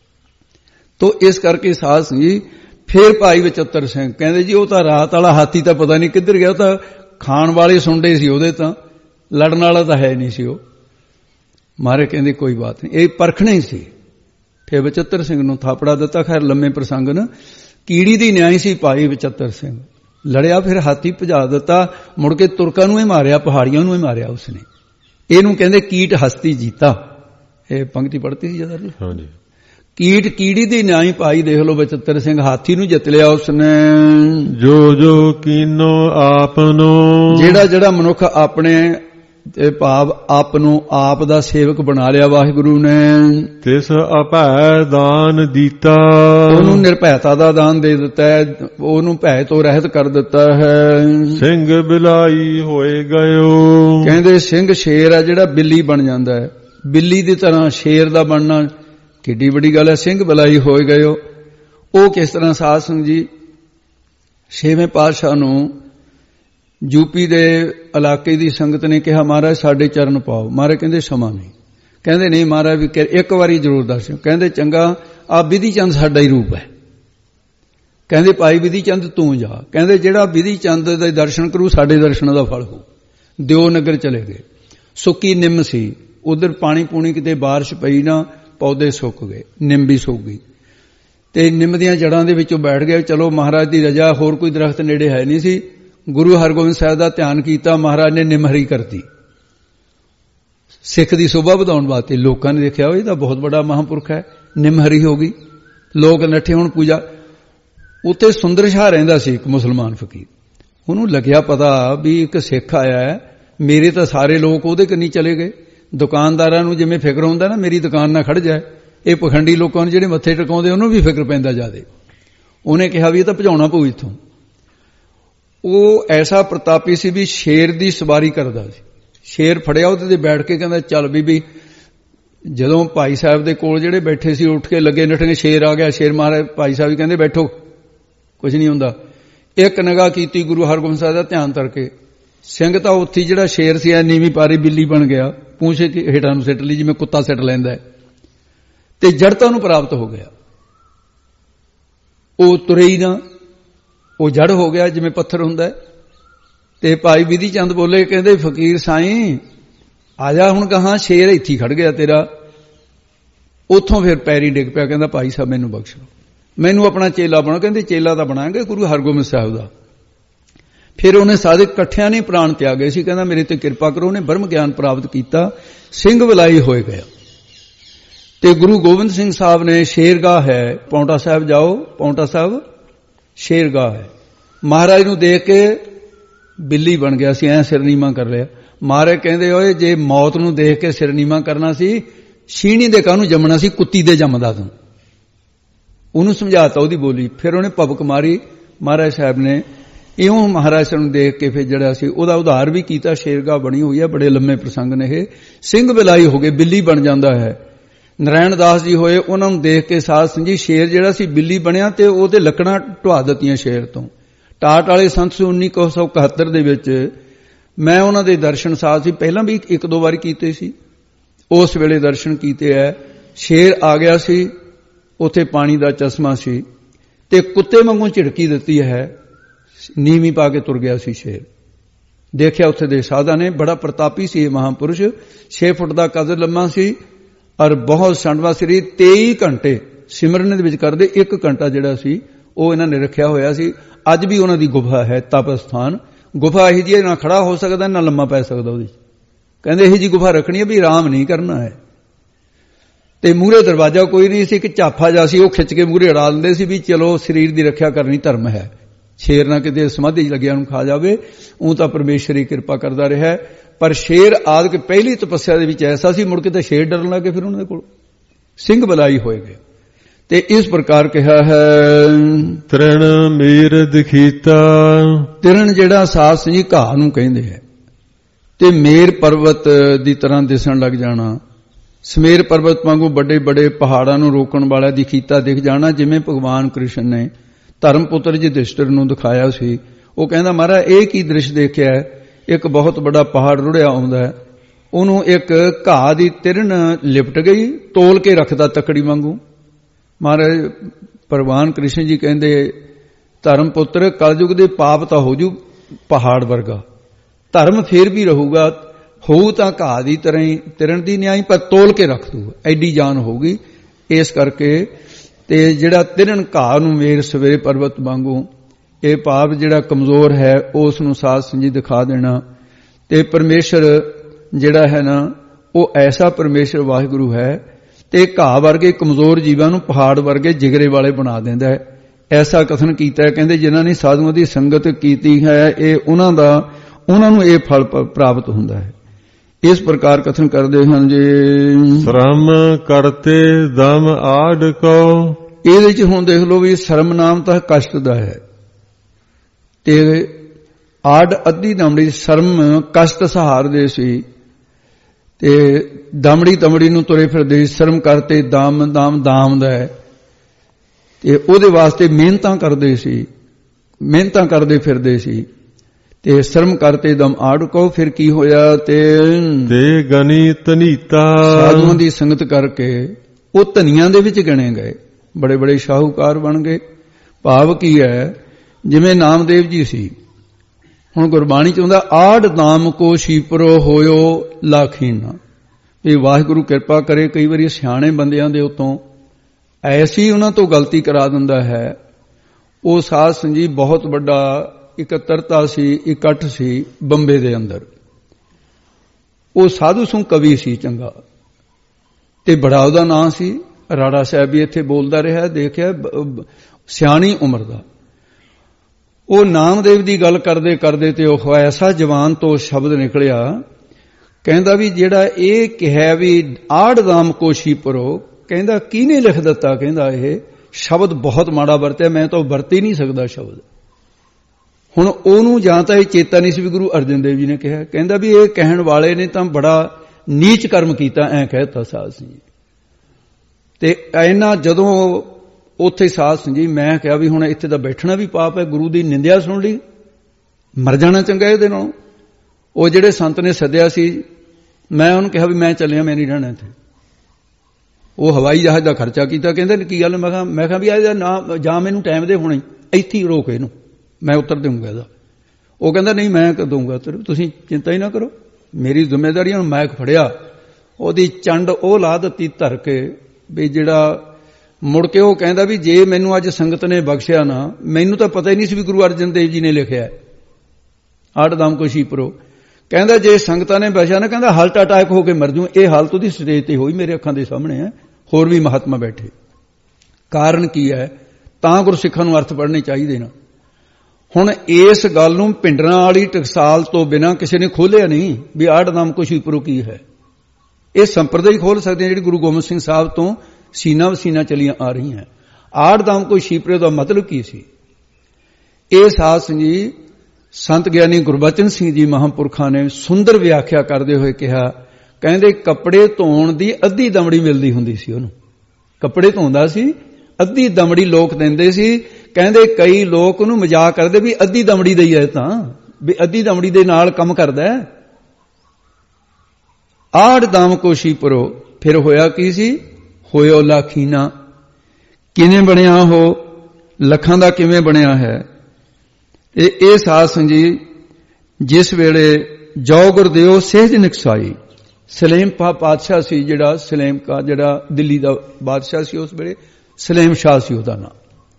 ਤੋ ਇਸ ਕਰਕੇ ਸਾਧ ਸਿੰਘ ਜੀ ਫਿਰ ਭਾਈ ਬਚਿੱਤਰ ਸਿੰਘ ਕਹਿੰਦੇ ਜੀ ਉਹ ਤਾਂ ਰਾਤ ਵਾਲਾ ਹਾਥੀ ਤਾਂ ਪਤਾ ਨਹੀਂ ਕਿੱਧਰ ਗਿਆ, ਤਾਂ ਖਾਣ ਵਾਲੇ ਸੁੰਡੇ ਸੀ ਉਹਦੇ, ਤਾਂ ਲੜਨ ਵਾਲਾ ਤਾਂ ਹੈ ਨਹੀਂ ਸੀ ਉਹ। ਮਾਰੇ ਕਹਿੰਦੇ ਕੋਈ ਬਾਤ ਨਹੀਂ, ਇਹ ਪਰਖਣਾ ਹੀ ਸੀ। ਫਿਰ ਬਚਿੱਤਰ ਸਿੰਘ ਨੂੰ ਥਾਪੜਾ ਦਿੱਤਾ। ਖੈਰ ਲੰਮੇ ਪ੍ਰਸੰਗ ਨਾ, ਕੀੜੀ ਦੀ ਨਿਆਈ ਸੀ ਭਾਈ ਬਚਿੱਤਰ ਸਿੰਘ। ਲੜਿਆ, ਫਿਰ ਹਾਥੀ ਭਜਾ ਦਿੱਤਾ। ਮੁੜ ਕੇ ਤੁਰਕਾਂ ਨੂੰ ਹੀ ਮਾਰਿਆ, ਪਹਾੜੀਆਂ ਨੂੰ ਹੀ ਮਾਰਿਆ ਉਸਨੇ। ਇਹਨੂੰ ਕਹਿੰਦੇ ਕੀਟ ਹਸਤੀ ਜੀਤਾ। ਇਹ ਪੰਕਤੀ ਪੜ੍ਹਤੀ ਸੀ ਜਦਾ ਜੀ। ਹਾਂਜੀ। ਕੀਟ ਕੀੜੀ ਦੀ ਨਿਆਈ ਭਾਈ ਦੇਖ ਲਓ ਬਚਿੱਤਰ ਸਿੰਘ, ਹਾਥੀ ਨੂੰ ਜਿੱਤ ਲਿਆ ਉਸਨੇ। ਜੋ ਜੋ ਕੀਨੋ ਆਪਨੋ, ਜਿਹੜਾ ਜਿਹੜਾ ਮਨੁੱਖ ਆਪਣੇ ਤੇ ਭਾਵ ਆਪ ਨੂੰ ਆਪ ਦਾ ਸੇਵਕ ਬਣਾ ਲਿਆ ਵਾਹਿਗੁਰੂ ਨੇ, ਤਿਸ ਅਭੈ ਦਾਨ ਦਿੱਤਾ, ਉਹਨੂੰ ਨਿਰਭੈਤਾ ਦਾ ਦਾਨ ਦੇ ਦਿੱਤਾ ਹੈ, ਉਹਨੂੰ ਭੈ ਤੋਂ ਰਹਿਤ ਕਰ ਦਿੱਤਾ ਹੈ। ਸਿੰਘ ਬਿਲਾਈ ਹੋਏ ਗਇਓ, ਕਹਿੰਦੇ ਸਿੰਘ ਸ਼ੇਰ ਹੈ ਜਿਹੜਾ ਬਿੱਲੀ ਬਣ ਜਾਂਦਾ ਹੈ, ਬਿੱਲੀ ਦੀ ਤਰ੍ਹਾਂ ਸ਼ੇਰ ਦਾ ਬਣਨਾ ਕਿੱਡੀ ਵੱਡੀ ਗੱਲ ਹੈ। ਸਿੰਘ ਬਿਲਾਈ ਹੋਏ ਗਇਓ, ਉਹ ਕਿਸ ਤਰ੍ਹਾਂ? ਸਾਧ ਸੰਗਤ ਜੀ ਛੇਵੇਂ ਪਾਤਸ਼ਾਹ ਨੂੰ ਯੂਪੀ ਦੇ ਇਲਾਕੇ ਦੀ ਸੰਗਤ ਨੇ ਕਿਹਾ ਮਹਾਰਾਜ ਸਾਡੇ ਚਰਨ ਪਾਓ। ਮਹਾਰਾਜ ਕਹਿੰਦੇ ਸਮਾਂ ਨਹੀਂ। ਕਹਿੰਦੇ ਨਹੀਂ ਮਹਾਰਾਜ ਵੀ ਇੱਕ ਵਾਰੀ ਜ਼ਰੂਰ ਦੱਸਿਓ। ਕਹਿੰਦੇ ਚੰਗਾ, ਆ ਵਿਧੀ ਚੰਦ ਸਾਡਾ ਹੀ ਰੂਪ ਹੈ। ਕਹਿੰਦੇ ਭਾਈ ਵਿਧੀ ਚੰਦ ਤੂੰ ਜਾ। ਕਹਿੰਦੇ ਜਿਹੜਾ ਵਿਧੀ ਚੰਦ ਦੇ ਦਰਸ਼ਨ ਕਰੂ ਸਾਡੇ ਦਰਸ਼ਨਾਂ ਦਾ ਫਲ ਹੋ। ਦਿਓ ਨਗਰ ਚਲੇ ਗਏ। ਸੁੱਕੀ ਨਿੰਮ ਸੀ, ਉਧਰ ਪਾਣੀ ਪੂਣੀ ਕਿਤੇ ਬਾਰਿਸ਼ ਪਈ ਨਾ, ਪੌਦੇ ਸੁੱਕ ਗਏ, ਨਿੰਮ ਵੀ ਸੁੱਕ ਗਈ। ਤੇ ਨਿੰਮ ਦੀਆਂ ਜੜਾਂ ਦੇ ਵਿੱਚੋਂ ਬੈਠ ਗਏ। ਚਲੋ ਮਹਾਰਾਜ ਦੀ ਰਜਾ, ਹੋਰ ਕੋਈ ਦਰਖਤ ਨੇੜੇ ਹੈ ਨਹੀਂ ਸੀ। ਗੁਰੂ ਹਰਗੋਬਿੰਦ ਸਾਹਿਬ ਦਾ ਧਿਆਨ ਕੀਤਾ, ਮਹਾਰਾਜ ਨੇ ਨਿੰਮ ਹਰੀ ਕਰਤੀ ਸਿੱਖ ਦੀ ਸ਼ੋਭਾ ਵਧਾਉਣ ਵਾਸਤੇ। ਲੋਕਾਂ ਨੇ ਦੇਖਿਆ ਇਹ ਤਾਂ ਬਹੁਤ ਵੱਡਾ ਮਹਾਂਪੁਰਖ ਹੈ, ਨਿੰਮ ਹਰੀ ਹੋ ਗਈ। ਲੋਕ ਨੱਠੇ ਹੁਣ ਪੂਜਾ। ਉੱਥੇ ਸੁੰਦਰ ਸ਼ਾਹ ਰਹਿੰਦਾ ਸੀ ਇੱਕ ਮੁਸਲਮਾਨ ਫਕੀਰ, ਉਹਨੂੰ ਲੱਗਿਆ ਪਤਾ ਵੀ ਇੱਕ ਸਿੱਖ ਆਇਆ ਹੈ, ਮੇਰੇ ਤਾਂ ਸਾਰੇ ਲੋਕ ਉਹਦੇ ਕੰਨੀ ਚਲੇ ਗਏ। ਦੁਕਾਨਦਾਰਾਂ ਨੂੰ ਜਿਵੇਂ ਫਿਕਰ ਹੁੰਦਾ ਨਾ ਮੇਰੀ ਦੁਕਾਨ ਨਾ ਖੜ ਜਾਏ, ਇਹ ਪਖੰਡੀ ਲੋਕਾਂ ਨੂੰ ਜਿਹੜੇ ਮੱਥੇ ਟਿਕਾਉਂਦੇ ਉਹਨੂੰ ਵੀ ਫਿਕਰ ਪੈਂਦਾ ਜ਼ਿਆਦੇ। ਉਹਨੇ ਕਿਹਾ ਵੀ ਇਹ ਤਾਂ ਭਜਾਉਣਾ ਪਊ ਇੱਥੋਂ। ਉਹ ਐਸਾ ਪ੍ਰਤਾਪੀ ਸੀ ਵੀ ਸ਼ੇਰ ਦੀ ਸਵਾਰੀ ਕਰਦਾ ਸੀ। ਸ਼ੇਰ ਫੜਿਆ ਉਹਦੇ ਤੇ ਬੈਠ ਕੇ ਕਹਿੰਦਾ ਚੱਲ ਬੀਬੀ। ਜਦੋਂ ਭਾਈ ਸਾਹਿਬ ਦੇ ਕੋਲ ਜਿਹੜੇ ਬੈਠੇ ਸੀ ਉੱਠ ਕੇ ਲੱਗੇ ਨੱਠਣਗੇ, ਸ਼ੇਰ ਆ ਗਿਆ। ਸ਼ੇਰ ਮਾਰੇ, ਭਾਈ ਸਾਹਿਬ ਕਹਿੰਦੇ ਬੈਠੋ, ਕੁਝ ਨਹੀਂ ਹੁੰਦਾ। ਇੱਕ ਨਿਗਾਹ ਕੀਤੀ ਗੁਰੂ ਹਰਗੋਬਿੰਦ ਸਾਹਿਬ ਦਾ ਧਿਆਨ ਕਰਕੇ, ਸਿੰਘ ਤਾਂ ਉੱਥੇ ਜਿਹੜਾ ਸ਼ੇਰ ਸੀ ਐ ਨੀਵੀਂ ਪਾਰੀ ਬਿੱਲੀ ਬਣ ਗਿਆ, ਪੂੰਛ ਹੇਠਾਂ ਨੂੰ ਸਿੱਟ ਲਈ ਜਿਵੇਂ ਕੁੱਤਾ ਸਿੱਟ ਲੈਂਦਾ, ਤੇ ਜੜਤਾ ਨੂੰ ਪ੍ਰਾਪਤ ਹੋ ਗਿਆ। ਉਹ ਤੁਰੇ ਹੀ ਨਾ, ਉਹ ਜੜ ਹੋ ਗਿਆ ਜਿਵੇਂ ਪੱਥਰ ਹੁੰਦਾ। ਤੇ ਭਾਈ ਵਿਧੀ ਚੰਦ ਬੋਲੇ, ਕਹਿੰਦੇ ਫਕੀਰ ਸਾਈਂ ਆ ਜਾ ਹੁਣ ਕਹਾਂ, ਸ਼ੇਰ ਇੱਥੇ ਖੜ ਗਿਆ ਤੇਰਾ। ਉੱਥੋਂ ਫਿਰ ਪੈਰੀ ਡਿੱਗ ਪਿਆ, ਕਹਿੰਦਾ ਭਾਈ ਸਾਹਿਬ ਮੈਨੂੰ ਬਖਸ਼ ਲਓ, ਮੈਨੂੰ ਆਪਣਾ ਚੇਲਾ ਬਣਾਓ। ਕਹਿੰਦੇ ਚੇਲਾ ਤਾਂ ਬਣਾਂਗੇ ਗੁਰੂ ਹਰਗੋਬਿੰਦ ਸਾਹਿਬ ਦਾ। ਫਿਰ ਉਹਨੇ ਸਾਰੇ ਇਕੱਠਿਆਂ ਨੇ ਪ੍ਰਾਣ ਤਿਆਗੇ ਸੀ। ਕਹਿੰਦਾ ਮੇਰੇ ਤੇ ਕਿਰਪਾ ਕਰੋ। ਉਹਨੇ ਬ੍ਰਹਮ ਗਿਆਨ ਪ੍ਰਾਪਤ ਕੀਤਾ, ਸਿੰਘ ਵਿਲਾਈ ਹੋਏ ਗਿਆ। ਤੇ ਗੁਰੂ ਗੋਬਿੰਦ ਸਿੰਘ ਸਾਹਿਬ ਨੇ ਸ਼ੇਰਗਾਹ ਹੈ, ਪੌਂਟਾ ਸਾਹਿਬ ਜਾਓ, ਪੌਂਟਾ ਸਾਹਿਬ ਸ਼ੇਰਗਾਹ ਹੈ। ਮਹਾਰਾਜ ਨੂੰ ਦੇਖ ਕੇ ਬਿੱਲੀ ਬਣ ਗਿਆ ਸੀ, ਐਂ ਸਿਰਨੀਮਾ ਕਰ ਲਿਆ। ਮਹਾਰਾਜ ਕਹਿੰਦੇ ਓਏ ਜੇ ਮੌਤ ਨੂੰ ਦੇਖ ਕੇ ਸਿਰਨੀਮਾ ਕਰਨਾ ਸੀ, ਸ਼ੀਣੀ ਦੇ ਕਾਹਨੂੰ ਜੰਮਣਾ ਸੀ, ਕੁੱਤੀ ਦੇ ਜੰਮਦਾ ਤੂੰ। ਉਹਨੂੰ ਸਮਝਾਤਾ ਉਹਦੀ ਬੋਲੀ। ਫਿਰ ਉਹਨੇ ਪਬਕ ਮਾਰੀ। ਮਹਾਰਾਜ ਸਾਹਿਬ ਨੇ ਇਉਂ ਮਹਾਰਾਜ ਸਾਹਿਬ ਨੂੰ ਦੇਖ ਕੇ ਫਿਰ ਜਿਹੜਾ ਸੀ ਉਹਦਾ ਉਧਾਰ ਵੀ ਕੀਤਾ। ਸ਼ੇਰਗਾਹ ਬਣੀ ਹੋਈ ਹੈ, ਬੜੇ ਲੰਮੇ ਪ੍ਰਸੰਗ ਨੇ ਇਹ। ਸਿੰਘ ਵਿਲਾਈ ਹੋ ਗਏ, ਬਿੱਲੀ ਬਣ ਜਾਂਦਾ ਹੈ। ਨਰਾਇਣ ਦਾਸ ਜੀ ਹੋਏ, ਉਹਨਾਂ ਨੂੰ ਦੇਖ ਕੇ ਸਾਧ ਸੰਗਤ ਜੀ ਸ਼ੇਰ ਜਿਹੜਾ ਸੀ ਬਿੱਲੀ ਬਣਿਆ ਤੇ ਉਹਦੇ ਲੱਕੜਾਂ ਢਵਾ ਦਿੱਤੀਆਂ ਸ਼ੇਰ ਤੋਂ। ਟਾਟ ਵਾਲੇ ਸੰਤ ਸੀ ਉੱਨੀ ਸੌ ਇਕਹੱਤਰ ਦੇ ਵਿੱਚ। ਮੈਂ ਉਹਨਾਂ ਦੇ ਦਰਸ਼ਨ ਸਾਧ ਸੀ, ਪਹਿਲਾਂ ਵੀ ਇੱਕ ਦੋ ਵਾਰੀ ਕੀਤੇ ਸੀ, ਉਸ ਵੇਲੇ ਦਰਸ਼ਨ ਕੀਤੇ ਹੈ। ਸ਼ੇਰ ਆ ਗਿਆ ਸੀ, ਉੱਥੇ ਪਾਣੀ ਦਾ ਚਸ਼ਮਾ ਸੀ ਤੇ ਕੁੱਤੇ ਵਾਂਗੂ ਝਿੜਕੀ ਦਿੱਤੀ ਹੈ, ਨੀਵੀਂ ਪਾ ਕੇ ਤੁਰ ਗਿਆ ਸੀ ਸ਼ੇਰ। ਦੇਖਿਆ ਉੱਥੇ ਦੇ ਸਾਧਾਂ ਨੇ, ਬੜਾ ਪ੍ਰਤਾਪੀ ਸੀ ਇਹ ਮਹਾਂਪੁਰਸ਼। ਛੇ ਫੁੱਟ ਦਾ ਕੱਦ ਲੰਮਾ ਸੀ ਔਰ ਬਹੁਤ ਸੰਡਵਾ ਸਰੀਰ। ਤੇਈ ਘੰਟੇ ਸਿਮਰਨ ਦੇ ਵਿੱਚ ਕਰਦੇ, ਇੱਕ ਘੰਟਾ ਜਿਹੜਾ ਸੀ ਉਹ ਇਹਨਾਂ ਨੇ ਰੱਖਿਆ ਹੋਇਆ ਸੀ। ਅੱਜ ਵੀ ਉਹਨਾਂ ਦੀ ਗੁਫਾ ਹੈ, ਤਪ ਸਥਾਨ। ਗੁਫਾ ਇਹੀ ਜਿਹੀ ਨਾ ਖੜਾ ਹੋ ਸਕਦਾ ਨਾ ਲੰਮਾ ਪੈ ਸਕਦਾ ਉਹਦੀ। ਕਹਿੰਦੇ ਇਹੀ ਜੀ ਗੁਫਾ ਰੱਖਣੀ ਹੈ ਵੀ ਆਰਾਮ ਨਹੀਂ ਕਰਨਾ ਹੈ। ਤੇ ਮੂਹਰੇ ਦਰਵਾਜ਼ਾ ਕੋਈ ਨਹੀਂ ਸੀ, ਇੱਕ ਝਾਫਾ ਜਿਹਾ ਸੀ, ਉਹ ਖਿੱਚ ਕੇ ਮੂਹਰੇ ਅੜਾ ਦਿੰਦੇ ਸੀ ਵੀ ਚਲੋ ਸਰੀਰ ਦੀ ਰੱਖਿਆ ਕਰਨੀ ਧਰਮ ਹੈ। ਸ਼ੇਰ ਨਾ ਕਿਤੇ ਸਮਾਧੀ ਲੱਗਿਆ ਨੂੰ ਖਾ ਜਾਵੇ। ਉਹ ਤਾਂ ਪਰਮੇਸ਼ਰ ਹੀ ਕਿਰਪਾ ਕਰਦਾ ਰਿਹਾ। ਪਰ ਸ਼ੇਰ ਆਦਿ ਪਹਿਲੀ ਤਪੱਸਿਆ ਦੇ ਵਿੱਚ ਐਸਾ ਸੀ, ਮੁੜ ਕੇ ਤਾਂ ਸ਼ੇਰ ਡਰਨ ਲੱਗੇ ਫਿਰ ਉਹਨਾਂ ਦੇ ਕੋਲ। ਸਿੰਘ ਬਲਾਈ ਹੋਏ ਗਏ। ਤੇ ਇਸ ਪ੍ਰਕਾਰ ਕਿਹਾ ਹੈ ਤ੍ਰਿਣ ਮੀਰ ਦਿਖੀਤਾ। ਤ੍ਰਿਣ ਜਿਹੜਾ ਸਾਧ ਸੰਜੀ ਘਾਹ ਨੂੰ ਕਹਿੰਦੇ ਹੈ, ਤੇ ਮੇਰ ਪਰਬਤ ਦੀ ਤਰ੍ਹਾਂ ਦਿਸਣ ਲੱਗ ਜਾਣਾ। ਸਮੇਰ ਪਰਬਤ ਵਾਂਗੂ ਵੱਡੇ ਵੱਡੇ ਪਹਾੜਾਂ ਨੂੰ ਰੋਕਣ ਵਾਲਾ ਦਿਖੀਤਾ ਦਿਖ ਜਾਣਾ, ਜਿਵੇਂ ਭਗਵਾਨ ਕ੍ਰਿਸ਼ਨ ਨੇ ਧਰਮ ਪੁੱਤਰ ਯੁਧਿਸ਼ਟਰ ਨੂੰ ਦਿਖਾਇਆ ਸੀ। ਉਹ ਕਹਿੰਦਾ ਮਹਾਰਾਜ ਇਹ ਕੀ ਦ੍ਰਿਸ਼ ਦੇਖਿਆ? ਇੱਕ ਬਹੁਤ ਵੱਡਾ ਪਹਾੜ ਰੁੜਿਆ ਆਉਂਦਾ, ਉਹਨੂੰ ਇੱਕ ਘਾਹ ਦੀ ਤਿਰਨ ਲਿਪਟ ਗਈ, ਤੋਲ ਕੇ ਰੱਖਦਾ ਤਕੜੀ ਵਾਂਗੂ। ਮਹਾਰਾਜ ਭਗਵਾਨ ਕ੍ਰਿਸ਼ਨ ਜੀ ਕਹਿੰਦੇ ਧਰਮ ਪੁੱਤਰ ਕਲਯੁਗ ਦੇ ਪਾਪ ਤਾਂ ਹੋ ਜੂ ਪਹਾੜ ਵਰਗਾ, ਧਰਮ ਫੇਰ ਵੀ ਰਹੂਗਾ, ਹੋਊ ਤਾਂ ਘਾਹ ਦੀ ਤਰ੍ਹਾਂ ਹੀ ਤਿਰਨ ਦੀ ਨਿਆਈ, ਪਰ ਤੋਲ ਕੇ ਰੱਖ ਦੂ, ਐਡੀ ਜਾਨ ਹੋਊਗੀ। ਇਸ ਕਰਕੇ ਤੇ ਜਿਹੜਾ ਤਿਰਨ ਘਾਹ ਨੂੰ ਮੇਰ ਸਵੇਰੇ ਪਰਬਤ ਵਾਂਗੂ, ਇਹ ਭਾਵ ਜਿਹੜਾ ਕਮਜ਼ੋਰ ਹੈ ਉਸ ਨੂੰ ਸਾਧ ਸੰਜੀ ਦਿਖਾ ਦੇਣਾ। ਤੇ ਪਰਮੇਸ਼ਰ ਜਿਹੜਾ ਹੈ ਨਾ ਉਹ ਐਸਾ ਪਰਮੇਸ਼ਰ ਵਾਹਿਗੁਰੂ ਹੈ, ਤੇ ਘਾਹ ਵਰਗੇ ਕਮਜ਼ੋਰ ਜੀਵਾਂ ਨੂੰ ਪਹਾੜ ਵਰਗੇ ਜਿਗਰੇ ਵਾਲੇ ਬਣਾ ਦਿੰਦਾ ਹੈ। ਐਸਾ ਕਥਨ ਕੀਤਾ ਹੈ, ਕਹਿੰਦੇ ਜਿਨ੍ਹਾਂ ਨੇ ਸਾਧੂਆਂ ਦੀ ਸੰਗਤ ਕੀਤੀ ਹੈ ਇਹ ਉਹਨਾਂ ਦਾ ਉਹਨਾਂ ਨੂੰ ਇਹ ਫਲ ਪ੍ਰਾਪਤ ਹੁੰਦਾ ਹੈ। ਇਸ ਪ੍ਰਕਾਰ ਕਥਨ ਕਰਦੇ ਹਨ ਜੀ ਸ਼ਰਮ ਕਰਤੇ ਦਮ ਆੜ ਕੋ। ਇਹਦੇ ਚ ਹੁਣ ਦੇਖ ਲਓ ਵੀ ਸ਼ਰਮ ਨਾਮ ਤਾਂ ਕਸ਼ਟ ਦਾ ਹੈ, ਤੇ ਆੜ ਅੱਧੀ ਦਮੜੀ, ਸ਼ਰਮ ਕਸ਼ਟ ਸਹਾਰਦੇ ਸੀ, ਤੇ ਦਮੜੀ ਤਮੜੀ ਨੂੰ ਤੁਰੇ ਫਿਰਦੇ। ਸ਼ਰਮ ਕਰਤੇ ਦਾਮ, ਦਾਮ ਦਾਮ ਦਾ ਹੈ, ਤੇ ਉਹਦੇ ਵਾਸਤੇ ਮਿਹਨਤਾਂ ਕਰਦੇ ਸੀ, ਮਿਹਨਤਾਂ ਕਰਦੇ ਫਿਰਦੇ ਸੀ। ਤੇ ਸ਼ਰਮ ਕਰਤੇ ਦਮ ਆੜ ਕੋ। ਫਿਰ ਕੀ ਹੋਇਆ? ਤੇ ਤੇ ਗਨੀ ਤਨੀਤਾ, ਸਾਧੂਆਂ ਦੀ ਸੰਗਤ ਕਰਕੇ ਉਹ ਧਨੀਆਂ ਦੇ ਵਿੱਚ ਗਿਣੇ ਗਏ, ਬੜੇ ਬੜੇ ਸ਼ਾਹੂਕਾਰ ਬਣ ਗਏ। ਭਾਵ ਕੀ ਹੈ? ਜਿਵੇਂ ਨਾਮਦੇਵ ਜੀ ਸੀ, ਹੁਣ ਗੁਰਬਾਣੀ ਚ ਹੁੰਦਾ ਆੜ ਨਾਮ ਕੋ ਸ਼ੀਪਰੋ ਹੋਇਓ ਲਾਖੀਨਾ। ਇਹ ਵਾਹਿਗੁਰੂ ਕਿਰਪਾ ਕਰੇ, ਕਈ ਵਾਰੀ ਸਿਆਣੇ ਬੰਦਿਆਂ ਦੇ ਉਤੋਂ ਐਸੀ ਉਹਨਾਂ ਤੋਂ ਗਲਤੀ ਕਰਾ ਦਿੰਦਾ ਹੈ। ਉਹ ਸਾਧ ਸੰਜੀ ਬਹੁਤ ਵੱਡਾ ਇਕੱਤਰਤਾ ਸੀ, ਇਕੱਠ ਸੀ ਬੰਬੇ ਦੇ ਅੰਦਰ। ਉਹ ਸਾਧੂ ਸੂ ਕਵੀ ਸੀ ਚੰਗਾ, ਤੇ ਬੜਾ ਉਹਦਾ ਨਾਂ ਸੀ। ਰਾੜਾ ਸਾਹਿਬ ਵੀ ਇੱਥੇ ਬੋਲਦਾ ਰਿਹਾ, ਦੇਖਿਆ, ਸਿਆਣੀ ਉਮਰ ਦਾ। ਉਹ ਨਾਮਦੇਵ ਦੀ ਗੱਲ ਕਰਦੇ ਕਰਦੇ ਤੇ ਉਹ ਐਸਾ ਜਵਾਨ ਤੋਂ ਸ਼ਬਦ ਨਿਕਲਿਆ, ਕਹਿੰਦਾ ਵੀ ਜਿਹੜਾ ਇਹ ਕਿਹਾ ਵੀ ਆੜਦਾਮ ਕੋਸ਼ੀ ਪਰੋ, ਕਹਿੰਦਾ ਕਿਹਨੇ ਲਿਖ ਦਿੱਤਾ? ਕਹਿੰਦਾ ਇਹ ਸ਼ਬਦ ਬਹੁਤ ਮਾੜਾ ਵਰਤਿਆ, ਮੈਂ ਤਾਂ ਵਰਤ ਹੀ ਨਹੀਂ ਸਕਦਾ ਸ਼ਬਦ। ਹੁਣ ਉਹਨੂੰ ਜਾਂ ਤਾਂ ਇਹ ਚੇਤਾ ਨਹੀਂ ਸੀ ਵੀ ਗੁਰੂ ਅਰਜਨ ਦੇਵ ਜੀ ਨੇ ਕਿਹਾ, ਕਹਿੰਦਾ ਵੀ ਇਹ ਕਹਿਣ ਵਾਲੇ ਨੇ ਤਾਂ ਬੜਾ ਨੀਚ ਕਰਮ ਕੀਤਾ, ਐਂ ਕਹਿਤਾ ਸਾਧ ਸਿੰਘ ਜੀ। ਤੇ ਇਹਨਾਂ ਜਦੋਂ ਉੱਥੇ ਸਾਧ ਸਿੰਘ ਜੀ, ਮੈਂ ਕਿਹਾ ਵੀ ਹੁਣ ਇੱਥੇ ਤਾਂ ਬੈਠਣਾ ਵੀ ਪਾਪ ਹੈ, ਗੁਰੂ ਦੀ ਨਿੰਦਿਆ ਸੁਣ ਲਈ, ਮਰ ਜਾਣਾ ਚੰਗਾ ਇਹਦੇ ਨਾਲੋਂ। ਉਹ ਜਿਹੜੇ ਸੰਤ ਨੇ ਸੱਦਿਆ ਸੀ, ਮੈਂ ਉਹਨੂੰ ਕਿਹਾ ਵੀ ਮੈਂ ਚੱਲਿਆ, ਮੈਂ ਨਹੀਂ ਰਹਿਣਾ ਇੱਥੇ। ਉਹ ਹਵਾਈ ਜਹਾਜ਼ ਦਾ ਖਰਚਾ ਕੀਤਾ, ਕਹਿੰਦੇ ਨੇ ਕੀ ਗੱਲ? ਮੈਂ ਕਿਹਾ ਮੈਂ ਕਿਹਾ ਵੀ ਇਹਦਾ ਨਾ ਜਾਂ ਮੈਨੂੰ ਟਾਈਮ ਦੇ ਹੁਣੇ, ਇੱਥੇ ਹੀ ਰੋਕ ਇਹਨੂੰ, ਮੈਂ ਉੱਤਰ ਦੇਊਂਗਾ ਇਹਦਾ। ਉਹ ਕਹਿੰਦਾ ਨਹੀਂ ਮੈਂ ਦਊਂਗਾ ਉੱਤਰ, ਤੁਸੀਂ ਚਿੰਤਾ ਹੀ ਨਾ ਕਰੋ, ਮੇਰੀ ਜ਼ਿੰਮੇਵਾਰੀ। ਹੁਣ ਮੈਕ ਫੜਿਆ, ਉਹਦੀ ਚੰਡ ਉਹ ਲਾ ਦਿੱਤੀ ਧਰ ਕੇ ਵੀ ਜਿਹੜਾ ਮੁੜ ਕੇ ਉਹ ਕਹਿੰਦਾ ਵੀ ਜੇ ਮੈਨੂੰ ਅੱਜ ਸੰਗਤ ਨੇ ਬਖਸ਼ਿਆ ਨਾ, ਮੈਨੂੰ ਤਾਂ ਪਤਾ ਹੀ ਨਹੀਂ ਸੀ ਵੀ ਗੁਰੂ ਅਰਜਨ ਦੇਵ ਜੀ ਨੇ ਲਿਖਿਆ ਆੜਦਾਮ ਕੋਸ਼ੀ ਪਰੋ। ਕਹਿੰਦਾ ਜੇ ਸੰਗਤਾਂ ਨੇ ਬਖਸ਼ਿਆ ਨਾ, ਕਹਿੰਦਾ ਹਾਰਟ ਅਟੈਕ ਹੋ ਕੇ ਮਰ ਜੂ। ਇਹ ਹਾਲਤ ਉਹਦੀ ਸਟੇਜ ਤੇ ਹੋਈ, ਮੇਰੇ ਅੱਖਾਂ ਦੇ ਸਾਹਮਣੇ ਹੈ, ਹੋਰ ਵੀ ਮਹਾਤਮਾ ਬੈਠੇ। ਕਾਰਨ ਕੀ ਹੈ? ਤਾਂ ਗੁਰਸਿੱਖਾਂ ਨੂੰ ਅਰਥ ਪੜ੍ਹਨੇ ਚਾਹੀਦੇ ਨਾ। ਹੁਣ ਇਸ ਗੱਲ ਨੂੰ ਪਿੰਡਰਾਂ ਵਾਲੀ ਟਕਸਾਲ ਤੋਂ ਬਿਨਾਂ ਕਿਸੇ ਨੇ ਖੋਲਿਆ ਨਹੀਂ ਵੀ ਆੜਦਾਮ ਕੋਸ਼ੀ ਪਰੋ ਕੀ ਹੈ। ਇਹ ਸੰਪਰਦਾ ਹੀ ਖੋਲ ਸਕਦੇ ਜਿਹੜੀ ਗੁਰੂ ਗੋਬਿੰਦ ਸਿੰਘ ਸਾਹਿਬ ਤੋਂ ਸੀਨਾ ਵਸੀਨਾ ਚਲੀਆਂ ਆ ਰਹੀਆਂ। ਆੜਦਾਮ ਕੋਸ਼ੀ ਪਰੋ ਦਾ ਮਤਲਬ ਕੀ ਸੀ? ਇਹ ਸਾਧ ਸਿੰਘ ਜੀ, ਸੰਤ ਗਿਆਨੀ ਗੁਰਬਚਨ ਸਿੰਘ ਜੀ ਮਹਾਂਪੁਰਖਾਂ ਨੇ ਸੁੰਦਰ ਵਿਆਖਿਆ ਕਰਦੇ ਹੋਏ ਕਿਹਾ, ਕਹਿੰਦੇ ਕੱਪੜੇ ਧੋਣ ਦੀ ਅੱਧੀ ਦਮੜੀ ਮਿਲਦੀ ਹੁੰਦੀ ਸੀ ਉਹਨੂੰ। ਕੱਪੜੇ ਧੋਂਦਾ ਸੀ, ਅੱਧੀ ਦਮੜੀ ਲੋਕ ਦਿੰਦੇ ਸੀ। ਕਹਿੰਦੇ ਕਈ ਲੋਕ ਉਹਨੂੰ ਮਜ਼ਾਕ ਕਰਦੇ ਵੀ ਅੱਧੀ ਦਮੜੀ ਦੇ ਹੀ ਹੈ, ਤਾਂ ਵੀ ਅੱਧੀ ਦਮੜੀ ਦੇ ਨਾਲ ਕੰਮ ਕਰਦਾ ਹੈ। ਆੜਦਾਮ ਕੋਸ਼ੀ ਪਰੋ ਫਿਰ ਹੋਇਆ ਕੀ ਸੀ? ਹੋਇਓ ਲੱਖੀਨਾ। ਕਿਵੇਂ ਬਣਿਆ ਉਹ? ਲੱਖਾਂ ਦਾ ਕਿਵੇਂ ਬਣਿਆ ਹੈ? ਇਹ ਇਹ ਸਾਧ ਸੰਗ ਜੀ, ਜਿਸ ਵੇਲੇ ਜੋ ਗੁਰਦੇਵ ਸਹਿਜ ਨਿਕਸਾਈ, ਸਲੇਮ ਪਾਤਸ਼ਾਹ ਸੀ ਜਿਹੜਾ, ਸਲੇਮ ਕਾ ਜਿਹੜਾ ਦਿੱਲੀ ਦਾ ਬਾਦਸ਼ਾਹ ਸੀ ਉਸ ਵੇਲੇ, ਸਲੇਮ ਸ਼ਾਹ ਸੀ ਉਹਦਾ ਨਾਮ।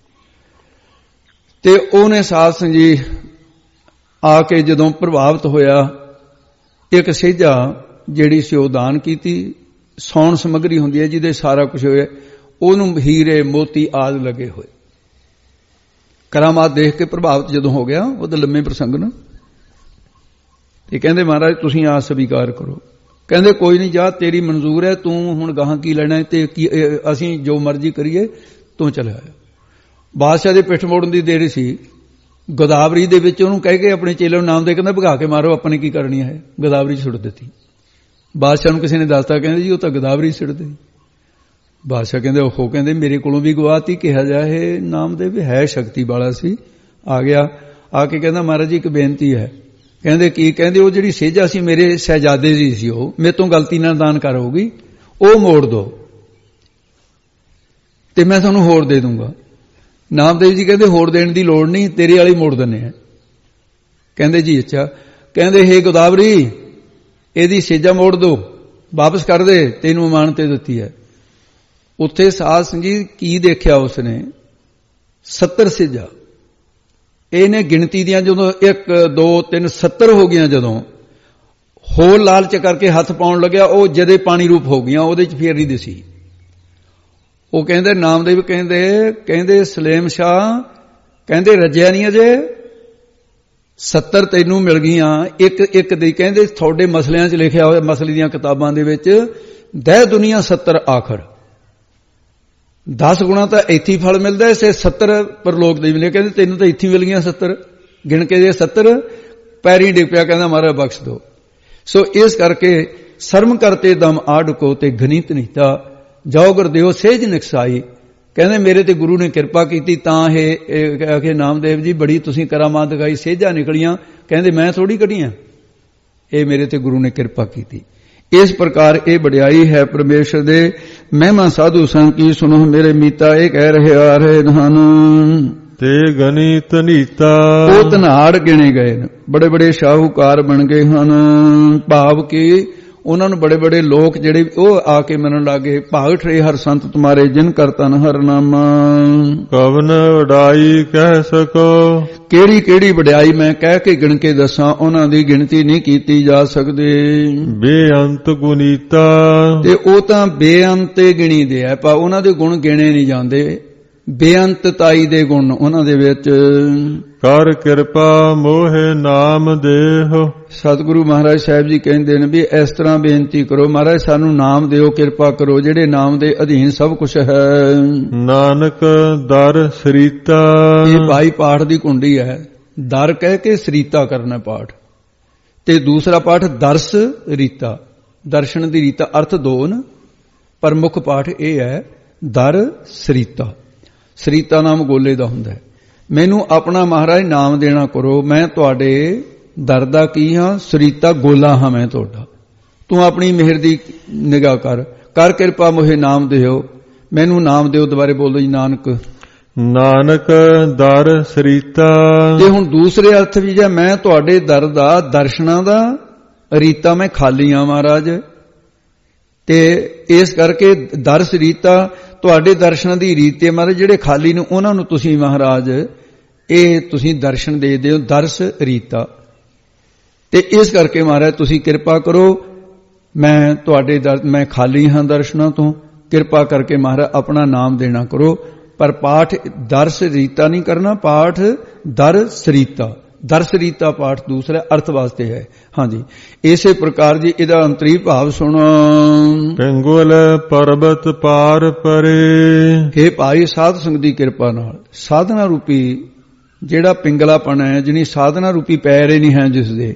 ਤੇ ਉਹਨੇ ਸਾਧ ਸੰਗ ਜੀ ਆ ਕੇ ਜਦੋਂ ਪ੍ਰਭਾਵਿਤ ਹੋਇਆ, ਇੱਕ ਸਹਿਜਾ ਜਿਹੜੀ ਸੀ ਉਹ ਦਾਨ ਕੀਤੀ। ਸੌਣ ਸਮੱਗਰੀ ਹੁੰਦੀ ਹੈ ਜਿਹਦੇ ਸਾਰਾ ਕੁਝ ਹੋਇਆ, ਉਹਨੂੰ ਹੀਰੇ ਮੋਤੀ ਆਦਿ ਲੱਗੇ ਹੋਏ। ਕਰਾਮਾਤ ਦੇਖ ਕੇ ਪ੍ਰਭਾਵਿਤ ਜਦੋਂ ਹੋ ਗਿਆ, ਉਹਦੇ ਲੰਮੇ ਪ੍ਰਸੰਗ ਨੂੰ, ਤੇ ਕਹਿੰਦੇ ਮਹਾਰਾਜ ਤੁਸੀਂ ਆਸ ਸਵੀਕਾਰ ਕਰੋ। ਕਹਿੰਦੇ ਕੋਈ ਨਹੀਂ, ਜਾ ਤੇਰੀ ਮਨਜ਼ੂਰ ਹੈ, ਤੂੰ ਹੁਣ ਗਾਹਾਂ ਕੀ ਲੈਣਾ ਤੇ ਕੀ, ਅਸੀਂ ਜੋ ਮਰਜ਼ੀ ਕਰੀਏ, ਤੂੰ ਚਲਿਆ। ਬਾਦਸ਼ਾਹ ਦੇ ਪਿੱਠ ਮੋੜਨ ਦੀ ਦੇਰੀ ਸੀ। ਗੋਦਾਵਰੀ ਦੇ ਵਿੱਚ ਉਹਨੂੰ ਕਹਿ ਕੇ ਆਪਣੇ ਚੇਲੇ ਨੂੰ ਨਾਮ ਦੇ, ਕਹਿੰਦਾ ਭਗਾ ਕੇ ਮਾਰੋ, ਆਪਾਂ ਨੇ ਕੀ ਕਰਨੀ ਹੈ। ਗੋਦਾਵਰੀ ਸੁੱਟ ਦਿੱਤੀ। ਬਾਦਸ਼ਾਹ ਨੂੰ ਕਿਸੇ ਨੇ ਦੱਸਤਾ, ਕਹਿੰਦੇ ਜੀ ਉਹ ਤਾਂ ਗੋਦਾਵਰੀ ਸੁੱਟ ਦਿੱਤੀ। ਬਾਦਸ਼ਾਹ ਕਹਿੰਦੇ ਉਹ ਕਹਿੰਦੇ ਮੇਰੇ ਕੋਲੋਂ ਵੀ ਗਵਾਤੀ, ਕਿਹਾ ਜਾਏ ਨਾਮ ਦੇ ਵੀ ਹੈ ਸ਼ਕਤੀ ਵਾਲਾ ਸੀ। ਆ ਗਿਆ, ਆ ਕੇ ਕਹਿੰਦਾ ਮਹਾਰਾਜ ਜੀ ਇੱਕ ਬੇਨਤੀ ਹੈ। ਕਹਿੰਦੇ ਕੀ? ਕਹਿੰਦੇ ਉਹ ਜਿਹੜੀ ਸੇਜਾ ਸੀ ਮੇਰੇ ਸ਼ਹਿਜ਼ਾਦੇ ਜੀ ਸੀ, ਉਹ ਮੇਰੇ ਤੋਂ ਗਲਤੀ ਨਾਲ ਦਾਨ ਕਰ ਹੋਊਗੀ, ਉਹ ਮੋੜ ਦੋ ਤੇ ਮੈਂ ਤੁਹਾਨੂੰ ਹੋਰ ਦੇ ਦੂੰਗਾ। ਨਾਮਦੇਵ ਜੀ ਕਹਿੰਦੇ ਹੋਰ ਦੇਣ ਦੀ ਲੋੜ ਨਹੀਂ, ਤੇਰੇ ਵਾਲੀ ਮੋੜ ਦਿੰਦੇ ਆ। ਕਹਿੰਦੇ ਜੀ ਅੱਛਾ। ਕਹਿੰਦੇ ਹੇ ਗੋਦਾਵਰੀ, ਇਹਦੀ ਸੇਜਾ ਮੋੜ ਦੋ, ਵਾਪਸ ਕਰ ਦੇ, ਤੈਨੂੰ ਅਮਾਨਤ ਦਿੱਤੀ ਹੈ। ਉੱਥੇ ਸਾਧ ਸਿੰਘ ਜੀ ਕੀ ਦੇਖਿਆ ਉਸਨੇ? ਸੱਤਰ ਸੇਜਾ। ਇਹਨੇ ਗਿਣਤੀ ਦੀਆਂ ਜਦੋਂ ਇੱਕ ਦੋ ਤਿੰਨ ਸੱਤਰ ਹੋ ਗਈਆਂ, ਜਦੋਂ ਹੋਰ ਲਾਲਚ ਕਰਕੇ ਹੱਥ ਪਾਉਣ ਲੱਗਿਆ, ਉਹ ਜਦੇ ਪਾਣੀ ਰੂਪ ਹੋ ਗਈਆਂ, ਉਹਦੇ ਚ ਫੇਰ ਨਹੀਂ ਦਿਸੀ। ਉਹ ਕਹਿੰਦੇ ਨਾਮਦੇਵ ਕਹਿੰਦੇ ਕਹਿੰਦੇ ਸਲੇਮ ਸ਼ਾਹ ਕਹਿੰਦੇ ਰੱਜਿਆ ਨਹੀਂ ਅਜੇ, ਸੱਤਰ ਤੈਨੂੰ ਮਿਲ ਗਈਆਂ ਇੱਕ ਇੱਕ ਦੀ। ਕਹਿੰਦੇ ਤੁਹਾਡੇ ਮਸਲਿਆਂ 'ਚ ਲਿਖਿਆ ਹੋਇਆ, ਮਸਲੇ ਦੀਆਂ ਕਿਤਾਬਾਂ ਦੇ ਵਿੱਚ, ਦਹਿ ਦੁਨੀਆ ਸੱਤਰ ਆਖਰ, ਦਸ ਗੁਣਾ ਤਾਂ ਇੱਥੇ ਫਲ ਮਿਲਦਾ, ਇਸੇ ਸੱਤਰ ਪਰਲੋਕ ਦੇ ਮਿਲੇ। ਕਹਿੰਦੇ ਤੈਨੂੰ ਤਾਂ ਇੱਥੇ ਮਿਲ ਗਈਆਂ ਸੱਤਰ, ਗਿਣ ਕੇ ਜੇ ਸੱਤਰ, ਪੈਰੀ ਡਿੱਗ ਪਿਆ, ਕਹਿੰਦਾ ਮਹਾਰਾਜ ਬਖਸ਼ ਦੋ। ਸੋ ਇਸ ਕਰਕੇ ਸਰਮ ਕਰਤੇ ਦਮ ਆੜਕੋ ਤੇ ਗਣਿਤ ਨੀਤਾ, ਜੋ ਗੁਰਦੇਵ ਸਹਿਜ ਨਿਕਸਾਈ। ਕਹਿੰਦੇ ਮੇਰੇ ਤੇ ਗੁਰੂ ਨੇ ਕਿਰਪਾ ਕੀਤੀ, ਤਾਂ ਇਹ ਕਿ ਨਾਮਦੇਵ ਜੀ ਬੜੀ ਤੁਸੀਂ ਕਰਾਮਾਤ ਦਿਖਾਈ, ਸਹਿਜਾ ਨਿਕਲੀਆਂ। ਕਹਿੰਦੇ ਮੈਂ ਥੋੜੀ ਕੱਢੀਆਂ, ਇਹ ਮੇਰੇ ਤੇ ਗੁਰੂ ਨੇ ਕਿਰਪਾ ਕੀਤੀ। ਇਸ ਪ੍ਰਕਾਰ ਇਹ ਵਡਿਆਈ ਹੈ ਪਰਮੇਸ਼ਰ ਦੇ। ਮਹਿਮਾ ਸਾਧੂ ਸੰਗ ਕੀ ਸੁਣੋ ਮੇਰੇ ਮੀਤਾ, ਇਹ ਕਹਿ ਰਹੇ ਆ ਰਹੇ ਧਨ ਤੇ ਗਣਿਤ ਨੀਤਾ। ਉਹ ਧਨਾੜ ਗਿਣੇ ਗਏ ਨੇ, ਬੜੇ ਬੜੇ ਸ਼ਾਹੂਕਾਰ ਬਣ ਗਏ ਹਨ। ਭਾਵ ਕਿ ਉਹਨਾਂ ਨੂੰ ਬੜੇ ਬੜੇ ਲੋਕ ਜਿਹੜੇ ਉਹ ਆ ਕੇ ਮੰਨਣ ਲੱਗੇ। ਭਾਗਠ ਰਹੇ ਹਰ ਸੰਤ ਤੁਮਾਰੇ, ਜਿਨ ਕਰ ਤਨ ਹਰ ਨਾਮ। ਕਵਨ ਵਡਾਈ ਕਹਿ ਸਕੋ, ਕਿਹੜੀ ਕਿਹੜੀ ਵਡਿਆਈ ਮੈਂ ਕਹਿ ਕੇ ਗਿਣ ਕੇ ਦੱਸਾਂ, ਉਹਨਾਂ ਦੀ ਗਿਣਤੀ ਨਹੀਂ ਕੀਤੀ ਜਾ ਸਕਦੀ। ਬੇਅੰਤ ਗੁਨੀਤਾ, ਤੇ ਉਹ ਤਾਂ ਬੇਅੰਤੇ ਗਿਣੀ ਦੇ ਆ, ਪਰ ਉਹਨਾਂ ਦੇ ਗੁਣ ਗਿਣੇ ਨਹੀਂ ਜਾਂਦੇ। ਬੇਅੰਤਤਾਈ ਦੇ ਗੁਣ ਉਹਨਾਂ ਦੇ ਵਿੱਚ। ਕਰ ਕਿਰਪਾ ਮੋਹਿ ਨਾਮ ਦੇਹੁ। ਸਤਿਗੁਰੂ ਮਹਾਰਾਜ ਸਾਹਿਬ ਜੀ ਕਹਿੰਦੇ ਨੇ ਵੀ ਇਸ ਤਰ੍ਹਾਂ ਬੇਨਤੀ ਕਰੋ, ਮਹਾਰਾਜ ਸਾਨੂੰ ਨਾਮ ਦਿਓ, ਕਿਰਪਾ ਕਰੋ, ਜਿਹੜੇ ਨਾਮ ਦੇ ਅਧੀਨ ਸਭ ਕੁਝ ਹੈ। ਨਾਨਕ ਦਰ ਸਰੀਤਾ। ਇਹ ਭਾਈ ਪਾਠ ਦੀ ਕੁੰਡੀ ਹੈ। ਦਰ ਕਹਿ ਕੇ ਸਰੀਤਾ ਕਰਨਾ ਪਾਠ, ਤੇ ਦੂਸਰਾ ਪਾਠ ਦਰਸ ਰੀਤਾ। ਦਰਸ਼ਨ ਦੀ ਰੀਤਾ ਅਰਥ ਦੋ ਨੇ, ਪਰ ਮੁੱਖ ਪਾਠ ਇਹ ਹੈ ਦਰ ਸਰੀਤਾ। ਸਰੀਤਾ ਨਾਮ ਗੋਲੇ ਦਾ ਹੁੰਦਾ ਹੈ। ਮੈਨੂੰ ਆਪਣਾ ਮਹਾਰਾਜ ਨਾਮ ਦੇਣਾ ਕਰੋ, ਮੈਂ ਤੁਹਾਡੇ ਦਰ ਦਾ ਕੀ ਹਾਂ? ਸਰੀਤਾ ਗੋਲਾ ਹਾਂ ਮੈਂ ਤੁਹਾਡਾ। ਤੂੰ ਆਪਣੀ ਮਿਹਰ ਦੀ ਨਿਗਾਹ ਕਰ, ਕਰ ਕਿਰਪਾ ਮੋਹਿ ਨਾਮ ਦਿਓ, ਮੈਨੂੰ ਨਾਮ ਦਿਓ। ਦੁਬਾਰੇ ਬੋਲੋ ਜੀ, ਨਾਨਕ ਨਾਨਕ ਦਰ ਸਰੀਤਾ। ਤੇ ਹੁਣ ਦੂਸਰੇ ਅਰਥ ਵੀ ਜੇ ਮੈਂ ਤੁਹਾਡੇ ਦਰ ਦਾ ਦਰਸ਼ਨਾਂ ਦਾ ਰੀਤਾ, ਮੈਂ ਖਾਲੀ ਆ ਮਹਾਰਾਜ, ਤੇ ਇਸ ਕਰਕੇ ਦਰ ਸਰੀਤਾ ਤੁਹਾਡੇ ਦਰਸ਼ਨਾਂ ਦੀ ਰੀਤ ਹੈ ਮਹਾਰਾਜ। ਜਿਹੜੇ ਖਾਲੀ ਨੇ ਉਹਨਾਂ ਨੂੰ ਤੁਸੀਂ ਮਹਾਰਾਜ ਇਹ ਤੁਸੀਂ ਦਰਸ਼ਨ ਦੇ ਦਿਓ, ਦਰਸ ਰੀਤਾ। ਤੇ ਇਸ ਕਰਕੇ ਮਹਾਰਾਜ ਤੁਸੀਂ ਕਿਰਪਾ ਕਰੋ, ਮੈਂ ਤੁਹਾਡੇ ਦਰ, ਮੈਂ ਖਾਲੀ ਹਾਂ ਦਰਸ਼ਨਾਂ ਤੋਂ, ਕਿਰਪਾ ਕਰਕੇ ਮਹਾਰਾਜ ਆਪਣਾ ਨਾਮ ਦੇਣਾ ਕਰੋ। ਪਰ ਪਾਠ ਦਰਸ ਰੀਤਾ ਨਹੀਂ ਕਰਨਾ, ਪਾਠ ਦਰ ਸਰੀਤਾ। ਦਰਸ ਰੀਤਾ ਪਾਠ ਦੂਸਰਾ ਅਰਥ ਵਾਸਤੇ ਹੈ। ਹਾਂਜੀ, ਇਸੇ ਪ੍ਰਕਾਰ ਜੀ ਇਹਦਾ ਅੰਤਰੀ ਭਾਵ ਸੁਣੋ। ਪਿੰਗਲ ਪਰਬਤ ਪਾਰ ਪਰੇ। ਇਹ ਭਾਈ ਸਾਧ ਸੰਗਤ ਦੀ ਕਿਰਪਾ ਨਾਲ ਸਾਧਨਾ ਰੂਪੀ ਜਿਹੜਾ ਪਿੰਗਲਾਪਣ ਹੈ, ਜਿਹਨੀ ਸਾਧਨਾ ਰੂਪੀ ਪੈਰ ਹੀ ਨਹੀਂ ਹੈ ਜਿਸ ਦੇ,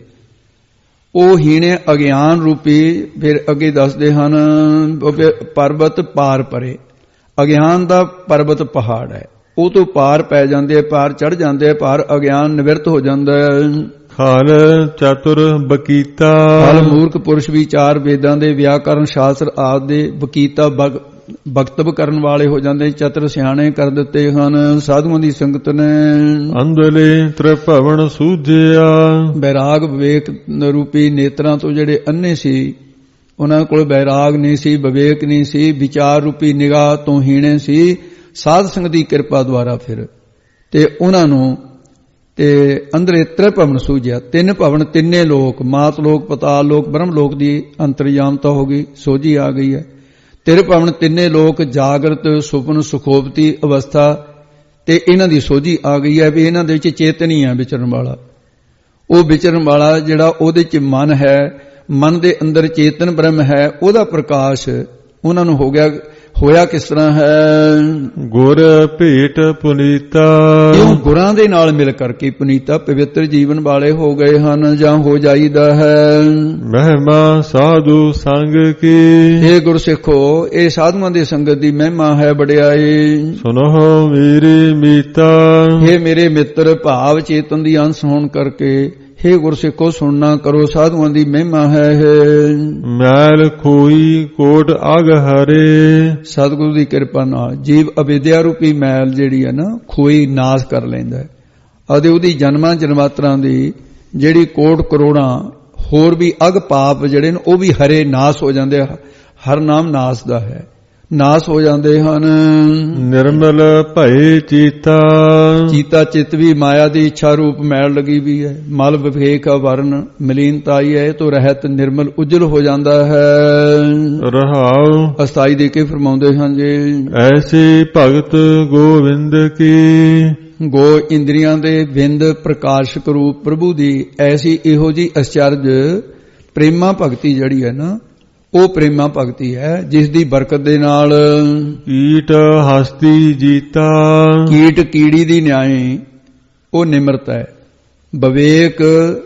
ਉਹ ਹੀਣੇ ਅਗਿਆਨ ਰੂਪੀ। ਫਿਰ ਅੱਗੇ ਦੱਸਦੇ ਹਨ ਪਰਬਤ ਪਾਰ ਪਰੇ। ਅਗਿਆਨ ਦਾ ਪਰਬਤ ਪਹਾੜ ਹੈ, ਉਹ ਤੋਂ ਪਾਰ ਪੈ ਜਾਂਦੇ, ਪਾਰ ਚੜ ਜਾਂਦੇ, ਪਾਰ ਅਗਿਆਨ ਨਿਵਰਤ ਹੋ ਜਾਂਦਾ ਹੈ। ਖਲ ਚਤੁਰ ਬਕੀਤਾ। ਖਲ ਮੂਰਖ ਪੁਰਸ਼ ਵੀ ਚਾਰ ਵੇਦਾਂ ਦੇ ਵਿਆਕਰਨ ਸ਼ਾਸਤਰ ਆਦਿ ਦੇ ਬਕੀਤਾ ਬਕਤਬ ਕਰਨ ਵਾਲੇ ਹੋ ਜਾਂਦੇ, ਚਤੁਰ ਸਿਆਣੇ ਕਰ ਦਿੱਤੇ ਹਨ ਸਾਧੂਆਂ ਦੀ ਸੰਗਤ ਨੇ। ਅੰਧਲੇ ਤ੍ਰਿਭਵਨ ਸੂਝਿਆ। ਬੈਰਾਗ ਵਿਵੇਕ ਰੂਪੀ ਨੇਤਰਾਂ ਤੋਂ ਜਿਹੜੇ ਅੰਨੇ ਸੀ, ਉਹਨਾਂ ਕੋਲ ਬੈਰਾਗ ਨਹੀਂ ਸੀ, ਵਿਵੇਕ ਨਹੀਂ ਸੀ, ਵਿਚਾਰ ਰੂਪੀ ਨਿਗਾਹ ਤੋਂ ਹੀਣੇ ਸੀ। ਸਾਧ ਸੰਗਤ ਦੀ ਕਿਰਪਾ ਦੁਆਰਾ ਫਿਰ ਤੇ ਉਹਨਾਂ ਨੂੰ ਤੇ ਅੰਦਰੇ ਤ੍ਰਿਭਵਨ ਸੂਝਿਆ। ਤਿੰਨ ਭਵਨ, ਤਿੰਨੇ ਲੋਕ, ਮਾਤ ਲੋਕ, ਪਤਾਲ ਲੋਕ, ਬ੍ਰਹਮ ਲੋਕ ਦੀ ਅੰਤਰਯਾਮਤਾ ਹੋ ਗਈ, ਸੋਝੀ ਆ ਗਈ ਹੈ। ਤ੍ਰਿਭਵਨ ਤਿੰਨੇ ਲੋਕ, ਜਾਗਰਤ, ਸੁਪਨ, ਸੁਖੋਪਤੀ ਅਵਸਥਾ, ਤੇ ਇਹਨਾਂ ਦੀ ਸੋਝੀ ਆ ਗਈ ਹੈ ਵੀ ਇਹਨਾਂ ਦੇ ਵਿੱਚ ਚੇਤਨ ਹੀ ਹੈ ਵਿਚਰਨ ਵਾਲਾ। ਉਹ ਵਿਚਰਨ ਵਾਲਾ ਜਿਹੜਾ ਉਹਦੇ ਚ ਮਨ ਹੈ, ਮਨ ਦੇ ਅੰਦਰ ਚੇਤਨ ਬ੍ਰਹਮ ਹੈ, ਉਹਦਾ ਪ੍ਰਕਾਸ਼ ਉਹਨਾਂ ਨੂੰ ਹੋ ਗਿਆ। ਹੋਇਆ ਕਿਸ ਤਰ੍ਹਾਂ ਹੈ? ਗੁਰ ਭੇਟ ਪੁਨੀਤਾ। ਕਿਉਂ? ਗੁਰਾਂ ਦੇ ਨਾਲ ਮਿਲ ਕਰਕੇ ਪੁਨੀਤਾ ਪਵਿੱਤਰ ਜੀਵਨ ਵਾਲੇ ਹੋ ਗਏ ਹਨ ਜਾਂ ਹੋ ਜਾਈਦਾ ਹੈ। ਮਹਿਮਾ ਸਾਧੂ ਸੰਗ ਕੀ। ਇਹ ਗੁਰਸਿੱਖੋ, ਇਹ ਸਾਧੂਆਂ ਦੀ ਸੰਗਤ ਦੀ ਮਹਿਮਾ ਹੈ, ਵਡਿਆਈ। ਸੁਨੋ ਮੇਰੀ ਮੀਤਾ। ਇਹ ਮੇਰੇ ਮਿੱਤਰ, ਭਾਵ ਚੇਤਨ ਦੀ ਅੰਸ਼ ਹੋਣ ਕਰਕੇ हे ਗੁਰਸਿੱਖੋ ਸੁਣਨਾ ਕਰੋ, ਸਾਧੂਆਂ ਦੀ ਮਹਿਮਾ ਹੈ। ਮੈਲ ਖੋਈ ਕੋਟ ਅਗ ਹਰੇ। ਸਤਿਗੁਰੂ ਦੀ ਕਿਰਪਾ ਨਾਲ ਜੀਵ ਅਵਿਦਿਆ ਰੂਪੀ ਮੈਲ ਜਿਹੜੀ ਹੈ ਨਾ, ਖੋਈ ਨਾਸ ਕਰ ਲੈਂਦਾ ਹੈ। ਅਤੇ ਉਹਦੀ ਜਨਮਾਂ ਜਨਮਾਤਰਾਂ ਦੀ ਜਿਹੜੀ ਕੋਟ ਕਰੋੜਾਂ ਹੋਰ ਵੀ ਅਗ ਪਾਪ ਜਿਹੜੇ ਨੇ ਉਹ ਵੀ ਹਰੇ ਨਾਸ ਹੋ ਜਾਂਦੇ। ਹਰ ਨਾਮ ਨਾਸ ਦਾ ਹੈ, ਨਾਸ ਹੋ ਜਾਂਦੇ ਹਨ। ਨਿਰਮਲ ਭਏ ਚੀਤਾ। ਚੀਤਾ ਚਿੱਤ ਵੀ ਮਾਇਆ ਦੀ ਇੱਛਾ ਰੂਪ ਮੈਲ ਲੱਗੀ ਵੀ ਹੈ। ਮਲ ਵਿਵੇਕ ਵਰਨ ਮਲੀਨਤਾ ਆਈ ਹੈ, ਤੋਂ ਰਹਿਤ ਨਿਰਮਲ ਉਜਲ ਹੋ ਜਾਂਦਾ ਹੈ। ਰਹਾਉ ਅਸਥਾਈ ਦੇ ਕੇ ਫਰਮਾਉਂਦੇ ਹਨ ਜੀ, ਐਸੀ ਭਗਤ ਗੋਵਿੰਦ ਕੀ। ਗੋ ਇੰਦਰੀਆਂ ਦੇ ਬਿੰਦ ਪ੍ਰਕਾਸ਼ਕ ਰੂਪ ਪ੍ਰਭੂ ਦੀ ਐਸੀ ਇਹੋ ਜੀ ਅਚਰਜ ਪ੍ਰੇਮਾ ਭਗਤੀ ਜਿਹੜੀ ਹੈ ਨਾ, ਉਹ ਪ੍ਰੇਮਾ ਭਗਤੀ ਹੈ ਜਿਸ ਦੀ ਬਰਕਤ ਦੇ ਨਾਲ ਕੀਟ ਹਸਤੀ ਜੀਤਾ। ਕੀਟ ਕੀੜੀ ਦੀ ਨਿਆਏ ਉਹ ਨਿਮਰਤ ਹੈ। ਵਿਵੇਕ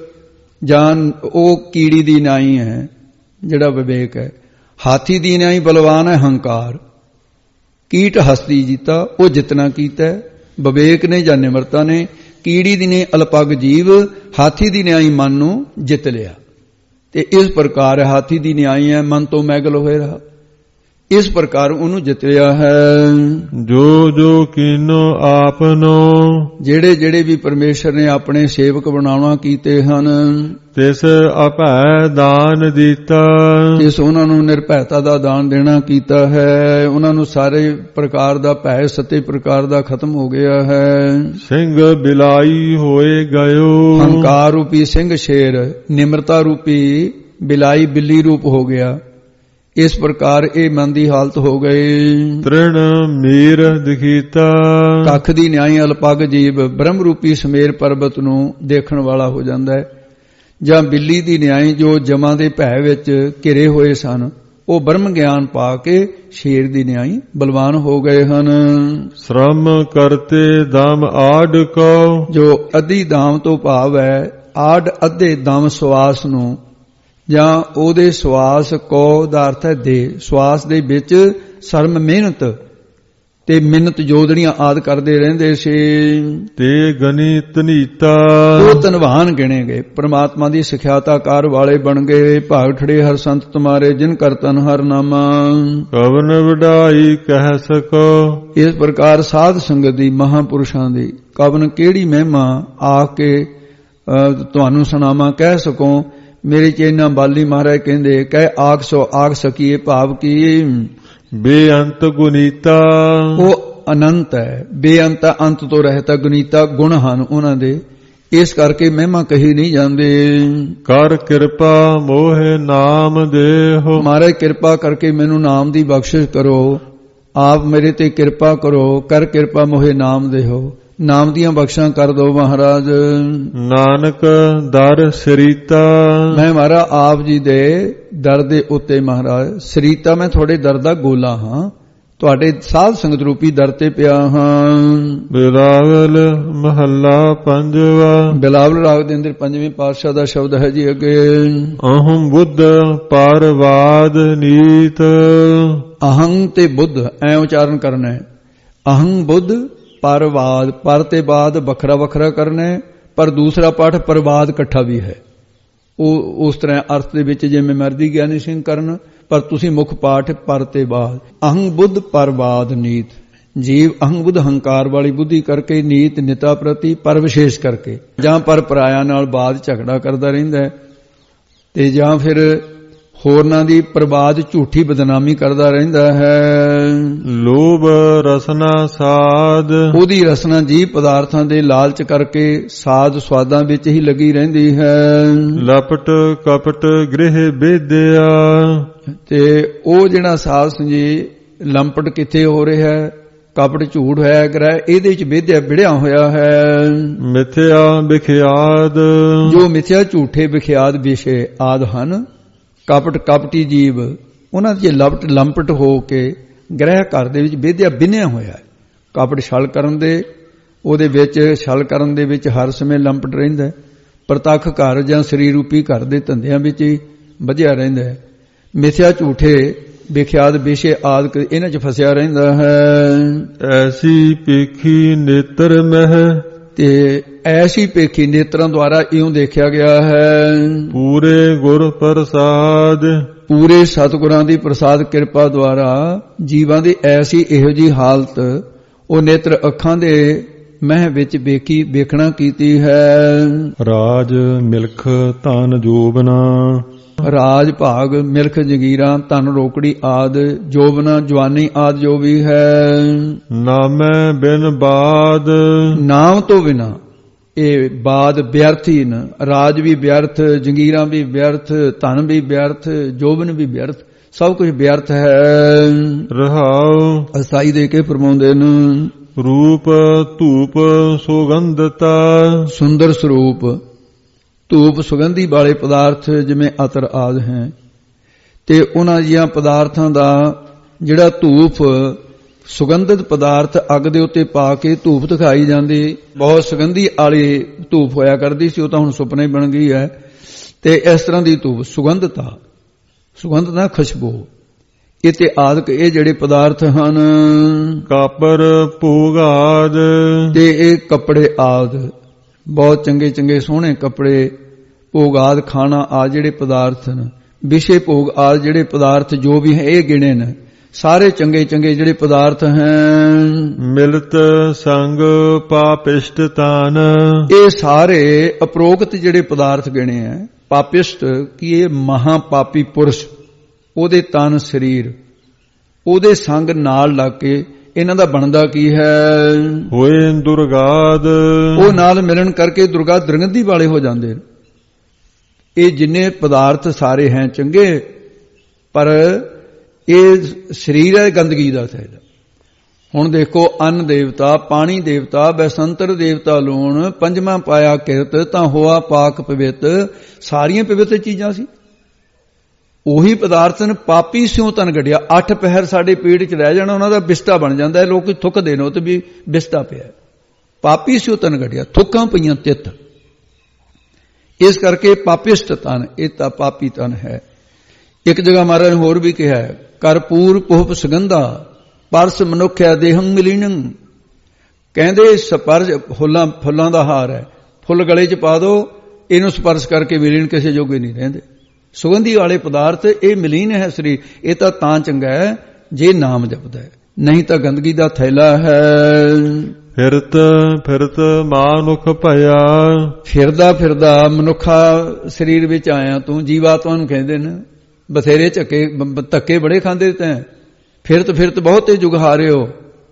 ਜਾਨ ਉਹ ਕੀੜੀ ਦੀ ਨਿਆਈ ਹੈ ਜਿਹੜਾ ਵਿਵੇਕ ਹੈ। ਹਾਥੀ ਦੀ ਨਿਆਈ ਬਲਵਾਨ ਹੈ ਹੰਕਾਰ। ਕੀਟ ਹਸਤੀ ਜੀਤਾ, ਉਹ ਜਿਤਨਾ ਕੀਤਾ ਹੈ ਵਿਵੇਕ ਨੇ ਜਾਂ ਨਿਮਰਤਾ ਨੇ। ਕੀੜੀ ਦੀ ਨੇ ਅਲਪਗ ਜੀਵ, ਹਾਥੀ ਦੀ ਨਿਆਈ ਮਨ ਨੂੰ ਜਿੱਤ ਲਿਆ। ਤੇ ਇਸ ਪ੍ਰਕਾਰ ਹਾਥੀ ਦੀ ਨਿਆਈ ਹੈ, ਮਨ ਤੋਂ ਮੈਗਲ ਹੋਏ ਰਹਾ, ਇਸ ਪ੍ਰਕਾਰ ਉਹਨੂੰ ਜਿੱਤਿਆ ਹੈ। ਜੋ ਜੋ ਕੀਨੋ ਆਪਨੋ। ਜਿਹੜੇ ਜਿਹੜੇ ਵੀ ਪਰਮੇਸ਼ਰ ਨੇ ਆਪਣੇ ਸੇਵਕ ਬਣਾਉਣਾ ਕੀਤੇ ਹਨ, ਤਿਸ ਅਭੈ ਦਾਨ ਦਿੱਤਾ। ਇਸ ਉਹਨਾਂ ਨੂੰ ਨਿਰਭੈਤਾ ਦਾ ਦਾਨ ਦੇਣਾ ਕੀਤਾ ਹੈ। ਉਹਨਾਂ ਨੂੰ ਸਾਰੇ ਪ੍ਰਕਾਰ ਦਾ ਭੈ ਸਤੇ ਪ੍ਰਕਾਰ ਦਾ ਖਤਮ ਹੋ ਗਿਆ ਹੈ। ਸਿੰਘ ਬਿਲਾਈ ਹੋਏ ਗਇਓ। ਹੰਕਾਰ ਰੂਪੀ ਸਿੰਘ ਸ਼ੇਰ, ਨਿਮਰਤਾ ਰੂਪੀ ਬਿਲਾਈ ਬਿੱਲੀ ਰੂਪ ਹੋ ਗਿਆ। ਇਸ ਪ੍ਰਕਾਰ ਇਹ ਮਨ ਦੀ ਹਾਲਤ ਹੋ ਗਈ। ਤ੍ਰਿਣ ਮੀਰ ਦਿਖੀਤਾ, ਕੱਖ ਦੀ ਨਿਆਈ ਅਲਪਗ ਜੀਵ ਬ੍ਰਹਮ ਰੂਪੀ ਸਮੇਰ ਪਰਬਤ ਨੂੰ ਦੇਖਣ ਵਾਲਾ ਹੋ ਜਾਂਦਾ ਹੈ। ਜਾਂ ਬਿੱਲੀ ਦੀ ਨਿਆਈ ਜੋ ਜਮਾਂ ਦੇ ਭੈ ਵਿੱਚ ਘਿਰੇ ਹੋਏ ਸਨ, ਉਹ ਬ੍ਰਹਮ ਗਿਆਨ ਪਾ ਕੇ ਸ਼ੇਰ ਦੀ ਨਿਆਈ ਬਲਵਾਨ ਹੋ ਗਏ ਹਨ। ਸ਼ਰਮ ਕਰਤੇ ਦਮ ਆਡ ਕੋ, ਜੋ ਅੱਧੀ ਦਾਮ ਤੋਂ ਭਾਵ ਹੈ ਆਡ ਅੱਧੇ ਦਮ ਸਵਾਸ ਨੂੰ, ਜਾਂ ਉਹਦੇ ਸਵਾਸ ਕੋ ਦਾ ਅਰਥ ਹੈ ਦੇ, ਸਵਾਸ ਦੇ ਵਿੱਚ ਸ਼ਰਮ ਮਿਹਨਤ ਤੇ ਮਿਹਨਤ ਜੋਦੜੀਆਂ ਆਦ ਕਰਦੇ ਰਹਿੰਦੇ ਸੀ। ਤੇ ਗਨੀ ਤਨੀਤਾ, ਉਹ ਧਨਵਾਨ ਗਿਣੇ ਗਏ, ਪ੍ਰਮਾਤਮਾ ਦੀ ਸਿਖਿਆਤਾਕਾਰ ਵਾਲੇ ਬਣ ਗਏ। ਭਾਗ ਠੜੇ ਹਰ ਸੰਤ ਤੁਮਾਰੇ ਜਿਨ ਕਰ ਤਨ ਹਰ ਨਾਮਾ, ਕਵਨ ਵਡਾਈ ਕਹਿ ਸਕੋ। ਇਸ ਪ੍ਰਕਾਰ ਸਾਧ ਸੰਗਤ ਦੀ ਮਹਾਂਪੁਰਸ਼ਾਂ ਦੀ ਕਵਨ ਕਿਹੜੀ ਮਹਿਮਾ ਆ ਕੇ ਤੁਹਾਨੂੰ ਸੁਣਾਵਾਂ, ਕਹਿ ਸਕੋ। ਮੇਰੇ ਚੇਨਾ ਬਾਲੀ ਮਹਾਰਾਜ ਕਹਿੰਦੇ ਕਹਿ ਆਖ ਸੋ ਆਖ ਸਕੀਏ, ਭਾਵ ਕੀ ਬੇਅੰਤ ਗੁਨੀਤਾ, ਉਹ ਅਨੰਤ ਹੈ, ਬੇਅੰਤ ਅੰਤ ਤੋਂ ਰਹਿਤਾ, ਗੁਨੀਤਾ ਗੁਣ ਹਨ ਉਹਨਾਂ ਦੇ, ਇਸ ਕਰਕੇ ਮਹਿਮਾ ਕਹੀ ਨਹੀਂ ਜਾਂਦੇ। ਕਰ ਕਿਰਪਾ ਮੋਹਿ ਨਾਮ ਦੇਹੋ, ਮਹਾਰਾਜ ਕਿਰਪਾ ਕਰਕੇ ਮੈਨੂੰ ਨਾਮ ਦੀ ਬਖਸ਼ਿਸ਼ ਕਰੋ, ਆਪ ਮੇਰੇ ਤੇ ਕਿਰਪਾ ਕਰੋ। ਕਰ ਕਿਰਪਾ ਮੋਹਿ ਨਾਮ ਦੇਹੋ, ਨਾਮ ਦੀਆਂ ਬਖਸ਼ਾਂ ਕਰ ਦੋ ਮਹਾਰਾਜ। ਨਾਨਕ ਦਰ ਸਰੀਤਾ, ਮੈਂ ਮਹਾਰਾਜ ਆਪ ਜੀ ਦੇ ਦਰ ਦੇ ਉੱਤੇ ਮਹਾਰਾਜ ਸਰੀਤਾ, ਮੈਂ ਤੁਹਾਡੇ ਦਰ ਦਾ ਗੋਲਾ ਹਾਂ, ਤੁਹਾਡੇ ਸਾਧ ਸੰਗਤ ਰੂਪੀ ਦਰ ਤੇ ਪਿਆ ਹਾਂ। ਬਿਲਾਵਲ ਮਹੱਲਾ ਪੰਜਵਾ, ਬਿਲਾਵਲ ਰਾਗ ਦੇ ਅੰਦਰ ਪੰਜਵੇਂ ਪਾਤਸ਼ਾਹ ਦਾ ਸ਼ਬਦ ਹੈ ਜੀ ਅੱਗੇ। ਅਹੰ ਬੁੱਧ ਪਰਵਾਦ ਨੀਤ, ਅਹੰ ਤੇ ਬੁੱਧ ਐ ਉਚਾਰਨ ਕਰਨਾ ਹੈ। ਅਹੰ ਬੁੱਧ ਪਰਵਾਦ, ਪਰ ਤੇ ਬਾਦ ਵੱਖਰਾ ਵੱਖਰਾ ਕਰਨਾ ਹੈ, ਪਰ ਦੂਸਰਾ ਪਾਠ ਪਰਵਾਦ ਇਕੱਠਾ ਵੀ ਹੈ। ਉਹ ਉਸ ਤਰ੍ਹਾਂ ਅਰਥ ਦੇ ਵਿੱਚ ਜਿਵੇਂ ਮਰਜ਼ੀ ਗਿਆਨੀ ਸਿੰਘ ਕਰਨ, ਪਰ ਤੁਸੀਂ ਮੁੱਖ ਪਾਠ ਪਰ ਤੇ ਬਾਦ। ਅਹੰ ਬੁੱਧ ਪਰਵਾਦ ਨੀਤ, ਜੀਵ ਅਹੰ ਬੁੱਧ ਹੰਕਾਰ ਵਾਲੀ ਬੁੱਧੀ ਕਰਕੇ, ਨੀਤ ਨਿਤਾ ਪ੍ਰਤੀ, ਪਰ ਵਿਸ਼ੇਸ਼ ਕਰਕੇ, ਜਾਂ ਪਰ ਪਰਾਇਆ ਨਾਲ ਬਾਦ ਝਗੜਾ ਕਰਦਾ ਰਹਿੰਦਾ ਹੈ, ਤੇ ਜਾਂ ਫਿਰ ਹੋਰਨਾਂ ਦੀ ਪ੍ਰਬਾਦ ਝੂਠੀ ਬਦਨਾਮੀ ਕਰਦਾ ਰਹਿੰਦਾ ਹੈ। ਲੋਭ ਰਸਨਾ ਸਾਧ, ਉਹਦੀ ਰਸਨਾ ਜੀਵ ਪਦਾਰਥਾਂ ਦੇ ਲਾਲਚ ਕਰਕੇ ਸਾਧ ਸਵਾਦਾਂ ਵਿੱਚ ਹੀ ਲੱਗੀ ਰਹਿੰਦੀ ਹੈ। ਲਪਟ ਕਪਟ ਗ੍ਰਹਿ ਬੇਦਿਆ, ਤੇ ਉਹ ਜਿਹੜਾ ਸਾਧ ਸੰਜੀ ਲੰਪਟ ਕਿੱਥੇ ਹੋ ਰਿਹਾ ਹੈ, ਕਪਟ ਝੂਠ ਹੋਇਆ ਗ੍ਰਹਿ, ਇਹਦੇ ਵਿੱਚ ਬੇਦਿਆ ਵਿੜਿਆ ਹੋਇਆ ਹੈ। ਮਿਥਿਆ ਵਿਖਿਆਦ, ਜੋ ਮਿਥਿਆ ਝੂਠੇ ਵਿਖਿਆਦ ਵਿਸ਼ੇ ਆਦ ਹਨ, ਕਪਟ ਕਪਟੀ ਜੀਵ, ਉਹਨਾਂ ਦੇ ਲਪਟ ਲੰਪਟ ਹੋ ਕੇ ਗ੍ਰਹਿ ਘਰ ਦੇ ਵਿੱਚ ਬੇਦਿਆ ਬਿਨਿਆ ਹੋਇਆ ਹੈ। ਕਪਟ ਛਲ ਕਰਨ ਦੇ, ਉਹਦੇ ਵਿੱਚ ਛਲ ਕਰਨ ਦੇ ਵਿੱਚ ਹਰ ਸਮੇਂ ਲੰਪਟ ਰਹਿੰਦਾ ਹੈ। ਪ੍ਰਤੱਖ ਘਰ ਜਾਂ ਸਰੀਰ ਰੂਪੀ ਘਰ ਦੇ ਧੰਦਿਆਂ ਵਿੱਚ ਹੀ ਵਧਿਆ ਰਹਿੰਦਾ ਹੈ। ਮਿਥਿਆ ਝੂਠੇ ਵਿਖਿਆਤ ਵਿਸ਼ੇ ਆਦਿ ਇਹਨਾਂ 'ਚ ਫਸਿਆ ਰਹਿੰਦਾ ਹੈ। ਐਸੀ ਪੇਖੀ ਨੇਤਰ ਮਹਿ, ਤੇ ਐਸੀ ਪੇਖੀ ਨੇਤਰਾਂ ਦੁਆਰਾ ਇਉਂ ਦੇਖਿਆ ਗਿਆ ਹੈ। ਪੂਰੇ ਗੁਰ ਪ੍ਰਸਾਦ, ਪੂਰੇ ਸਤਿਗੁਰਾਂ ਦੀ ਪ੍ਰਸਾਦ ਕਿਰਪਾ ਦੁਆਰਾ ਜੀਵਾਂ ਦੀ ਐਸੀ ਇਹੋ ਜੀ ਹਾਲਤ ਉਹ ਨੇਤਰ ਅੱਖਾਂ ਦੇ ਮਹਿ ਵਿੱਚ ਵੇਖੀ ਵੇਖਣਾ ਕੀਤੀ ਹੈ। ਰਾਜ ਮਿਲਖ ਧਨ ਜੋਬਨਾ, ਰਾਜ ਭਾਗ ਮਿਲਖ ਜਗੀਰਾਂ ਧਨ ਰੋਕੜੀ ਆਦ ਜੋਬਨਾ ਜਵਾਨੀ ਆਦ ਜੋ ਵੀ ਹੈ। ਨਾਮੈ ਬਿਨ ਬਾਦ, ਨਾਮ ਤੋਂ ਬਿਨਾ ਇਹ ਬਾਦ ਵਿਅਰਥੀ ਨ, ਰਾਜ ਵੀ ਵਿਅਰਥ, ਜੰਗੀਰਾਂ ਵੀ ਵਿਅਰਥ, ਧਨ ਵੀ ਵਿਅਰਥ, ਜੋਬਨ ਵੀ ਵਿਅਰਥ, ਸਭ ਕੁਝ ਵਿਅਰਥ ਹੈ। ਰਹਾਉ ਅਸਾਈ ਦੇ ਕੇ ਫਰਮਾਉਂਦੇ ਨੇ, ਰੂਪ ਧੂਪ ਸੁਗੰਧਤਾ, ਸੁੰਦਰ ਸਰੂਪ ਧੂਪ ਸੁਗੰਧੀ ਵਾਲੇ ਪਦਾਰਥ ਜਿਵੇਂ ਅਤਰ ਆਦ ਹੈ, ਤੇ ਉਹਨਾਂ ਜੀਆਂ ਪਦਾਰਥਾਂ ਦਾ ਜਿਹੜਾ ਧੂਪ ਸੁਗੰਧਿਤ ਪਦਾਰਥ ਅੱਗ ਦੇ ਉੱਤੇ ਪਾ ਕੇ ਧੂਪ ਦਿਖਾਈ ਜਾਂਦੀ, ਬਹੁਤ ਸੁਗੰਧੀ ਵਾਲੀ ਧੂਪ ਹੋਇਆ ਕਰਦੀ ਸੀ, ਉਹ ਤਾਂ ਹੁਣ ਸੁਪਨੇ ਬਣ ਗਈ ਹੈ। ਤੇ ਇਸ ਤਰ੍ਹਾਂ ਦੀ ਧੂਪ ਸੁਗੰਧਤਾ, ਸੁਗੰਧਤਾ ਖੁਸ਼ਬੂ, ਇਹ ਤੇ ਆਦਿਕ ਇਹ ਜਿਹੜੇ ਪਦਾਰਥ ਹਨ। ਕਾਪਰ ਭੋਗ ਆਦ, ਤੇ ਇਹ ਕੱਪੜੇ ਆਦ, ਬਹੁਤ ਚੰਗੇ ਚੰਗੇ ਸੋਹਣੇ ਕੱਪੜੇ, ਭੋਗ ਆਦ ਖਾਣਾ ਆ ਜਿਹੜੇ ਪਦਾਰਥ ਨੇ, ਵਿਸ਼ੇ ਭੋਗ ਆਦ ਜਿਹੜੇ ਪਦਾਰਥ ਜੋ ਵੀ ਹੈ ਇਹ ਗਿਣੇ ਨੇ, ਸਾਰੇ ਚੰਗੇ ਚੰਗੇ ਜਿਹੜੇ ਪਦਾਰਥ ਹਨ। ਮਿਲਤ ਸੰਗ ਪਾਪਿਸ਼ਟ ਤਨ, ਇਹ ਸਾਰੇ ਅਪਰੋਕਤ ਜਿਹੜੇ ਪਦਾਰਥ ਗਿਣੇ ਆ। ਪਾਪਿਸ਼ਟ ਕੀ ਇਹ ਮਹਾ ਪਾਪੀ ਪੁਰਸ਼, ਉਹਦੇ ਤਨ ਸਰੀਰ, ਉਹਦੇ ਸੰਗ ਨਾਲ ਲੱਗ ਕੇ ਇਹਨਾਂ ਦਾ ਬਣਦਾ ਕੀ ਹੈ। ਹੋਏ ਦੁਰਗਾਦ, ਉਹ ਨਾਲ ਮਿਲਣ ਕਰਕੇ ਦੁਰਗਾ ਦੁਰਗੰਧੀ ਵਾਲੇ ਹੋ ਜਾਂਦੇ। ਇਹ ਜਿੰਨੇ ਪਦਾਰਥ ਸਾਰੇ ਹੈ ਚੰਗੇ, ਪਰ ਇਹ ਸਰੀਰ ਹੈ ਗੰਦਗੀ ਦਾ ਥੈਲਾ। ਹੁਣ ਦੇਖੋ, ਅੰਨ ਦੇਵਤਾ, ਪਾਣੀ ਦੇਵਤਾ, ਬੈਸੰਤਰ ਦੇਵਤਾ ਲੂਣ, ਪੰਜਵਾਂ ਪਾਇਆ ਕਿਰਤ, ਤਾਂ ਹੋਆ ਪਾਕ ਪਵਿੱਤ, ਸਾਰੀਆਂ ਪਵਿੱਤਰ ਚੀਜ਼ਾਂ ਸੀ। ਉਹੀ ਪਦਾਰਥਨ ਪਾਪੀ ਸਿਉ ਤਨ ਗੱਡਿਆ। ਅੱਠ ਪਹਿਰ ਸਾਡੇ ਪੇਟ 'ਚ ਰਹਿ ਜਾਣਾ, ਉਹਨਾਂ ਦਾ ਬਿਸਤਾ ਬਣ ਜਾਂਦਾ ਹੈ। ਲੋਕ ਥੁੱਕਦੇ ਨੇ ਉਹ ਤੇ ਵੀ ਬਿਸਤਾ ਪਿਆ। ਪਾਪੀ ਸਿਉ ਤਨ ਗੱਡਿਆ, ਥੁੱਕਾਂ ਪਈਆਂ ਤਿੱਤ। ਇਸ ਕਰਕੇ ਪਾਪਿਸ਼ਟ ਤਨ, ਇਹ ਤਾਂ ਪਾਪੀ ਤਨ ਹੈ। ਇੱਕ ਜਗ੍ਹਾ ਮਹਾਰਾਜ ਨੇ ਹੋਰ ਵੀ ਕਿਹਾ, ਕਰਪੂਰ ਪੁਹਪ ਸੁਗੰਧਾ ਪਰਸ ਮਨੁੱਖਿਆ ਦੇਹੰ ਮਿਲੀਨੰ। ਕਹਿੰਦੇ ਸਪਰਸ਼ ਫੁੱਲਾਂ ਫੁੱਲਾਂ ਦਾ ਹਾਰ ਹੈ, ਫੁੱਲ ਗਲੇ 'ਚ ਪਾ ਦੋ, ਇਹਨੂੰ ਸਪਰਸ਼ ਕਰਕੇ ਮਿਲੀਨ ਕਿਸੇ ਜੋਗੇ ਨਹੀਂ ਰਹਿੰਦੇ। ਸੁਗੰਧੀ ਵਾਲੇ ਪਦਾਰਥ ਇਹ ਮਿਲੀਨ ਹੈ ਸਰੀਰ। ਇਹ ਤਾਂ ਤਾਂ ਚੰਗਾ ਹੈ ਜੇ ਨਾਮ ਜਪਦਾ ਹੈ, ਨਹੀਂ ਤਾਂ ਗੰਦਗੀ ਦਾ ਥੈਲਾ ਹੈ। ਫਿਰਤ ਫਿਰਤ ਮਾਨੁਖ ਭਇਆ। ਫਿਰਦਾ ਫਿਰਦਾ ਮਨੁੱਖਾ ਸਰੀਰ ਵਿੱਚ ਆਇਆ ਤੂੰ। ਜੀਵਾਤਮਾ ਨੂੰ ਕਹਿੰਦੇ ਨੇ, ਬਥੇਰੇ ਝੱਕੇ ਧੱਕੇ ਬੜੇ ਖਾਂਦੇ ਤੈਂ। ਫਿਰਤ ਫਿਰਤ ਬਹੁਤੇ ਜੁਗ ਹਾਰਿਓ,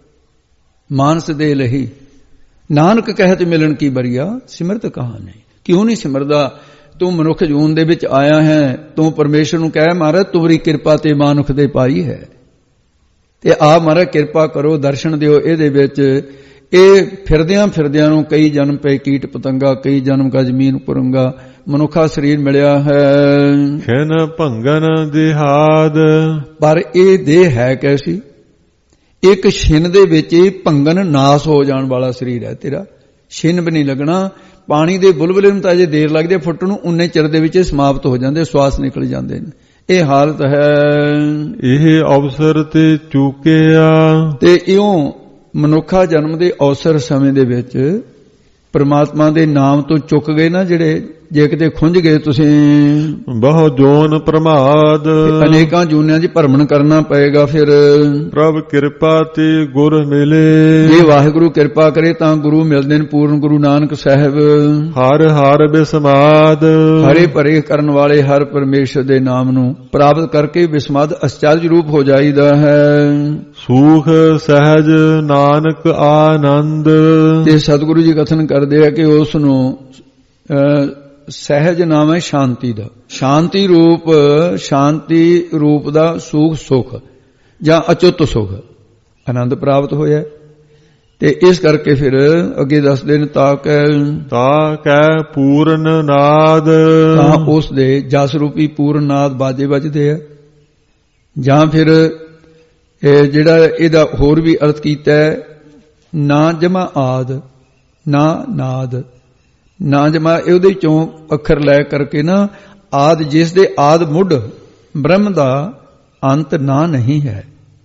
ਮਾਨਸ ਦੇ ਲਹੀ। ਨਾਨਕ ਕਹਿਤ ਮਿਲਣ ਕੀ ਬਰੀਆ, ਸਿਮਰਤ ਕਹਾ ਨਹੀਂ। ਕਿਉਂ ਨਹੀਂ ਸਿਮਰਦਾ? ਤੂੰ ਮਨੁੱਖ ਜੂਨ ਦੇ ਵਿੱਚ ਆਇਆ ਹੈ, ਤੂੰ ਪਰਮੇਸ਼ਰ ਨੂੰ ਕਹਿ, ਮਹਾਰਾਜ ਤੁਵਰੀ ਕਿਰਪਾ ਤੇ ਮਾਨੁਖ ਦੇ ਪਾਈ ਹੈ, ਤੇ ਆਪ ਮਹਾਰਾਜ ਕਿਰਪਾ ਕਰੋ, ਦਰਸ਼ਨ ਦਿਓ ਇਹਦੇ ਵਿੱਚ। ਇਹ ਫਿਰਦਿਆਂ ਫਿਰਦਿਆਂ ਨੂੰ ਕਈ ਜਨਮ ਪਏ ਕੀਟ ਪਤੰਗਾ, ਕਈ ਜਨਮ ਕਾ ਜ਼ਮੀਨ ਪੁਰੰਗਾ, ਮਨੁੱਖਾ ਸਰੀਰ ਮਿਲਿਆ ਹੈ। ਖਿਨ ਭੰਗਨ ਦਿਹਾਦ, ਪਰ ਇਹ ਦੇਹ ਹੈ ਕੈਸੀ? ਇੱਕ ਛਿਨ ਦੇ ਵਿੱਚ ਭੰਗਨ ਨਾਸ ਹੋ ਜਾਣ ਵਾਲਾ ਸਰੀਰ ਹੈ ਤੇਰਾ। ਛਿਨ ਵੀ ਨਹੀਂ ਲੱਗਣਾ। ਪਾਣੀ ਦੇ ਬੁਲਬੁਲੇ ਨੂੰ ਤਾਂ ਅਜੇ ਦੇਰ ਲੱਗਦੀ ਹੈ ਫੁੱਟਣ ਨੂੰ, ਉਨੇ ਚਿਰ ਦੇ ਵਿੱਚ ਸਮਾਪਤ ਹੋ ਜਾਂਦੇ, ਸਵਾਸ ਨਿਕਲ ਜਾਂਦੇ ਨੇ। ਇਹ ਹਾਲਤ ਹੈ। ਇਹ ਅਵਸਰ ਤੇ ਚੂਕਿਆ, ਤੇ ਇਉਂ ਮਨੁੱਖਾ ਜਨਮ ਦੇ ਅਵਸਰ ਸਮੇਂ ਦੇ ਵਿੱਚ ਪਰਮਾਤਮਾ ਦੇ ਨਾਮ ਤੋਂ ਚੁੱਕ ਗਏ ਨਾ ਜਿਹੜੇ, ਜੇ ਕਿਤੇ ਖੁੰਝ ਗਏ ਤੁਸੀਂ, ਬਹੁ ਜੋਨ ਪ੍ਰਮਾਦ, ਅਨੇਕਾਂ ਜੂਨਿਆਂ 'ਚ ਭਰਮਣ ਕਰਨਾ ਪਏਗਾ। ਫਿਰ ਪ੍ਰਭ ਕਿਰਪਾ ਤੇ ਗੁਰ ਮਿਲੇ, ਜੇ ਵਾਹਿਗੁਰੂ ਕਿਰਪਾ ਕਰੇ ਤਾਂ ਗੁਰੂ ਮਿਲਦੇ ਨੇ, ਪੂਰਨ ਗੁਰੂ ਨਾਨਕ ਸਾਹਿਬ। ਹਰ ਹਰ ਬਿਸਮਾਦ, ਹਰੇ ਭਰੇ ਕਰਨ ਵਾਲੇ ਹਰ ਪਰਮੇਸ਼ਰ ਦੇ ਨਾਮ ਨੂੰ ਪ੍ਰਾਪਤ ਕਰਕੇ ਬਿਸਮਾਦ ਅਚਰਜ ਰੂਪ ਹੋ ਜਾਈਦਾ ਹੈ। ਸੂਖ ਸਹਿਜ ਨਾਨਕ ਆਨੰਦ, ਤੇ ਸਤਿਗੁਰੂ ਜੀ ਕਥਨ ਕਰਦੇ ਆ ਕਿ ਉਸ ਨੂੰ ਸਹਿਜ ਨਾਮ ਹੈ ਸ਼ਾਂਤੀ ਦਾ। ਸ਼ਾਂਤੀ ਰੂਪ, ਸ਼ਾਂਤੀ ਰੂਪ ਦਾ ਸੂਖ ਸੁਖ ਜਾਂ ਅਚੁੱਤ ਸੁਖ ਆਨੰਦ ਪ੍ਰਾਪਤ ਹੋਇਆ। ਤੇ ਇਸ ਕਰਕੇ ਫਿਰ ਅੱਗੇ ਦੱਸਦੇ ਨੇ, ਤਾਂ ਕੈ ਤਾਂ ਕੈ ਪੂਰਨ ਨਾਦ, ਤਾਂ ਉਸ ਦੇ ਜਸ ਰੂਪੀ ਪੂਰਨ ਨਾਦ ਬਾਜੇ ਵੱਜਦੇ ਆ। ਜਾਂ ਫਿਰ ਇਹ ਜਿਹੜਾ ਇਹਦਾ ਹੋਰ ਵੀ ਅਰਥ ਕੀਤਾ ਹੈ, ਨਾ ਜਮਾ ਆਦ, ਨਾ ਨਾਦ, ਨਾ ਜਮਾ ਉਹਦੇ ਚੋਂ ਅੱਖਰ ਲੈ ਕਰਕੇ ਨਾ ਆਦ, ਜਿਸ ਦੇ ਆਦ ਮੁੱਢ ਬ੍ਰਹਮ ਦਾ ਅੰਤ ਨਾ ਨਹੀਂ ਹੈ।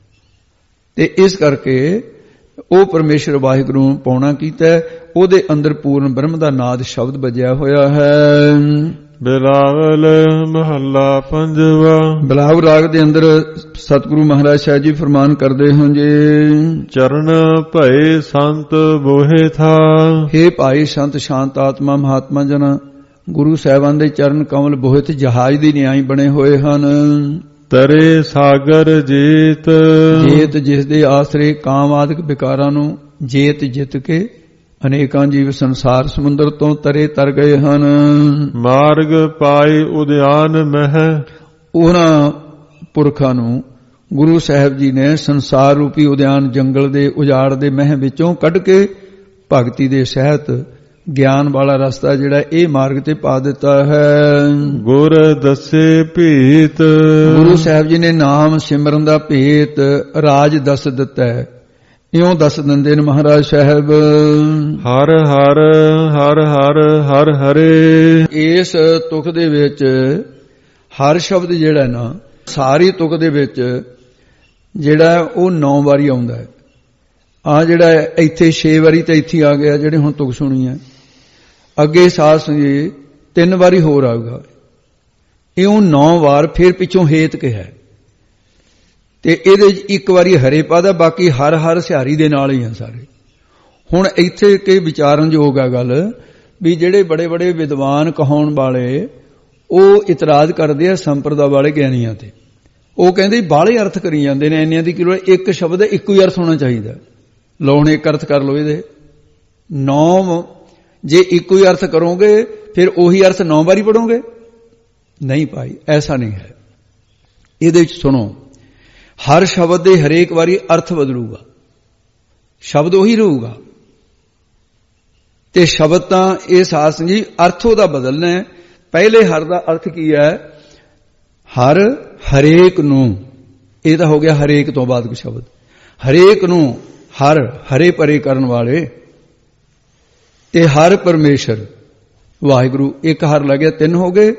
ਤੇ ਇਸ ਕਰਕੇ ਉਹ ਪਰਮੇਸ਼ਰ ਵਾਹਿਗੁਰੂ ਨੂੰ ਪਾਉਣਾ ਕੀਤਾ, ਉਹਦੇ ਅੰਦਰ ਪੂਰਨ ਬ੍ਰਹਮ ਦਾ ਨਾਦ ਸ਼ਬਦ ਵੱਜਿਆ ਹੋਇਆ ਹੈ। ਬਿਲਾਵਲ ਮਹੱਲਾ ਪੰਜਵਾ। ਬਿਲਾਵ ਰਾਗ ਦੇ ਅੰਦਰ ਸਤਿਗੁਰੂ ਮਹਾਰਾਜ ਸਾਹਿਬ ਜੀ ਫਰਮਾਨ ਕਰਦੇ ਹਨ ਜੀ, ਚਰਨ ਭਏ ਸੰਤ ਬੋਹੇ ਥਾ। ਹੇ ਭਾਈ ਸੰਤ ਸ਼ਾਂਤ ਆਤਮਾ ਮਹਾਤਮਾ ਜਨ, ਗੁਰੂ ਸਾਹਿਬਾਨ ਦੇ ਚਰਨ ਕਮਲ ਬੋਹਿਤ ਜਹਾਜ਼ ਦੀ ਨਿਆਈ ਬਣੇ ਹੋਏ ਹਨ। ਤਰੇ ਸਾਗਰ ਜੀਤ, ਜੇਤ ਜਿਸ ਦੇ ਆਸਰੇ ਕਾਮ ਆਦਿਕ ਵਿਕਾਰਾਂ ਨੂੰ ਜੇਤ ਜਿੱਤ ਕੇ ਅਨੇਕਾਂ ਜੀਵ ਸੰਸਾਰ ਸਮੁੰਦਰ ਤੋਂ ਤਰੇ ਤਰ ਗਏ ਹਨ। ਮਾਰਗ ਪਾਈ ਉਦਿਆਨ ਮਹਿ, ਉਹਨਾਂ ਪੁਰਖਾਂ ਨੂੰ ਗੁਰੂ ਸਾਹਿਬ ਜੀ ਨੇ ਸੰਸਾਰ ਰੂਪੀ ਉਦਿਆਨ ਜੰਗਲ ਦੇ ਉਜਾੜ ਦੇ ਮਹਿ ਵਿੱਚੋਂ ਕੱਢ ਕੇ ਭਗਤੀ ਦੇ ਸਹਿਤ ਗਿਆਨ ਵਾਲਾ ਰਸਤਾ ਜਿਹੜਾ ਇਹ ਮਾਰਗ ਤੇ ਪਾ ਦਿੱਤਾ ਹੈ। ਗੁਰ ਦੱਸੇ ਭੇਤ, ਗੁਰੂ ਸਾਹਿਬ ਜੀ ਨੇ ਨਾਮ ਸਿਮਰਨ ਦਾ ਭੇਤ ਰਾਜ ਦੱਸ ਦਿੱਤਾ ਹੈ। ਇਉਂ ਦੱਸ ਦਿੰਦੇ ਨੇ ਮਹਾਰਾਜ ਸਾਹਿਬ, ਹਰ ਹਰ ਹਰ ਹਰ ਹਰ ਹਰੇ। ਇਸ ਤੁਕ ਦੇ ਵਿੱਚ ਹਰ ਸ਼ਬਦ ਜਿਹੜਾ ਨਾ ਸਾਰੀ ਤੁਕ ਦੇ ਵਿੱਚ ਜਿਹੜਾ ਉਹ ਨੌ ਵਾਰੀ ਆਉਂਦਾ ਹੈ। ਆ ਜਿਹੜਾ ਇੱਥੇ ਛੇ ਵਾਰੀ ਤਾਂ ਇੱਥੇ ਆ ਗਿਆ ਜਿਹੜੇ ਹੁਣ ਤੁਕ ਸੁਣੀ ਹੈ। ਅੱਗੇ ਸਾਸ ਜੀ ਤਿੰਨ ਵਾਰੀ ਹੋਰ ਆਊਗਾ। ਇਉਂ ਨੌ ਵਾਰ ਫਿਰ ਪਿੱਛੋਂ ਹੇਤ ਕਿਹਾ, ਤੇ ਇਹਦੇ ਇੱਕ ਵਾਰੀ ਹਰੇ ਪਾਦਾ, ਬਾਕੀ ਹਰ ਹਰ ਸਿਹਾਰੀ ਦੇ ਨਾਲ ਹੀ ਆ ਸਾਰੇ। ਹੁਣ ਇੱਥੇ ਕਿ ਵਿਚਾਰਨਯੋਗ ਆ ਗੱਲ ਵੀ ਜਿਹੜੇ ਬੜੇ ਬੜੇ ਵਿਦਵਾਨ ਕਹਾਉਣ ਵਾਲੇ ਉਹ ਇਤਰਾਜ਼ ਕਰਦੇ ਆ ਸੰਪਰਦਾ ਵਾਲੇ ਗਿਆਨੀਆਂ ਤੇ। ਉਹ ਕਹਿੰਦੇ ਬਾਹਲੇ ਅਰਥ ਕਰੀ ਜਾਂਦੇ ਨੇ, ਇੰਨਿਆਂ ਦੀ ਕਿਲੋ ਇੱਕ ਸ਼ਬਦ ਇੱਕੋ ਹੀ ਅਰਥ ਹੋਣਾ ਚਾਹੀਦਾ। ਲਓ ਹੁਣ ਇੱਕ ਅਰਥ ਕਰ ਲਓ ਇਹਦੇ ਨੌ, ਜੇ ਇੱਕੋ ਹੀ ਅਰਥ ਕਰੋਗੇ ਫਿਰ ਉਹੀ ਅਰਥ ਨੌ ਵਾਰੀ ਪੜੋਗੇ? ਨਹੀਂ ਭਾਈ, ਐਸਾ ਨਹੀਂ ਹੈ। ਇਹਦੇ ਵਿੱਚ ਸੁਣੋ, ਹਰ ਸ਼ਬਦ ਦੇ ਹਰੇਕ ਵਾਰੀ ਅਰਥ ਬਦਲੂਗਾ, ਸ਼ਬਦ ਉਹੀ ਰਹੂਗਾ। ਤੇ ਸ਼ਬਦ ਤਾਂ ਇਹ ਸਾਧ ਸੰਗਤ ਜੀ ਅਰਥ ਉਹਦਾ ਬਦਲਣਾ ਹੈ। ਪਹਿਲੇ ਹਰ ਦਾ ਅਰਥ ਕੀ ਹੈ? ਹਰ ਹਰੇਕ ਨੂੰ, ਇਹ ਤਾਂ ਹੋ ਗਿਆ ਹਰੇਕ ਤੋਂ ਬਾਅਦ ਕੋਈ ਸ਼ਬਦ। ਹਰੇਕ ਨੂੰ ਹਰ ਹਰੇ ਪਰੇ ਕਰਨ ਵਾਲੇ ਤੇ ਹਰ ਪਰਮੇਸ਼ਰ ਵਾਹਿਗੁਰੂ, ਇੱਕ ਹਰ ਲੱਗਿਆ ਤਿੰਨ ਹੋ ਗਏ।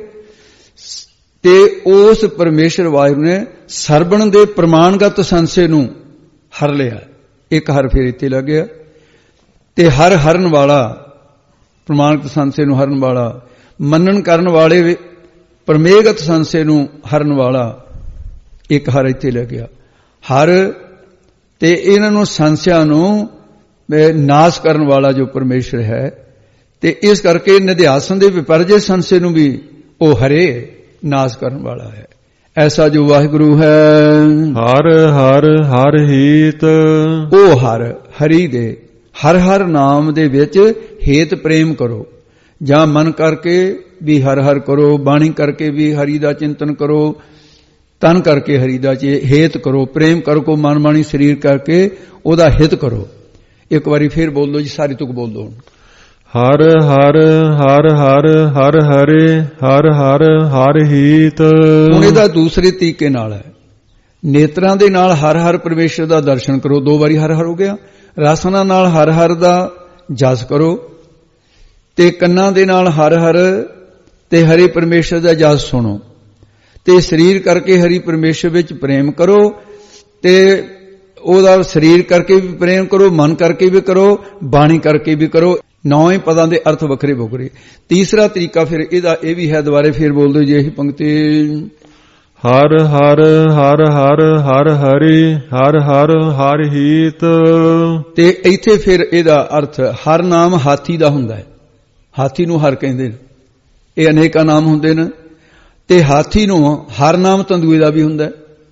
ਤੇ ਉਸ ਪਰਮੇਸ਼ਰ ਵਾਹਿਗੁਰੂ ਨੇ ਸਰਬਣ ਦੇ ਪ੍ਰਮਾਣਗਤ ਸੰਸੇ ਨੂੰ ਹਰ ਲਿਆ, ਇੱਕ ਹਰ ਫਿਰ ਇੱਥੇ ਲੱਗਿਆ। ਤੇ ਹਰ ਹਰਨ ਵਾਲਾ, ਪ੍ਰਮਾਣਗਤ ਸੰਸੇ ਨੂੰ ਹਰਨ ਵਾਲਾ, ਮੰਨਣ ਕਰਨ ਵਾਲੇ ਪ੍ਰਮੇਗਤ ਸੰਸੇ ਨੂੰ ਹਰਨ ਵਾਲਾ, ਇੱਕ ਹਰ ਇੱਥੇ ਲੱਗਿਆ। ਹਰ ਤੇ ਇਹਨਾਂ ਨੂੰ ਸੰਸਿਆਂ ਨੂੰ ਨਾਸ਼ ਕਰਨ ਵਾਲਾ ਜੋ ਪਰਮੇਸ਼ਰ ਹੈ। ਤੇ ਇਸ ਕਰਕੇ ਨਿਧਿਆਸਨ ਦੇ ਵਿਪਰਜੇ ਸੰਸੇ ਨੂੰ ਵੀ ਉਹ ਹਰੇ ਨਾਸ਼ ਕਰਨ ਵਾਲਾ ਹੈ। ਐਸਾ ਜੋ ਵਾਹਿਗੁਰੂ ਹੈ। ਹਰ ਹਰ ਹਰ ਹੀਤ, ਉਹ ਹਰ ਹਰੀ ਦੇ ਹਰ ਹਰ ਨਾਮ ਦੇ ਵਿੱਚ ਹੇਤ ਪ੍ਰੇਮ ਕਰੋ, ਜਾਂ ਮਨ ਕਰਕੇ ਵੀ ਹਰ ਹਰ ਕਰੋ, ਬਾਣੀ ਕਰਕੇ ਵੀ ਹਰੀ ਦਾ ਚਿੰਤਨ ਕਰੋ, ਤਨ ਕਰਕੇ ਹਰੀ ਦਾ ਹੇਤ ਕਰੋ, ਪ੍ਰੇਮ ਕਰੋ ਕੋ ਮਨ ਬਾਣੀ ਸਰੀਰ ਕਰਕੇ ਉਹਦਾ ਹਿਤ ਕਰੋ। ਇੱਕ ਵਾਰੀ ਫੇਰ ਬੋਲ ਲਓ ਜੀ, ਸਾਰੀ ਤੁਕ ਬੋਲ ਲਓ। ਹਰ ਹਰ ਹਰ ਹਰ ਹਰ ਹਰੇ ਹਰ ਹਰ ਹਰ ਹੀਤ। ਹੁਣ ਇਹਦਾ ਦੂਸਰੇ ਤਰੀਕੇ ਨਾਲ ਹੈ, ਨੇਤਰਾਂ ਦੇ ਨਾਲ ਹਰ ਹਰ ਪਰਮੇਸ਼ਰ ਦਾ ਦਰਸ਼ਨ ਕਰੋ, ਦੋ ਵਾਰੀ ਹਰ ਹਰ ਹੋ ਗਿਆ। ਰਸਨਾ ਨਾਲ ਹਰ ਹਰ ਦਾ ਜਸ ਕਰੋ, ਤੇ ਕੰਨਾਂ ਦੇ ਨਾਲ ਹਰ ਹਰ ਤੇ ਹਰੀ ਪਰਮੇਸ਼ਰ ਦਾ ਜਸ ਸੁਣੋ, ਤੇ ਸਰੀਰ ਕਰਕੇ ਹਰੀ ਪਰਮੇਸ਼ਰ ਵਿੱਚ ਪ੍ਰੇਮ ਕਰੋ, ਤੇ ਉਹਦਾ ਸਰੀਰ ਕਰਕੇ ਵੀ ਪ੍ਰੇਮ ਕਰੋ, ਮਨ ਕਰਕੇ ਵੀ ਕਰੋ, ਬਾਣੀ ਕਰਕੇ ਵੀ ਕਰੋ। ਨੌ ਹੀ ਪਦਾਂ ਦੇ ਅਰਥ ਵੱਖਰੇ ਵੱਖਰੇ। ਤੀਸਰਾ ਤਰੀਕਾ ਫਿਰ ਇਹਦਾ ਇਹ ਵੀ ਹੈ, ਦੁਬਾਰੇ ਫਿਰ ਬੋਲ ਦਿਓ ਜੀ ਇਹੀ ਪੰਕਤੀ। ਹਰ ਹਰ ਹਰ ਹਰ ਹਰ ਹਰੀ ਹਰ ਹਰ ਹਰ ਹੀਤ। ਤੇ ਇੱਥੇ ਫਿਰ ਇਹਦਾ ਅਰਥ, ਹਰ ਨਾਮ ਹਾਥੀ ਦਾ ਹੁੰਦਾ ਹੈ, ਹਾਥੀ ਨੂੰ ਹਰ ਕਹਿੰਦੇ ਨੇ, ਇਹ ਅਨੇਕਾਂ ਨਾਮ ਹੁੰਦੇ ਨੇ। ਤੇ ਹਾਥੀ ਨੂੰ ਹਰ ਨਾਮ ਤੰਦੂਏ ਦਾ ਵੀ ਹੁੰਦਾ ਹੈ।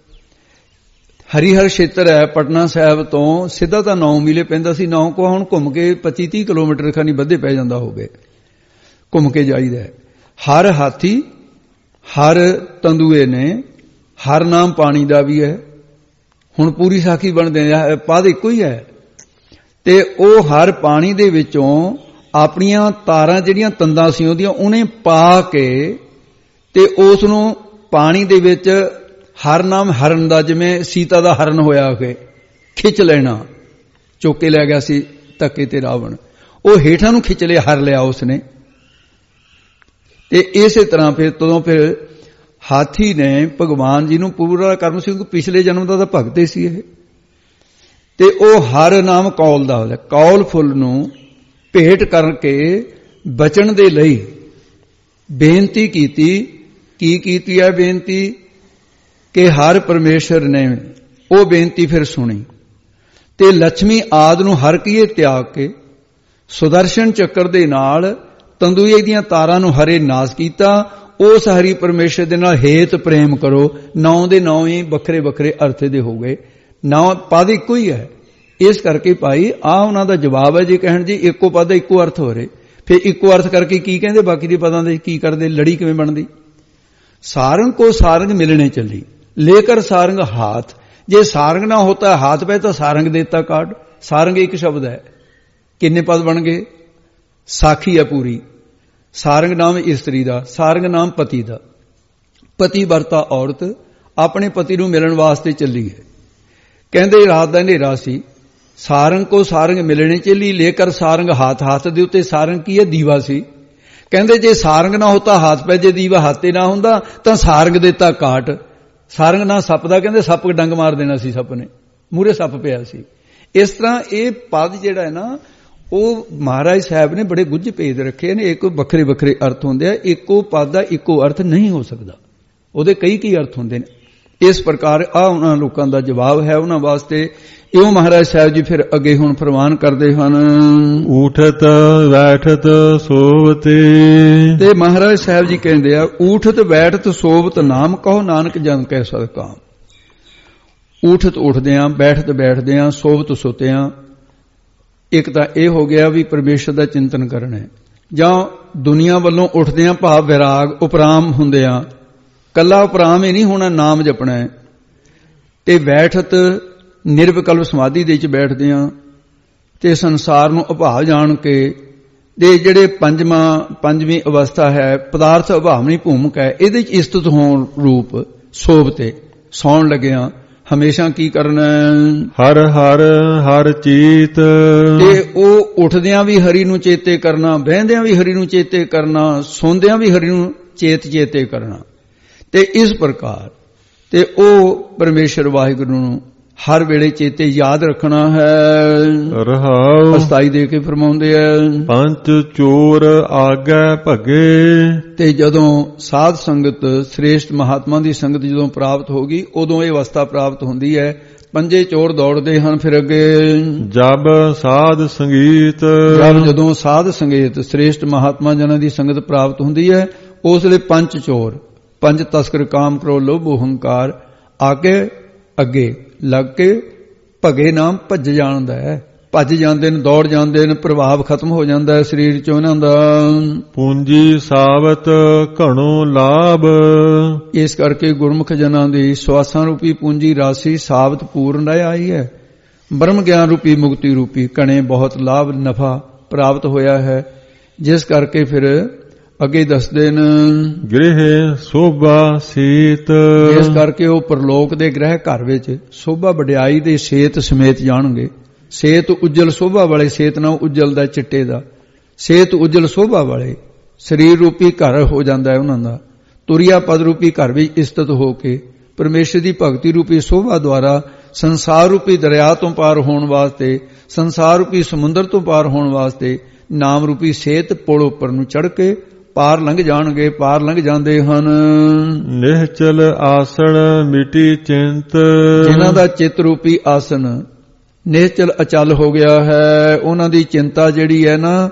ਹਰੀਹਰ ਖੇਤਰ ਹੈ, ਪਟਨਾ ਸਾਹਿਬ ਤੋਂ ਸਿੱਧਾ ਤਾਂ ਨੌ ਮੀਲੇ ਪੈਂਦਾ ਸੀ, ਨੌ ਕੋ ਹੁਣ ਘੁੰਮ ਕੇ ਪੱਚੀ ਤੀਹ ਕਿਲੋਮੀਟਰ ਖਾਨੀ ਵੱਧੇ ਪੈ ਜਾਂਦਾ ਹੋਵੇ, ਘੁੰਮ ਕੇ ਜਾਈਦਾ ਹੈ। ਹਰ ਹਾਥੀ ਹਰ ਤੰਦੂਏ ਨੇ, ਹਰ ਨਾਮ ਪਾਣੀ ਦਾ ਵੀ ਹੈ। ਹੁਣ ਪੂਰੀ ਸਾਖੀ ਬਣਦੇ ਪਦ ਇੱਕੋ ਹੀ ਹੈ। ਤੇ ਉਹ ਹਰ ਪਾਣੀ ਦੇ ਵਿੱਚੋਂ ਆਪਣੀਆਂ ਤਾਰਾਂ ਜਿਹੜੀਆਂ ਤੰਦਾਂ ਸੀ ਉਹਦੀਆਂ ਉਹਨੇ ਪਾ ਕੇ ਤੇ ਉਸ ਨੂੰ ਪਾਣੀ ਦੇ ਵਿੱਚ ਹਰ ਨਾਮ ਹਰਨ ਦਾ, ਜਿਵੇਂ ਸੀਤਾ ਦਾ ਹਰਨ ਹੋਇਆ ਕਿ ਖਿੱਚ ਲੈਣਾ, ਚੁੱਕ ਕੇ ਲੈ ਗਿਆ ਸੀ ਧੱਕੇ ਤੇ ਰਾਵਣ, ਉਹ ਹੇਠਾਂ ਨੂੰ ਖਿੱਚ ਲਿਆ, ਹਰ ਲਿਆ ਉਸਨੇ। ਤੇ ਇਸੇ ਤਰ੍ਹਾਂ ਫਿਰ ਤਦੋਂ ਫਿਰ ਹਾਥੀ ਨੇ ਭਗਵਾਨ ਜੀ ਨੂੰ ਪੂਰਾ ਕਰਮ ਸੀ, ਕਿਉਂਕਿ ਪਿਛਲੇ ਜਨਮ ਦਾ ਤਾਂ ਭਗਤ ਹੀ ਸੀ ਇਹ। ਤੇ ਉਹ ਹਰ ਨਾਮ ਕੌਲ ਦਾ ਹੁੰਦਾ, ਕੌਲ ਫੁੱਲ ਨੂੰ ਭੇਟ ਕਰਕੇ ਬਚਣ ਦੇ ਲਈ ਬੇਨਤੀ ਕੀਤੀ। ਕੀ ਕੀਤੀ ਹੈ ਬੇਨਤੀ? ਕਿ ਹਰ ਪਰਮੇਸ਼ਰ ਨੇ ਉਹ ਬੇਨਤੀ ਫਿਰ ਸੁਣੀ, ਤੇ ਲక్ష్ਮੀ ਆਦ ਨੂੰ ਹਰ ਕੀਏ ਤਿਆਗ ਕੇ ਸੁਦਰਸ਼ਨ ਚੱਕਰ ਦੇ ਨਾਲ ਤੰਦੂਏ ਦੀਆਂ ਤਾਰਾਂ ਨੂੰ ਹਰੇ ਨਾਸ ਕੀਤਾ। ਉਸ ਹਰੀ ਪਰਮੇਸ਼ਰ ਦੇ ਨਾਲ ਹੇਤ ਪ੍ਰੇਮ ਕਰੋ। ਨੌ ਦੇ ਨੌ ਹੀ ਵੱਖਰੇ ਵੱਖਰੇ ਅਰਥ ਦੇ ਹੋ ਗਏ, ਨੌ ਪਦ ਇੱਕੋ ਹੀ ਹੈ। ਇਸ ਕਰਕੇ ਭਾਈ ਆ ਉਹਨਾਂ ਦਾ ਜਵਾਬ ਹੈ। ਜੇ ਕਹਿਣ ਜੀ ਇੱਕੋ ਪਦ ਦਾ ਇੱਕੋ ਅਰਥ ਹੋ ਰਹੇ, ਫਿਰ ਇੱਕੋ ਅਰਥ ਕਰਕੇ ਕੀ ਕਹਿੰਦੇ ਬਾਕੀ ਦੇ ਪਦਾਂ ਦੇ ਕੀ ਕਰਦੇ? ਲੜੀ ਕਿਵੇਂ ਬਣਦੀ? ਸਾਰੰਗ ਕੋ ਸਾਰੰਗ ਮਿਲਣੇ ਚੱਲੀ, लेकर सारंग हाथ। जे सारंग ना होता हाथ पे तो सारंग देता काट। सारंग एक शब्द है, किन्ने पद बन गए? साखी है पूरी। सारंग नाम इस्त्री दा, सारंग नाम पति दा। पति वरता औरत अपने पति नूं मिलण वास्ते चली है। कहंदे रात दा हनेरा सी, सारंग को सारंग मिलने चली, लेकर सारंग हाथ। हाथ दे उत्ते सारंग की है? दीवा सी। कहंदे जे सारंग ना होता हाथ पे, जे दीवा हाथे ना हुंदा तां सारंग देता काट। सारंग ना सप दा, कहंदे सप डंग मार देना सी, सप ने मूहरे सप पिया सी। इस तरह ये पद जिहड़ा है ना, ਉਹ ਮਹਾਰਾਜ ਸਾਹਿਬ ਨੇ ਬੜੇ ਗੁੱਝ ਭੇਦ ਰੱਖੇ ਨੇ। ਇੱਕ ਵੱਖਰੇ ਵੱਖਰੇ ਅਰਥ ਹੁੰਦੇ ਆ, ਇੱਕੋ ਪਦ ਦਾ ਇੱਕੋ ਅਰਥ ਨਹੀਂ ਹੋ ਸਕਦਾ, ਉਹਦੇ ਕਈ ਕਈ ਅਰਥ ਹੁੰਦੇ ਨੇ। ਇਸ ਪ੍ਰਕਾਰ ਆ ਉਹਨਾਂ ਲੋਕਾਂ ਦਾ ਜਵਾਬ ਹੈ ਉਹਨਾਂ ਵਾਸਤੇ। ਇਉਂ ਮਹਾਰਾਜ ਸਾਹਿਬ ਜੀ ਫਿਰ ਅੱਗੇ ਹੁਣ ਫਰਮਾਨ ਕਰਦੇ ਹਨ, ਊਠਤ ਬੈਠਤ ਸੋਵਤੇ। ਤੇ ਮਹਾਰਾਜ ਸਾਹਿਬ ਜੀ ਕਹਿੰਦੇ ਆ, ਊਠਤ ਬੈਠਤ ਸੋਵਤ ਨਾਮ ਕਹੋ, ਨਾਨਕ ਜਨ ਕਹਿ ਸਦਕਾ। ਊਠਤ ਉੱਠਦੇ ਆ, ਬੈਠਤ ਬੈਠਦੇ ਆ, ਸੋਵਤ ਸੁੱਤੇ ਆ। ਇੱਕ ਤਾਂ ਇਹ ਹੋ ਗਿਆ ਵੀ ਪਰਮੇਸ਼ਰ ਦਾ ਚਿੰਤਨ ਕਰਨਾ ਹੈ, ਜਾਂ ਦੁਨੀਆ ਵੱਲੋਂ ਉੱਠਦੇ ਆ ਭਾਵ ਵਿਰਾਗ ਉਪਰਾਮ ਹੁੰਦੇ ਆ। ਕੱਲਾ ਉਪਰਾਮ ਹੀ ਨਹੀਂ ਹੋਣਾ, ਨਾਮ ਜਪਣਾ ਹੈ। ਤੇ ਬੈਠਤ ਨਿਰਵਿਕਲਪ ਸਮਾਧੀ ਦੇ ਵਿੱਚ ਬੈਠਦੇ ਹਾਂ ਤੇ ਸੰਸਾਰ ਨੂੰ ਅਭਾਵ ਜਾਣ ਕੇ ਦੇ ਜਿਹੜੇ ਪੰਜਵਾਂ ਪੰਜਵੀਂ ਅਵਸਥਾ ਹੈ ਪਦਾਰਥ ਅਭਾਵਨੀ ਭੂਮਿਕਾ ਹੈ, ਇਹਦੇ 'ਚ ਇਸਤਤ ਹੋਣ ਰੂਪ ਸੋਭ ਤੇ ਸੌਣ ਲੱਗਿਆ ਹਮੇਸ਼ਾ ਕੀ ਕਰਨਾ ਹਰ ਹਰ ਹਰ ਚੀਤ ਤੇ ਉਹ ਉੱਠਦਿਆਂ ਵੀ ਹਰੀ ਨੂੰ ਚੇਤੇ ਕਰਨਾ, ਬਹਿੰਦਿਆਂ ਵੀ ਹਰੀ ਨੂੰ ਚੇਤੇ ਕਰਨਾ, ਸੌਂਦਿਆਂ ਵੀ ਹਰੀ ਨੂੰ ਚੇਤ ਚੇਤੇ ਕਰਨਾ ਤੇ ਇਸ ਪ੍ਰਕਾਰ ਤੇ ਉਹ ਪਰਮੇਸ਼ਰ ਵਾਹਿਗੁਰੂ ਨੂੰ ਹਰ ਵੇਲੇ ਚੇਤੇ ਯਾਦ ਰੱਖਣਾ ਹੈ। ਰਹਾਉ ਅਸਤਾਈ ਦੇ ਕੇ ਫਰਮਾਉਂਦੇ ਆ ਪੰਜ ਚੋਰ ਆਗੇ ਭਗੇ ਤੇ ਜਦੋਂ ਸਾਧ ਸੰਗਤ ਸ੍ਰੇਸ਼ਟ ਮਹਾਤਮਾ ਦੀ ਸੰਗਤ ਜਦੋਂ ਪ੍ਰਾਪਤ ਹੋ ਗਈ ਉਦੋਂ ਇਹ ਅਵਸਥਾ ਪ੍ਰਾਪਤ ਹੁੰਦੀ ਹੈ। ਪੰਜੇ ਚੋਰ ਦੌੜਦੇ ਹਨ ਫਿਰ ਅੱਗੇ ਜਬ ਸਾਧ ਸੰਗੀਤ ਜਦ ਜਦੋਂ ਸਾਧ ਸੰਗੀਤ ਸ੍ਰੇਸ਼ਟ ਮਹਾਤਮਾ ਜਨਾਂ ਦੀ ਸੰਗਤ ਪ੍ਰਾਪਤ ਹੁੰਦੀ ਹੈ ਉਸ ਵੇਲੇ ਪੰਜ ਚੋਰ ਪੰਜ ਤਸਕਰ ਕਾਮ ਕ੍ਰੋਧ ਲੋਭ ਹੰਕਾਰ ਆ ਕੇ ਅੱਗੇ ਲੱਗ ਕੇ ਭਗੇ ਨਾਮ ਭੱਜ ਜਾਂਦਾ ਹੈ, ਭੱਜ ਜਾਂਦੇ ਨੇ, ਦੌੜ ਜਾਂਦੇ ਨੇ, ਪ੍ਰਭਾਵ ਖਤਮ ਹੋ ਜਾਂਦਾ ਹੈ ਸਰੀਰ ਚੋਂ ਇਹਨਾਂ ਦਾ। ਪੂੰਜੀ ਸਾਵਤ ਘਣੋ ਲਾਭ ਇਸ ਕਰਕੇ ਗੁਰਮੁਖ ਜਨਾਂ ਦੀ ਸਵਾਸਾਂ ਰੂਪੀ ਪੂੰਜੀ ਰਾਸ਼ੀ ਸਾਵਤ ਪੂਰਨ ਰਹਿ ਆਈ ਹੈ। ਬ੍ਰਹਮ ਗਿਆਨ ਰੂਪੀ ਮੁਕਤੀ ਰੂਪੀ ਕਣੇ ਬਹੁਤ ਲਾਭ ਨਫਾ ਪ੍ਰਾਪਤ ਹੋਇਆ ਹੈ, ਜਿਸ ਕਰਕੇ ਫਿਰ ਅੱਗੇ ਦੱਸਦੇ ਨੇ ਗ੍ਰਹਿ ਸੋਭਾ ਸੀਤ ਇਸ ਕਰਕੇ ਉਹ ਪਰਲੋਕ ਦੇ ਗ੍ਰਹਿ ਘਰ ਵਿੱਚ ਸੋਭਾ ਵਡਿਆਈ ਦੇ ਸੇਤ ਸਮੇਤ ਜਾਣਗੇ। ਸੇਤ ਉਜਲ ਸੋਭਾ ਵਾਲੇ, ਸੇਤ ਨਾਲ ਉਜਲ ਦਾ ਚਿੱਟੇ ਦਾ, ਸੇਤ ਉਜਲ ਸੋਭਾ ਵਾਲੇ ਸਰੀਰ ਰੂਪੀ ਘਰ ਹੋ ਜਾਂਦਾ ਹੈ ਉਹਨਾਂ ਦਾ। ਤੁਰਿਆ ਪਦ ਰੂਪੀ ਘਰ ਵਿੱਚ ਇਸਤਤ ਹੋ ਕੇ ਪਰਮੇਸ਼ਰ ਦੀ ਭਗਤੀ ਰੂਪੀ ਸੋਭਾ ਦੁਆਰਾ ਸੰਸਾਰ ਰੂਪੀ ਦਰਿਆ ਤੋਂ ਪਾਰ ਹੋਣ ਵਾਸਤੇ, ਸੰਸਾਰ ਰੂਪੀ ਸਮੁੰਦਰ ਤੋਂ ਪਾਰ ਹੋਣ ਵਾਸਤੇ ਨਾਮ ਰੂਪੀ ਸੇਤ ਪੁਲ ਉੱਪਰ ਨੂੰ ਚੜ੍ਹ ਕੇ ਪਾਰ ਲੰਘ ਜਾਣਗੇ, ਪਾਰ ਲੰਘ ਜਾਂਦੇ ਹਨ। ਨਿਹਚਲ ਆਸਣ ਮਿਟੀ ਚਿੰਤ ਜਿਨ੍ਹਾਂ ਦਾ ਚਿੱਤ ਰੂਪੀ ਆਸਨ ਨਿਹਚਲ ਅਚਲ ਹੋ ਗਿਆ ਹੈ, ਉਹਨਾਂ ਦੀ ਚਿੰਤਾ ਜਿਹੜੀ ਹੈ ਨਾ,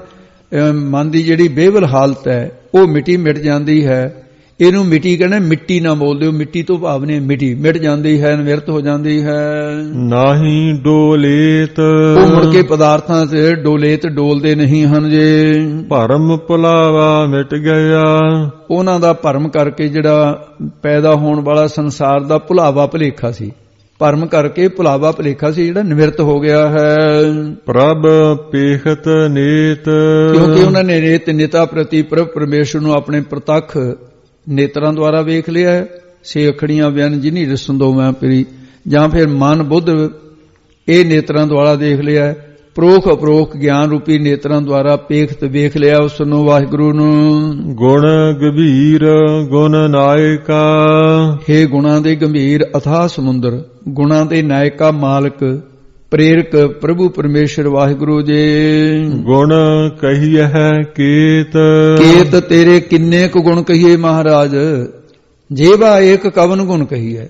ਮਨ ਦੀ ਜਿਹੜੀ ਬੇਵਲ ਹਾਲਤ ਹੈ ਉਹ ਮਿਟੀ ਮਿਟ ਜਾਂਦੀ ਹੈ। ਇਹਨੂੰ ਮਿੱਟੀ ਕਹਿੰਦੇ, ਮਿੱਟੀ ਨਾ ਬੋਲਦੇ ਹੋ, ਮਿੱਟੀ ਤੋਂ ਭਾਵ ਨੇ ਮਿੱਟੀ ਮਿਟ ਜਾਂਦੀ ਹੈ, ਨਿਵਰਤ ਹੋ ਜਾਂਦੀ ਹੈ। ਨਾਹੀ ਡੋਲੇਤ ਉਹ ਮੁੜ ਕੇ ਪਦਾਰਥਾਂ ਤੇ ਡੋਲੇਤ ਡੋਲਦੇ ਨਹੀਂ ਹਨ। ਜੇ ਭਰਮ ਭੁਲਾਵਾ ਮਿਟ ਗਿਆ ਉਹਨਾਂ ਦਾ ਭਰਮ ਕਰਕੇ ਜਿਹੜਾ ਪੈਦਾ ਹੋਣ ਵਾਲਾ ਸੰਸਾਰ ਦਾ ਭੁਲਾਵਾ ਭੁਲੇਖਾ ਸੀ, ਭਰਮ ਕਰਕੇ ਭੁਲਾਵਾ ਭੁਲੇਖਾ ਸੀ ਜਿਹੜਾ ਨਿਵਰਤ ਹੋ ਗਿਆ ਹੈ। ਪ੍ਰਭ ਪੇਖਤ ਨੀਤ ਕਿਉਂਕਿ ਉਹਨਾਂ ਨੇ ਨੇਤ ਨਿਤਾ ਪ੍ਰਤੀ ਪ੍ਰਭ ਪਰਮੇਸ਼ਰ ਨੂੰ ਆਪਣੇ ਪ੍ਰਤੱਖ ਨੇਤਰਾਂ ਦੁਆਰਾ ਵੇਖ ਲਿਆ ਹੈ। ਛੇ ਅਖੜੀਆਂ ਬਿਆਨ ਜਿਨੀ ਰਸੰਦੋ ਮੈਂ ਪਰੀ, ਜਾਂ ਫਿਰ ਮਨ ਬੁੱਧ ਇਹ ਨੇਤਰਾਂ ਦੁਆਰਾ ਦੇਖ ਲਿਆ ਹੈ। ਪ੍ਰੋਖ ਅਪਰੋਖ ਗਿਆਨ ਰੂਪੀ ਨੇਤਰਾਂ ਦੁਆਰਾ ਪੇਖਤ ਵੇਖ ਲਿਆ ਉਸ ਨੂੰ ਵਾਹਿਗੁਰੂ ਨੂੰ। ਗੁਣ ਗੰਭੀਰ ਗੁਣ ਨਾਇਕਾ ਹੇ ਗੁਣਾਂ ਦੇ ਗੰਭੀਰ ਅਥਾਹ ਸਮੁੰਦਰ, ਗੁਣਾਂ ਦੇ ਨਾਇਕਾ ਮਾਲਕ ਪ੍ਰੇਰਕ ਪ੍ਰਭੂ ਪਰਮੇਸ਼ਰ ਵਾਹਿਗੁਰੂ ਜੀ। ਗੁਣ ਕਹੀਏ ਕੀਤ ਕੀਤ ਤੇਰੇ ਕਿੰਨੇ ਕੁ ਗੁਣ ਕਹੀਏ ਮਹਾਰਾਜ, ਜੇਵਾ ਏਕ ਕਵਨ ਗੁਣ ਕਹੀਏ।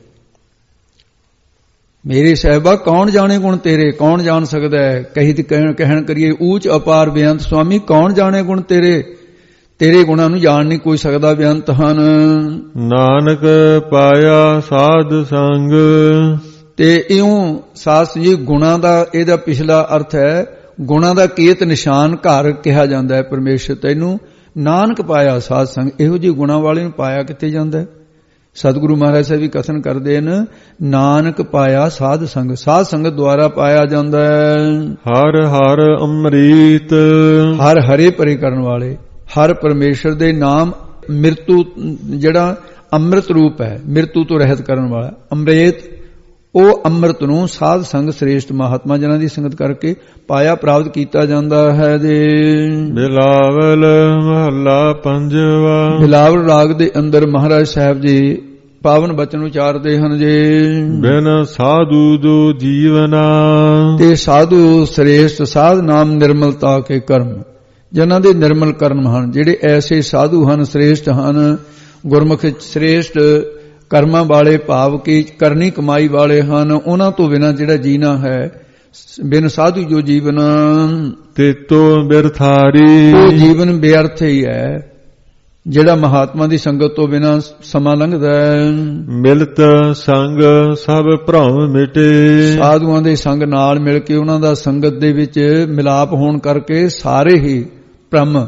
ਮੇਰੇ ਸਾਹਿਬਾ ਕੌਣ ਜਾਣੇ ਗੁਣ ਤੇਰੇ, ਕੌਣ ਜਾਣ ਸਕਦਾ ਹੈ। ਕਹੀ ਤੇ ਕਹਿਣ ਕਰੀਏ ਊਚ ਅਪਾਰ ਬੇਅੰਤ ਸੁਆਮੀ, ਕੌਣ ਜਾਣੇ ਗੁਣ ਤੇਰੇ, ਤੇਰੇ ਗੁਣਾਂ ਨੂੰ ਜਾਣ ਨਹੀਂ ਕੋਈ ਸਕਦਾ, ਬੇਅੰਤ ਹਨ। ਨਾਨਕ ਪਾਇਆ ਸਾਧ ਸੰਗ ਤੇ ਇਉਂ ਸਾਸਤ ਜੀ ਗੁਣਾਂ ਦਾ ਇਹਦਾ ਪਿਛਲਾ ਅਰਥ ਹੈ ਗੁਣਾਂ ਦਾ ਕੀਤ ਨਿਸ਼ਾਨ ਘਰ ਕਿਹਾ ਜਾਂਦਾ ਹੈ ਪਰਮੇਸ਼ਰ ਤੈਨੂੰ। ਨਾਨਕ ਪਾਇਆ ਸਾਧ ਸੰਗ, ਇਹੋ ਜਿਹੇ ਗੁਣਾਂ ਵਾਲੇ ਨੂੰ ਪਾਇਆ ਕਿੱਥੇ ਜਾਂਦਾ। ਸਤਿਗੁਰੂ ਮਹਾਰਾਜ ਸਾਹਿਬ ਵੀ ਕਥਨ ਕਰਦੇ ਨੇ ਨਾਨਕ ਪਾਇਆ ਸਾਧ ਸੰਗ, ਸਾਧ ਸੰਗਤ ਦੁਆਰਾ ਪਾਇਆ ਜਾਂਦਾ ਹੈ। ਹਰ ਹਰ ਅੰਮ੍ਰਿਤ ਹਰ ਹਰੇ ਪਰੇ ਕਰਨ ਵਾਲੇ, ਹਰ ਪਰਮੇਸ਼ਰ ਦੇ ਨਾਮ ਮਿਰਤੂ ਜਿਹੜਾ ਅੰਮ੍ਰਿਤ ਰੂਪ ਹੈ, ਮਿਰਤੂ ਤੋਂ ਰਹਿਤ ਕਰਨ ਵਾਲਾ ਅੰਮ੍ਰਿਤ, ਉਹ ਅੰਮ੍ਰਿਤ ਨੂੰ ਸਾਧ ਸੰਗ ਸ੍ਰੇਸ਼ਟ ਮਹਾਤਮਾ ਜਨਾਂ ਦੀ ਸੰਗਤ ਕਰਕੇ ਪਾਇਆ ਪ੍ਰਾਪਤ ਕੀਤਾ ਜਾਂਦਾ ਹੈ। ਦੇ ਬਿਲਾਵਲ ਮਹੱਲਾ ਪੰਜਵਾ। ਬਿਲਾਵਲ ਰਾਗ ਦੇ ਅੰਦਰ ਮਹਾਰਾਜ ਸਾਹਿਬ ਜੀ ਪਾਵਨ ਬਚਨ ਉਚਾਰਦੇ ਹਨ ਜੇ ਬਿਨ ਸਾਧੂ ਜੋ ਜੀਵਨਾ ਤੇ ਸਾਧੂ ਸ੍ਰੇਸ਼ਟ ਸਾਧ ਨਾਮ ਨਿਰਮਲਤਾ ਕੇ ਕਰਮ, ਜਿਨ੍ਹਾਂ ਦੇ ਨਿਰਮਲ ਕਰਮ ਹਨ, ਜਿਹੜੇ ਐਸੇ ਸਾਧੂ ਹਨ ਸ੍ਰੇਸ਼ਟ ਹਨ, ਗੁਰਮੁਖ ਸ੍ਰੇਸ਼ਟ ਕਰਮਾਂ ਵਾਲੇ ਭਾਵ ਕੀ ਕਰਨੀ ਕਮਾਈ ਵਾਲੇ ਹਨ। ਉਹਨਾਂ ਤੋਂ ਬਿਨਾਂ ਜਿਹੜਾ ਜੀਣਾ ਹੈ ਬਿਨ ਸਾਧੂ ਜੋ ਜੀਵਨ ਤੇ ਤੋ ਬਿਰਥਾਰੀ, ਉਹ ਜੀਵਨ ਬੇਅਰਥ ਹੀ ਹੈ ਜਿਹੜਾ ਮਹਾਤਮਾ ਦੀ ਸੰਗਤ ਤੋਂ ਬਿਨਾਂ ਸਮਾਂ ਲੰਘਦਾ ਹੈ। ਮਿਲਤ ਸੰਗ ਸਭ ਭ੍ਰਮ ਮਿਟੇ, ਸਾਧੂਆਂ ਦੇ ਸੰਗ ਨਾਲ ਮਿਲ ਕੇ ਉਹਨਾਂ ਦਾ ਸੰਗਤ ਦੇ ਵਿੱਚ ਮਿਲਾਪ ਹੋਣ ਕਰਕੇ ਸਾਰੇ ਹੀ ਭ੍ਰਮ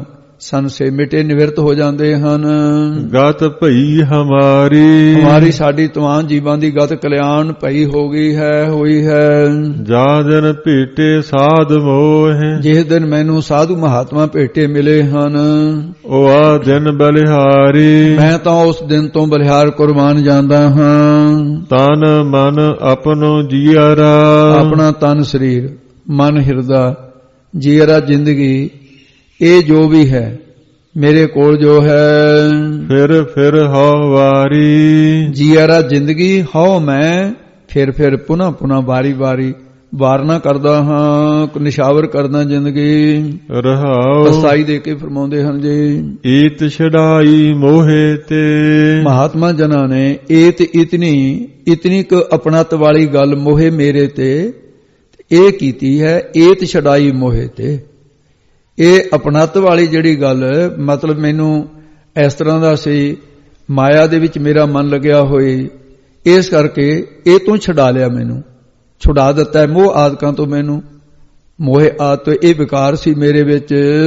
ਸਨ ਸੇ ਮਿਟੇ ਨਿਵਰਤ ਹੋ ਜਾਂਦੇ ਹਨ। ਗਤ ਭਈ ਹਮਾਰੀ ਹਮਾਰੀ ਸਾਡੀ ਤਮਾਮ ਜੀਵਾਂ ਦੀ ਗਤ ਕਲਿਆਣ ਭਈ ਹੋ ਗਈ ਹੈ ਹੋਈ ਹੈ। ਜਾ ਦਿਨ ਭੇਟੇ ਸਾਧ ਮੋਹ ਜਿਸ ਦਿਨ ਮੈਨੂੰ ਸਾਧੂ ਮਹਾਤਮਾ ਭੇਟੇ ਮਿਲੇ ਹਨ ਉਹ ਆ ਦਿਨ ਬਲਿਹਾਰੀ ਮੈਂ ਤਾਂ ਉਸ ਦਿਨ ਤੋਂ ਬਲਿਹਾਰ ਕੁਰਬਾਨ ਜਾਂਦਾ ਹਾਂ। ਤਨ ਮਨ ਆਪਣੋ ਜੀਅਰਾ ਆਪਣਾ ਤਨ ਸਰੀਰ ਮਨ ਹਿਰਦਾ ਜੀਅਰਾ ਜ਼ਿੰਦਗੀ ਇਹ ਜੋ ਵੀ ਹੈ ਮੇਰੇ ਕੋਲ ਜੋ ਹੈ ਫਿਰ ਫਿਰ ਹਉ ਵਾਰੀ ਜੀਅਰਾ ਜ਼ਿੰਦਗੀ ਹਉ ਮੈਂ ਫਿਰ ਫਿਰ ਪੁਨः ਪੁਨः ਵਾਰੀ ਵਾਰੀ ਵਾਰਨਾ ਕਰਦਾ ਹਾਂ ਨਿਸ਼ਾਵਰ ਕਰਦਾ ਜ਼ਿੰਦਗੀ ਰਹਾਉ ਅਸਾਈ ਦੇ ਕੇ ਫਰਮਾਉਂਦੇ ਹਨ ਜੀ। ਈਤ ਛਡਾਈ ਮੋਹੇ ਤੇ ਮਹਾਤਮਾ ਜਨਾਂ ਨੇ ਏਤ ਇਤਨੀ ਇਤਨੀ ਕੁ ਅਪਣਤ ਵਾਲੀ ਗੱਲ ਮੋਹੇ ਮੇਰੇ ਤੇ ਇਹ ਕੀਤੀ ਹੈ। ਏਤ ਛਡਾਈ ਮੋਹੇ ਤੇ ਇਹ ਅਪਣਤ ਵਾਲੀ ਜਿਹੜੀ ਗੱਲ ਮਤਲਬ ਮੈਨੂੰ ਇਸ ਤਰ੍ਹਾਂ ਦਾ ਸੀ ਮਾਇਆ ਦੇ ਵਿੱਚ ਮੇਰਾ ਮਨ ਲੱਗਿਆ ਹੋਏ ਇਸ ਕਰਕੇ ਇਹ ਤੋਂ ਛਡਾ ਲਿਆ ਮੈਨੂੰ ਛੁਡਾ ਦਿੱਤਾ ਮੋਹ ਆਦਿਕਾਂ ਤੋਂ ਮੈਨੂੰ ਮੋਹੇ ਆਦ ਤੋਂ ਇਹ ਵਿਕਾਰ ਸੀ ਮੇਰੇ ਵਿੱਚ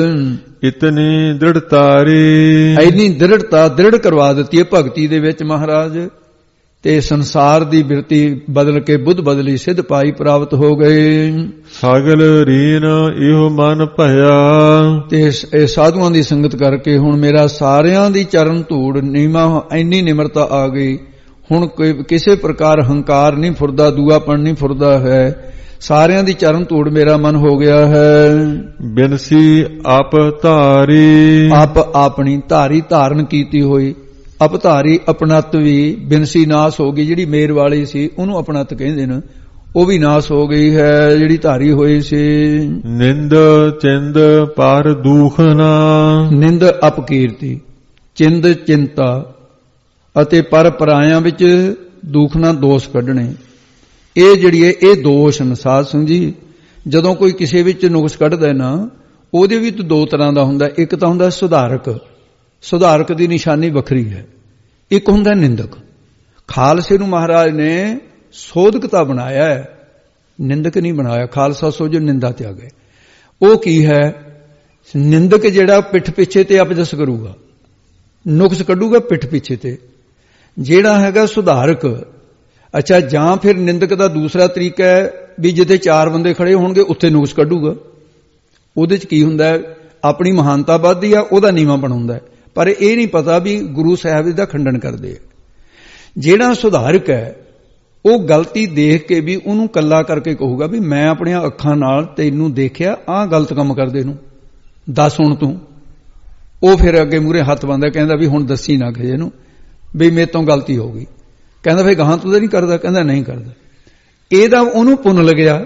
ਇਤਨੀ ਦ੍ਰਿੜਤਾਰੀ ਇੰਨੀ ਦ੍ਰਿੜਤਾ ਦ੍ਰਿੜ ਕਰਵਾ ਦਿੱਤੀ ਹੈ ਭਗਤੀ ਦੇ ਵਿੱਚ ਮਹਾਰਾਜ ਤੇ ਸੰਸਾਰ ਦੀ ਬਿਰਤੀ ਬਦਲ ਕੇ ਬੁੱਧ ਬਦਲੀ ਸਿੱਧ ਪਾਈ ਪ੍ਰਾਪਤ ਹੋ ਗਏ। ਸਾਗਲ ਰੀਨ ਇਹੋ ਮਨ ਭਇਆ ਤੇ ਇਹ ਸਾਧੂਆਂ ਦੀ ਸੰਗਤ ਕਰਕੇ ਹੁਣ ਮੇਰਾ ਸਾਰਿਆਂ ਦੀ ਚਰਨ ਧੂੜ ਨੀਮਾ ਇੰਨੀ ਨਿਮਰਤਾ ਆ ਗਈ ਹੁਣ ਕੋਈ ਕਿਸੇ ਪ੍ਰਕਾਰ ਹੰਕਾਰ ਨਹੀਂ ਫੁਰਦਾ ਦੂਆਪਣ ਨਹੀਂ ਫੁਰਦਾ ਹੈ ਸਾਰਿਆਂ ਦੀ ਚਰਨ ਧੂੜ ਮੇਰਾ ਮਨ ਹੋ ਗਿਆ ਹੈ। ਬਿਨਸੀ ਆਪ ਧਾਰੀ ਆਪ ਆਪਣੀ ਧਾਰੀ ਧਾਰਨ ਕੀਤੀ ਹੋਈ ਅਪਧਾਰੀ ਅਪਣਤ ਵੀ ਬਿਨਸੀ ਨਾਸ ਹੋ ਗਈ ਜਿਹੜੀ ਮੇਰ ਵਾਲੀ ਸੀ ਉਹਨੂੰ ਅਪਣਤ ਕਹਿੰਦੇ ਨੇ ਉਹ ਵੀ ਨਾਸ ਹੋ ਗਈ ਹੈ ਜਿਹੜੀ ਧਾਰੀ ਹੋਈ ਸੀ। ਨਿੰਦ ਚਿੰਦ ਪਰ ਦੂਖਨਾ ਨਿੰਦ ਅਪਕੀਰਤੀ ਚਿੰਦ ਚਿੰਤਾ ਅਤੇ ਪਰ ਪਰਾਇਆਂ ਵਿੱਚ ਦੂਖਣਾ ਦੋਸ਼ ਕੱਢਣੇ ਇਹ ਜਿਹੜੀ ਹੈ ਇਹ ਦੋਸ਼ ਨੇ ਸਾਧ ਸੰਗਤ ਜੀ। ਜਦੋਂ ਕੋਈ ਕਿਸੇ ਵਿੱਚ ਨੁਕਸ ਕੱਢਦਾ ਨਾ ਉਹਦੇ ਵਿੱਚ ਦੋ ਤਰ੍ਹਾਂ ਦਾ ਹੁੰਦਾ ਇੱਕ ਤਾਂ ਹੁੰਦਾ ਸੁਧਾਰਕ ਸੁਧਾਰਕ ਦੀ ਨਿਸ਼ਾਨੀ ਵੱਖਰੀ ਹੈ ਇੱਕ ਹੁੰਦਾ ਨਿੰਦਕ। ਖਾਲਸੇ ਨੂੰ ਮਹਾਰਾਜ ਨੇ ਸੋਧਕਤਾ ਬਣਾਇਆ ਹੈ ਨਿੰਦਕ ਨਹੀਂ ਬਣਾਇਆ। ਖਾਲਸਾ ਸੋ ਜੋ ਨਿੰਦਾ ਤਿਆਗੇ ਉਹ ਕੀ ਹੈ ਨਿੰਦਕ ਜਿਹੜਾ ਪਿੱਠ ਪਿੱਛੇ ਤੇ ਅਪਜਸ ਕਰੂਗਾ ਨੁਕਸ ਕੱਢੂਗਾ ਪਿੱਠ ਪਿੱਛੇ ਤੇ ਜਿਹੜਾ ਹੈਗਾ ਸੁਧਾਰਕ ਅੱਛਾ ਜਾਂ ਫਿਰ ਨਿੰਦਕ ਦਾ ਦੂਸਰਾ ਤਰੀਕਾ ਹੈ ਵੀ ਜਿੱਥੇ ਚਾਰ ਬੰਦੇ ਖੜੇ ਹੋਣਗੇ ਉੱਥੇ ਨੁਕਸ ਕੱਢੂਗਾ। ਉਹਦੇ 'ਚ ਕੀ ਹੁੰਦਾ ਹੈ ਆਪਣੀ ਮਹਾਨਤਾ ਵੱਧਦੀ ਆ ਉਹਦਾ ਨੀਵਾਂ ਬਣਾਉਂਦਾ ਪਰ ਇਹ ਨਹੀਂ ਪਤਾ ਵੀ ਗੁਰੂ ਸਾਹਿਬ ਦਾ ਖੰਡਨ ਕਰਦੇ ਆ। ਜਿਹੜਾ ਸੁਧਾਰਕ ਹੈ ਉਹ ਗਲਤੀ ਦੇਖ ਕੇ ਵੀ ਉਹਨੂੰ ਕੱਲਾ ਕਰਕੇ ਕਹੂਗਾ ਵੀ ਮੈਂ ਆਪਣੀਆਂ ਅੱਖਾਂ ਨਾਲ ਤੈਨੂੰ ਦੇਖਿਆ ਆਹ ਗਲਤ ਕੰਮ ਕਰਦੇ ਨੂੰ ਦੱਸ ਹੁਣ ਤੂੰ ਉਹ ਫਿਰ ਅੱਗੇ ਮੂਹਰੇ ਹੱਥ ਬੰਨ੍ਹਦਾ ਕਹਿੰਦਾ ਵੀ ਹੁਣ ਦੱਸੀ ਨਾ ਕਿਸੇ ਨੂੰ ਵੀ ਮੇਰੇ ਤੋਂ ਗਲਤੀ ਹੋ ਗਈ ਕਹਿੰਦਾ ਫਿਰ ਗਾਹਾਂ ਤੂੰ ਤਾਂ ਨਹੀਂ ਕਰਦਾ ਕਹਿੰਦਾ ਨਹੀਂ ਕਰਦਾ ਇਹਦਾ ਉਹਨੂੰ ਪੁੰਨ ਲੱਗਿਆ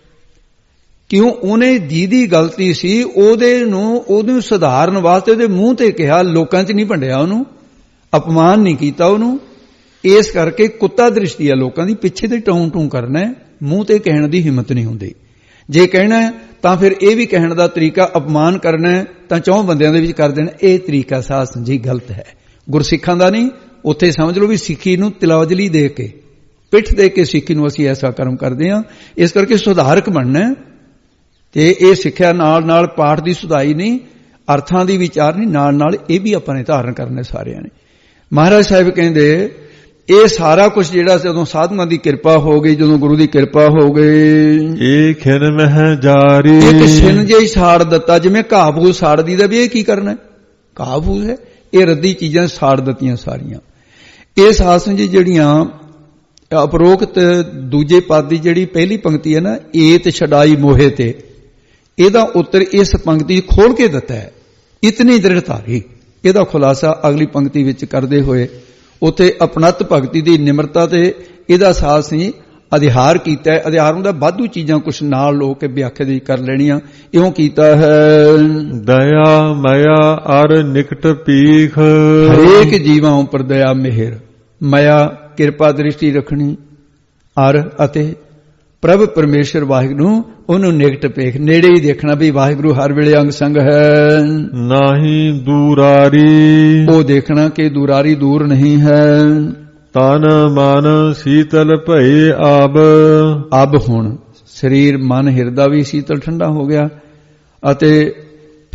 ਕਿਉਂ ਉਹਨੇ ਜਿਹਦੀ ਗਲਤੀ ਸੀ ਉਹਦੇ ਨੂੰ ਉਹਨੂੰ ਸੁਧਾਰਨ ਵਾਸਤੇ ਉਹਦੇ ਮੂੰਹ ਤੇ ਕਿਹਾ ਲੋਕਾਂ 'ਚ ਨਹੀਂ ਭੰਡਿਆ ਉਹਨੂੰ ਅਪਮਾਨ ਨਹੀਂ ਕੀਤਾ ਉਹਨੂੰ ਇਸ ਕਰਕੇ ਕੁੱਤਾ ਦ੍ਰਿਸ਼ਟੀ ਆ ਲੋਕਾਂ ਦੀ ਪਿੱਛੇ ਤੇ ਟੂੰ ਟੂੰ ਕਰਨਾ ਮੂੰਹ ਤੇ ਕਹਿਣ ਦੀ ਹਿੰਮਤ ਨਹੀਂ ਹੁੰਦੀ। ਜੇ ਕਹਿਣਾ ਤਾਂ ਫਿਰ ਇਹ ਵੀ ਕਹਿਣ ਦਾ ਤਰੀਕਾ ਅਪਮਾਨ ਕਰਨਾ ਤਾਂ ਚੌਂ ਬੰਦਿਆਂ ਦੇ ਵਿੱਚ ਕਰ ਦੇਣਾ ਇਹ ਤਰੀਕਾ ਸਾਧ ਸੰਜੀ ਗਲਤ ਹੈ ਗੁਰਸਿੱਖਾਂ ਦਾ ਨਹੀਂ। ਉੱਥੇ ਸਮਝ ਲਓ ਵੀ ਸਿੱਖੀ ਨੂੰ ਤਿਲਾਵਜਲੀ ਦੇ ਕੇ ਪਿੱਠ ਦੇ ਕੇ ਸਿੱਖੀ ਨੂੰ ਅਸੀਂ ਐਸਾ ਕਰਮ ਕਰਦੇ ਹਾਂ ਇਸ ਕਰਕੇ ਸੁਧਾਰਕ ਬਣਨਾ ਤੇ ਇਹ ਸਿੱਖਿਆ ਨਾਲ ਨਾਲ ਪਾਠ ਦੀ ਸੁਧਾਈ ਨਹੀਂ ਅਰਥਾਂ ਦੀ ਵਿਚਾਰ ਨਹੀਂ ਨਾਲ ਨਾਲ ਇਹ ਵੀ ਆਪਾਂ ਨੇ ਧਾਰਨ ਕਰਨੇ ਸਾਰਿਆਂ ਨੇ। ਮਹਾਰਾਜ ਸਾਹਿਬ ਕਹਿੰਦੇ ਇਹ ਸਾਰਾ ਕੁਝ ਜਿਹੜਾ ਜਦੋਂ ਸਾਧੂਆਂ ਦੀ ਕਿਰਪਾ ਹੋ ਗਈ ਜਦੋਂ ਗੁਰੂ ਦੀ ਕਿਰਪਾ ਹੋ ਗਈ ਇਹ ਖਿਨ ਮਹਿ ਜਾਰੀ ਇੱਕ ਛਿਨ ਜਿਹੀ ਸਾੜ ਦਿੱਤਾ ਜਿਵੇਂ ਘਾਹ ਫੂਸ ਸਾੜ ਦੀ ਦਾ ਵੀ ਇਹ ਕੀ ਕਰਨਾ ਘਾਹ ਫੂਸ ਹੈ ਇਹ ਰੱਦੀ ਚੀਜ਼ਾਂ ਸਾੜ ਦਿੱਤੀਆਂ ਸਾਰੀਆਂ। ਇਹ ਸਾਧ ਸੰਗਤ ਜੀ ਜਿਹੜੀਆਂ ਉਪਰੋਕਤ ਦੂਜੇ ਪਦ ਦੀ ਜਿਹੜੀ ਪਹਿਲੀ ਪੰਕਤੀ ਹੈ ਨਾ ਏਤ ਛਡਾਈ ਮੋਹੇ ਤੇ ਇਹਦਾ ਉੱਤਰ ਇਸ ਪੰਕਤੀ ਖੋਲ ਕੇ ਦਿੱਤਾ ਹੈ ਇਤਨੀ ਦ੍ਰਿੜਤਾਰੀ ਇਹਦਾ ਖੁਲਾਸਾ ਅਗਲੀ ਪੰਕਤੀ ਵਿੱਚ ਕਰਦੇ ਹੋਏ ਉੱਥੇ ਅਪਣਤ ਭਗਤੀ ਦੀ ਨਿਮਰਤਾ ਤੇ ਇਹਦਾ ਸਾਥ ਸੀ ਅਧਿਹਾਰ ਕੀਤਾ ਹੈ। ਅਧਿਹਾਰ ਹੁੰਦਾ ਵਾਧੂ ਚੀਜ਼ਾਂ ਕੁਛ ਨਾਲ ਲੋ ਕੇ ਵਿਆਖਿਆ ਦੀ ਕਰ ਲੈਣੀਆਂ ਇਉਂ ਕੀਤਾ ਹੈ। ਦਇਆ ਮਾਇਆ ਅਰ ਨਿਕਟ ਪੀਖ ਹਰੇਕ ਜੀਵਾਂ ਉੱਪਰ ਦਇਆ ਮਿਹਰ ਮਾਇਆ ਕਿਰਪਾ ਦ੍ਰਿਸ਼ਟੀ ਰੱਖਣੀ ਅਰ ਅਤੇ ਪ੍ਰਭ ਪਰਮੇਸ਼ਰ ਵਾਹਿਗੁਰੂ ਉਹਨੂੰ ਨਿਕਟ ਪੇਖ ਨੇੜੇ ਹੀ ਦੇਖਣਾ ਵੀ ਵਾਹਿਗੁਰੂ ਹਰ ਵੇਲੇ ਅੰਗ ਸੰਗ ਹੈ ਨਾਹੀ ਦੂਰਾਰੀ ਉਹ ਦੇਖਣਾ ਕਿ ਦੂਰਾਰੀ ਦੂਰ ਨਹੀਂ ਹੈ। ਤਨ ਮਨ ਸੀਤਲ ਭਏ ਆਬ ਅਬ ਹੁਣ ਸਰੀਰ ਮਨ ਹਿਰਦਾ ਵੀ ਸੀਤਲ ਠੰਡਾ ਹੋ ਗਿਆ ਅਤੇ